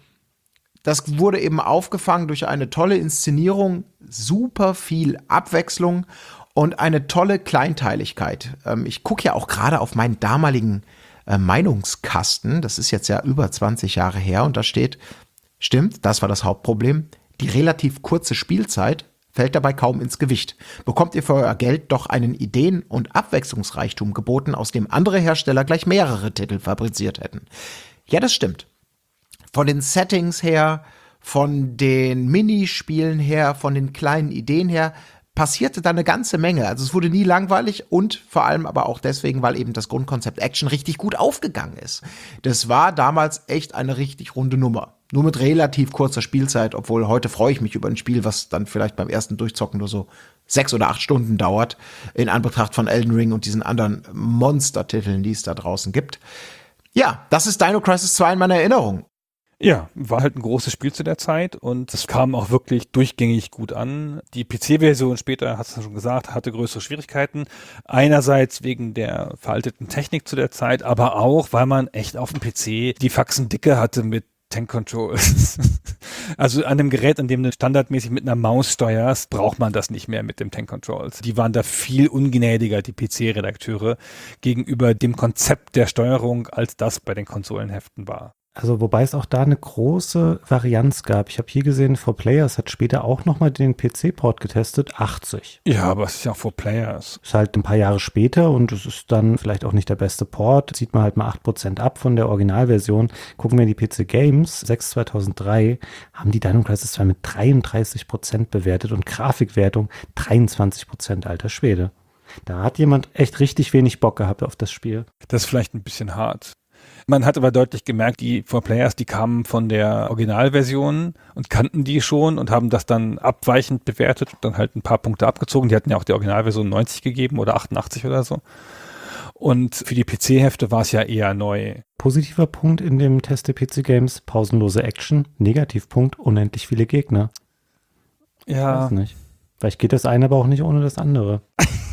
das wurde eben aufgefangen durch eine tolle Inszenierung, super viel Abwechslung und eine tolle Kleinteiligkeit. Ich gucke ja auch gerade auf meinen damaligen Meinungskasten, das ist jetzt ja über 20 Jahre her und da steht, stimmt, das war das Hauptproblem, die relativ kurze Spielzeit fällt dabei kaum ins Gewicht. Bekommt ihr für euer Geld doch einen Ideen- und Abwechslungsreichtum geboten, aus dem andere Hersteller gleich mehrere Titel fabriziert hätten. Ja, das stimmt. Von den Settings her, von den Minispielen her, von den kleinen Ideen her, passierte da eine ganze Menge. Also es wurde nie langweilig und vor allem aber auch deswegen, weil eben das Grundkonzept Action richtig gut aufgegangen ist. Das war damals echt eine richtig runde Nummer. Nur mit relativ kurzer Spielzeit, obwohl heute freue ich mich über ein Spiel, was dann vielleicht beim ersten Durchzocken nur so 6 oder 8 Stunden dauert, in Anbetracht von Elden Ring und diesen anderen Monstertiteln, die es da draußen gibt. Ja, das ist Dino Crisis 2 in meiner Erinnerung. Ja, war halt ein großes Spiel zu der Zeit und es kam auch wirklich durchgängig gut an. Die PC-Version später, hast du schon gesagt, hatte größere Schwierigkeiten. Einerseits wegen der veralteten Technik zu der Zeit, aber auch, weil man echt auf dem PC die Faxendicke hatte mit Tank Controls. Also an einem Gerät, an dem du standardmäßig mit einer Maus steuerst, braucht man das nicht mehr mit dem Tank Controls. Die waren da viel ungnädiger, die PC-Redakteure, gegenüber dem Konzept der Steuerung, als das bei den Konsolenheften war. Also wobei es auch da eine große Varianz gab. Ich habe hier gesehen, 4Players hat später auch nochmal den PC-Port getestet, 80. Ja, aber es ist ja auch 4Players. Ist halt ein paar Jahre später und es ist dann vielleicht auch nicht der beste Port. Zieht man halt mal 8% ab von der Originalversion. Gucken wir die PC Games, 6/2003, haben die Dino Crisis 2 mit 33% bewertet und Grafikwertung 23%, alter Schwede. Da hat jemand echt richtig wenig Bock gehabt auf das Spiel. Das ist vielleicht ein bisschen hart. Man hat aber deutlich gemerkt, die 4Players, die kamen von der Originalversion und kannten die schon und haben das dann abweichend bewertet und dann halt ein paar Punkte abgezogen. Die hatten ja auch die Originalversion 90 gegeben oder 88 oder so. Und für die PC-Hefte war es ja eher neu. Positiver Punkt in dem Test der PC Games, pausenlose Action. Negativpunkt, unendlich viele Gegner. Ja. Ich weiß nicht. Vielleicht geht das eine aber auch nicht ohne das andere.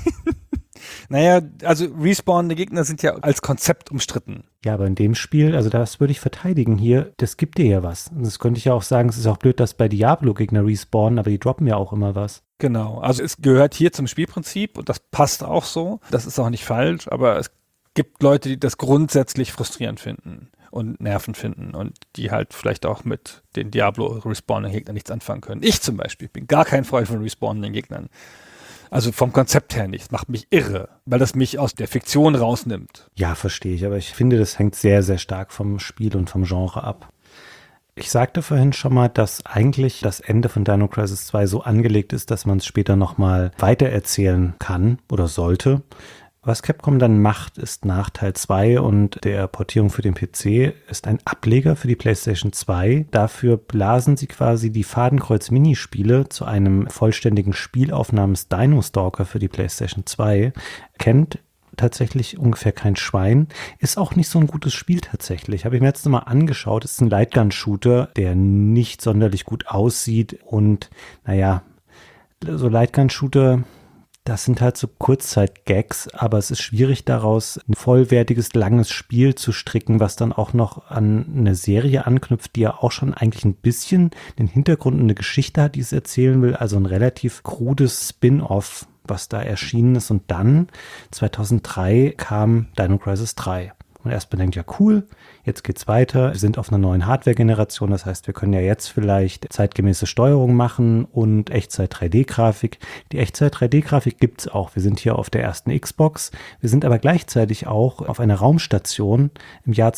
Naja, also respawnende Gegner sind ja als Konzept umstritten. Ja, aber in dem Spiel, also das würde ich verteidigen hier, das gibt dir ja was. Und das könnte ich ja auch sagen, es ist auch blöd, dass bei Diablo Gegner respawnen, aber die droppen ja auch immer was. Genau, also es gehört hier zum Spielprinzip und das passt auch so. Das ist auch nicht falsch, aber es gibt Leute, die das grundsätzlich frustrierend finden. und Nerven finden und die halt vielleicht auch mit den Diablo-Respawning-Gegnern nichts anfangen können. Ich zum Beispiel bin gar kein Freund von respawnenden Gegnern. Also vom Konzept her nicht. Das macht mich irre, weil das mich aus der Fiktion rausnimmt. Ja, verstehe ich, aber ich finde, das hängt sehr, sehr stark vom Spiel und vom Genre ab. Ich sagte vorhin schon mal, dass eigentlich das Ende von Dino Crisis 2 so angelegt ist, dass man es später nochmal weitererzählen kann oder sollte. Was Capcom dann macht, ist nach Teil 2 und der Portierung für den PC, ist ein Ableger für die PlayStation 2. Dafür blasen sie quasi die Fadenkreuz-Minispiele zu einem vollständigen Spiel auf namens Dino Stalker für die PlayStation 2. Kennt tatsächlich ungefähr kein Schwein. Ist auch nicht so ein gutes Spiel tatsächlich. Habe ich mir jetzt nochmal angeschaut. Ist ein Lightgun-Shooter, der nicht sonderlich gut aussieht und naja, so Lightgun-Shooter, das sind halt so Kurzzeit-Gags, aber es ist schwierig daraus ein vollwertiges, langes Spiel zu stricken, was dann auch noch an eine Serie anknüpft, die ja auch schon eigentlich ein bisschen den Hintergrund und eine Geschichte hat, die es erzählen will. Also ein relativ krudes Spin-off, was da erschienen ist. Und dann, 2003, kam Dino Crisis 3. Und erstmal denkt, ja cool, jetzt geht's weiter. Wir sind auf einer neuen Hardware-Generation, das heißt, wir können ja jetzt vielleicht zeitgemäße Steuerung machen und Echtzeit-3D-Grafik. Die Echtzeit-3D-Grafik gibt's auch. Wir sind hier auf der ersten Xbox. Wir sind aber gleichzeitig auch auf einer Raumstation im Jahr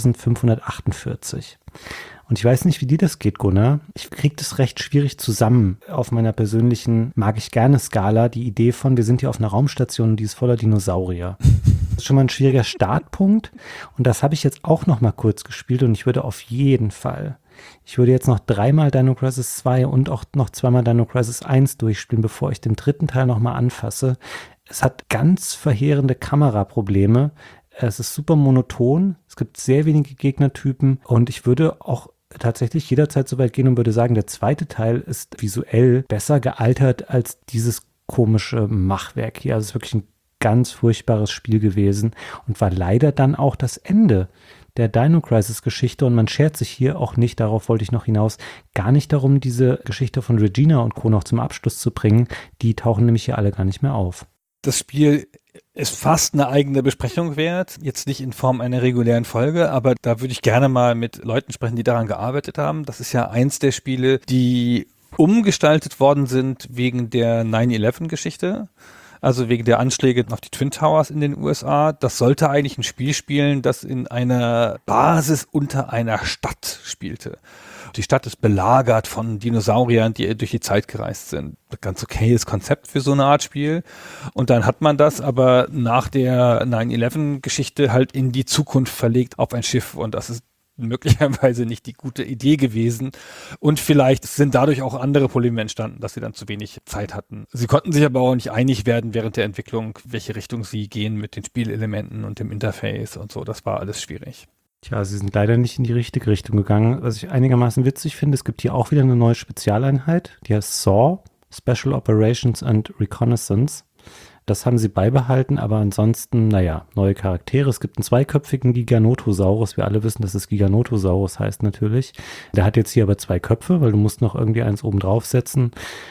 2548. Und ich weiß nicht, wie dir das geht, Gunnar. Ich kriege das recht schwierig zusammen. Auf meiner persönlichen Mag-ich-gerne-Skala die Idee von, wir sind hier auf einer Raumstation und die ist voller Dinosaurier. Das ist schon mal ein schwieriger Startpunkt. Und das habe ich jetzt auch noch mal kurz gespielt und ich würde auf jeden Fall, ich würde jetzt noch 3-mal Dino Crisis 2 und auch noch 2-mal Dino Crisis 1 durchspielen, bevor ich den dritten Teil noch mal anfasse. Es hat ganz verheerende Kameraprobleme. Es ist super monoton. Es gibt sehr wenige Gegnertypen und ich würde auch tatsächlich jederzeit so weit gehen und würde sagen, der zweite Teil ist visuell besser gealtert als dieses komische Machwerk hier. Also es ist wirklich ein ganz furchtbares Spiel gewesen und war leider dann auch das Ende der Dino Crisis Geschichte und man schert sich hier auch nicht, darauf wollte ich noch hinaus, gar nicht darum, diese Geschichte von Regina und Co. noch zum Abschluss zu bringen. Die tauchen nämlich hier alle gar nicht mehr auf. Das Spiel ist fast eine eigene Besprechung wert, jetzt nicht in Form einer regulären Folge, aber da würde ich gerne mal mit Leuten sprechen, die daran gearbeitet haben. Das ist ja eins der Spiele, die umgestaltet worden sind wegen der 9/11-Geschichte, also wegen der Anschläge auf die Twin Towers in den USA. Das sollte eigentlich ein Spiel spielen, das in einer Basis unter einer Stadt spielte. Die Stadt ist belagert von Dinosauriern, die durch die Zeit gereist sind. Ganz okayes Konzept für so eine Art Spiel. Und dann hat man das aber nach der 9/11-Geschichte halt in die Zukunft verlegt auf ein Schiff. Und das ist möglicherweise nicht die gute Idee gewesen. Und vielleicht sind dadurch auch andere Probleme entstanden, dass sie dann zu wenig Zeit hatten. Sie konnten sich aber auch nicht einig werden während der Entwicklung, welche Richtung sie gehen mit den Spielelementen und dem Interface und so. Das war alles schwierig. Tja, sie sind leider nicht in die richtige Richtung gegangen. Was ich einigermaßen witzig finde, es gibt hier auch wieder eine neue Spezialeinheit, die heißt SAW, Special Operations and Reconnaissance. Das haben sie beibehalten, aber ansonsten, naja, neue Charaktere. Es gibt einen zweiköpfigen Giganotosaurus. Wir alle wissen, dass es Giganotosaurus heißt natürlich. Der hat jetzt hier aber 2 Köpfe, weil du musst noch irgendwie eins oben draufsetzen.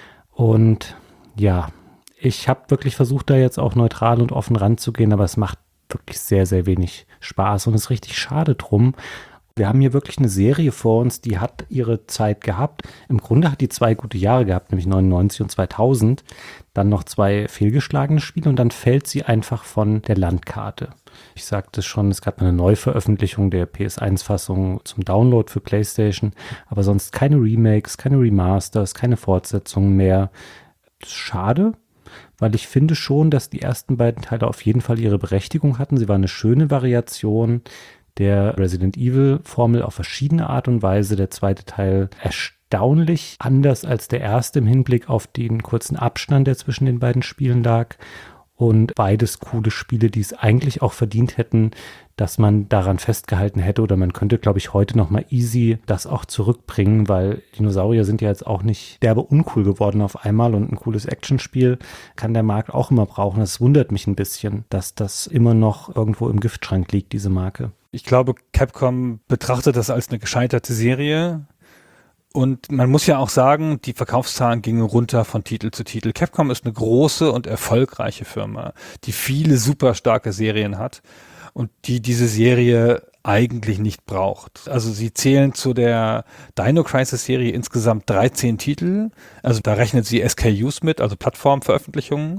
Und ja, ich habe wirklich versucht, da jetzt auch neutral und offen ranzugehen, aber es macht wirklich sehr, sehr wenig Spaß und ist richtig schade drum. Wir haben hier wirklich eine Serie vor uns, die hat ihre Zeit gehabt. Im Grunde hat die 2 gute Jahre gehabt, nämlich 99 und 2000. Dann noch 2 fehlgeschlagene Spiele und dann fällt sie einfach von der Landkarte. Ich sagte schon, es gab eine Neuveröffentlichung der PS1-Fassung zum Download für PlayStation, aber sonst keine Remakes, keine Remasters, keine Fortsetzungen mehr. Das ist schade, weil ich finde schon, dass die ersten beiden Teile auf jeden Fall ihre Berechtigung hatten. Sie waren eine schöne Variation der Resident Evil-Formel auf verschiedene Art und Weise. Der zweite Teil erstaunlich anders als der erste im Hinblick auf den kurzen Abstand, der zwischen den beiden Spielen lag. Und beides coole Spiele, die es eigentlich auch verdient hätten, dass man daran festgehalten hätte. Oder man könnte, glaube ich, heute noch mal easy das auch zurückbringen, weil Dinosaurier sind ja jetzt auch nicht derbe uncool geworden auf einmal. Und ein cooles Actionspiel kann der Markt auch immer brauchen. Das wundert mich ein bisschen, dass das immer noch irgendwo im Giftschrank liegt, diese Marke. Ich glaube, Capcom betrachtet das als eine gescheiterte Serie. Und man muss ja auch sagen, die Verkaufszahlen gingen runter von Titel zu Titel. Capcom ist eine große und erfolgreiche Firma, die viele super starke Serien hat und die diese Serie eigentlich nicht braucht. Also sie zählen zu der Dino Crisis Serie insgesamt 13 Titel. Also da rechnet sie SKUs mit, also Plattformveröffentlichungen.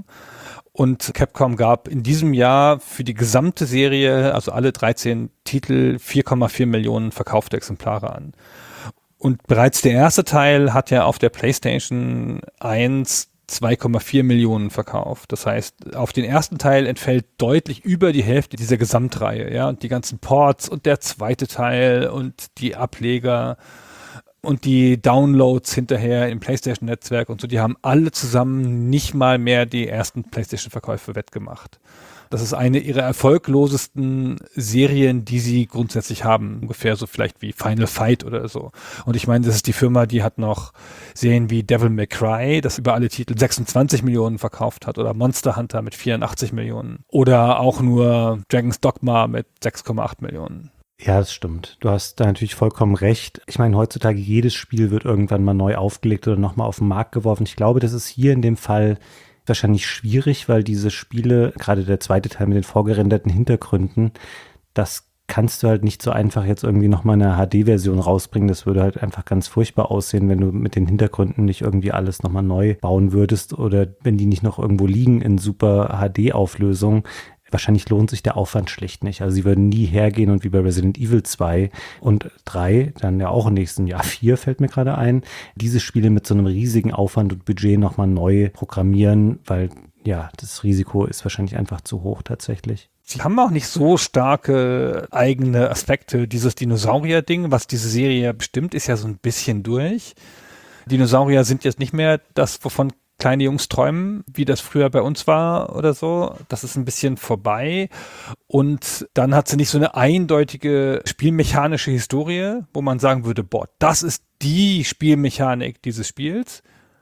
Und Capcom gab in diesem Jahr für die gesamte Serie, also alle 13 Titel, 4,4 Millionen verkaufte Exemplare an. Und bereits der erste Teil hat ja auf der PlayStation 1 2,4 Millionen verkauft. Das heißt, auf den ersten Teil entfällt deutlich über die Hälfte dieser Gesamtreihe, ja, und die ganzen Ports und der zweite Teil und die Ableger und die Downloads hinterher im PlayStation-Netzwerk und so, die haben alle zusammen nicht mal mehr die ersten PlayStation-Verkäufe wettgemacht. Das ist eine ihrer erfolglosesten Serien, die sie grundsätzlich haben. Ungefähr so vielleicht wie Final Fight oder so. Und ich meine, das ist die Firma, die hat noch Serien wie Devil May Cry, das über alle Titel 26 Millionen verkauft hat, oder Monster Hunter mit 84 Millionen. Oder auch nur Dragon's Dogma mit 6,8 Millionen. Ja, das stimmt. Du hast da natürlich vollkommen recht. Ich meine, heutzutage jedes Spiel wird irgendwann mal neu aufgelegt oder nochmal auf den Markt geworfen. Ich glaube, das ist hier in dem Fall wahrscheinlich schwierig, weil diese Spiele, gerade der zweite Teil mit den vorgerenderten Hintergründen, das kannst du halt nicht so einfach jetzt irgendwie nochmal eine HD-Version rausbringen. Das würde halt einfach ganz furchtbar aussehen, wenn du mit den Hintergründen nicht irgendwie alles nochmal neu bauen würdest oder wenn die nicht noch irgendwo liegen in super HD-Auflösung. Wahrscheinlich lohnt sich der Aufwand schlicht nicht. Also sie würden nie hergehen und wie bei Resident Evil 2 und 3, dann ja auch im nächsten Jahr 4 fällt mir gerade ein, diese Spiele mit so einem riesigen Aufwand und Budget nochmal neu programmieren, weil ja, das Risiko ist wahrscheinlich einfach zu hoch tatsächlich. Sie haben auch nicht so starke eigene Aspekte. Dieses Dinosaurier-Ding, was diese Serie bestimmt, ist ja so ein bisschen durch. Dinosaurier sind jetzt nicht mehr das, wovon kleine Jungs träumen, wie das früher bei uns war oder so. Das ist ein bisschen vorbei. Und dann hat sie nicht so eine eindeutige spielmechanische Historie, wo man sagen würde, boah, das ist die Spielmechanik dieses Spiels.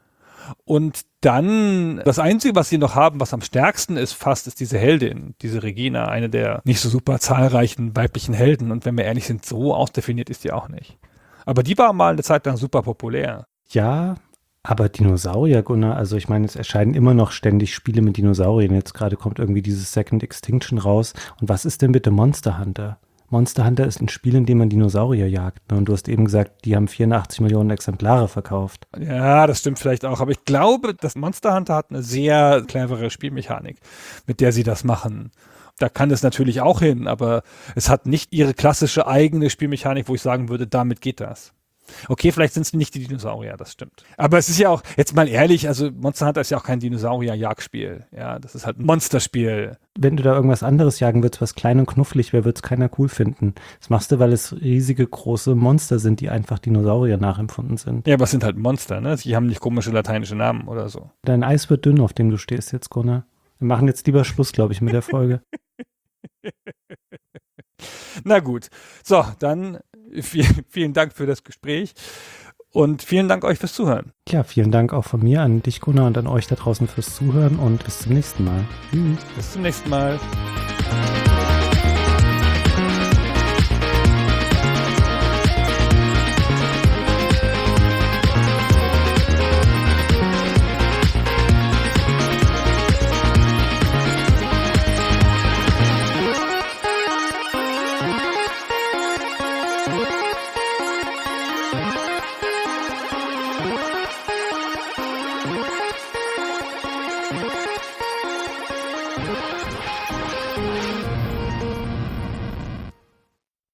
Und dann, das Einzige, was sie noch haben, was am stärksten ist fast, ist diese Heldin, diese Regina, eine der nicht so super zahlreichen weiblichen Helden. Und wenn wir ehrlich sind, so ausdefiniert ist die auch nicht. Aber die war mal eine Zeit lang super populär. Ja, aber Dinosaurier, Gunnar, also ich meine, es erscheinen immer noch ständig Spiele mit Dinosauriern. Jetzt gerade kommt irgendwie dieses Second Extinction raus. Und was ist denn bitte Monster Hunter? Monster Hunter ist ein Spiel, in dem man Dinosaurier jagt. Und du hast eben gesagt, die haben 84 Millionen Exemplare verkauft. Ja, das stimmt vielleicht auch. Aber ich glaube, das Monster Hunter hat eine sehr clevere Spielmechanik, mit der sie das machen. Da kann es natürlich auch hin, aber es hat nicht ihre klassische eigene Spielmechanik, wo ich sagen würde, damit geht das. Okay, vielleicht sind es nicht die Dinosaurier, das stimmt. Aber es ist ja auch, jetzt mal ehrlich, also Monster Hunter ist ja auch kein Dinosaurier-Jagdspiel. Ja, das ist halt ein Monsterspiel. Wenn du da irgendwas anderes jagen würdest, was klein und knufflig wäre, wird es keiner cool finden. Das machst du, weil es riesige, große Monster sind, die einfach Dinosaurier nachempfunden sind. Ja, aber es sind halt Monster, ne? Die haben nicht komische lateinische Namen oder so. Dein Eis wird dünn, auf dem du stehst jetzt, Gunnar. Wir machen jetzt lieber Schluss, glaube ich, mit der Folge. Na gut. So, dann vielen Dank für das Gespräch und vielen Dank euch fürs Zuhören. Ja, vielen Dank auch von mir an dich, Gunnar, und an euch da draußen fürs Zuhören und bis zum nächsten Mal. Tschüss. Bis zum nächsten Mal.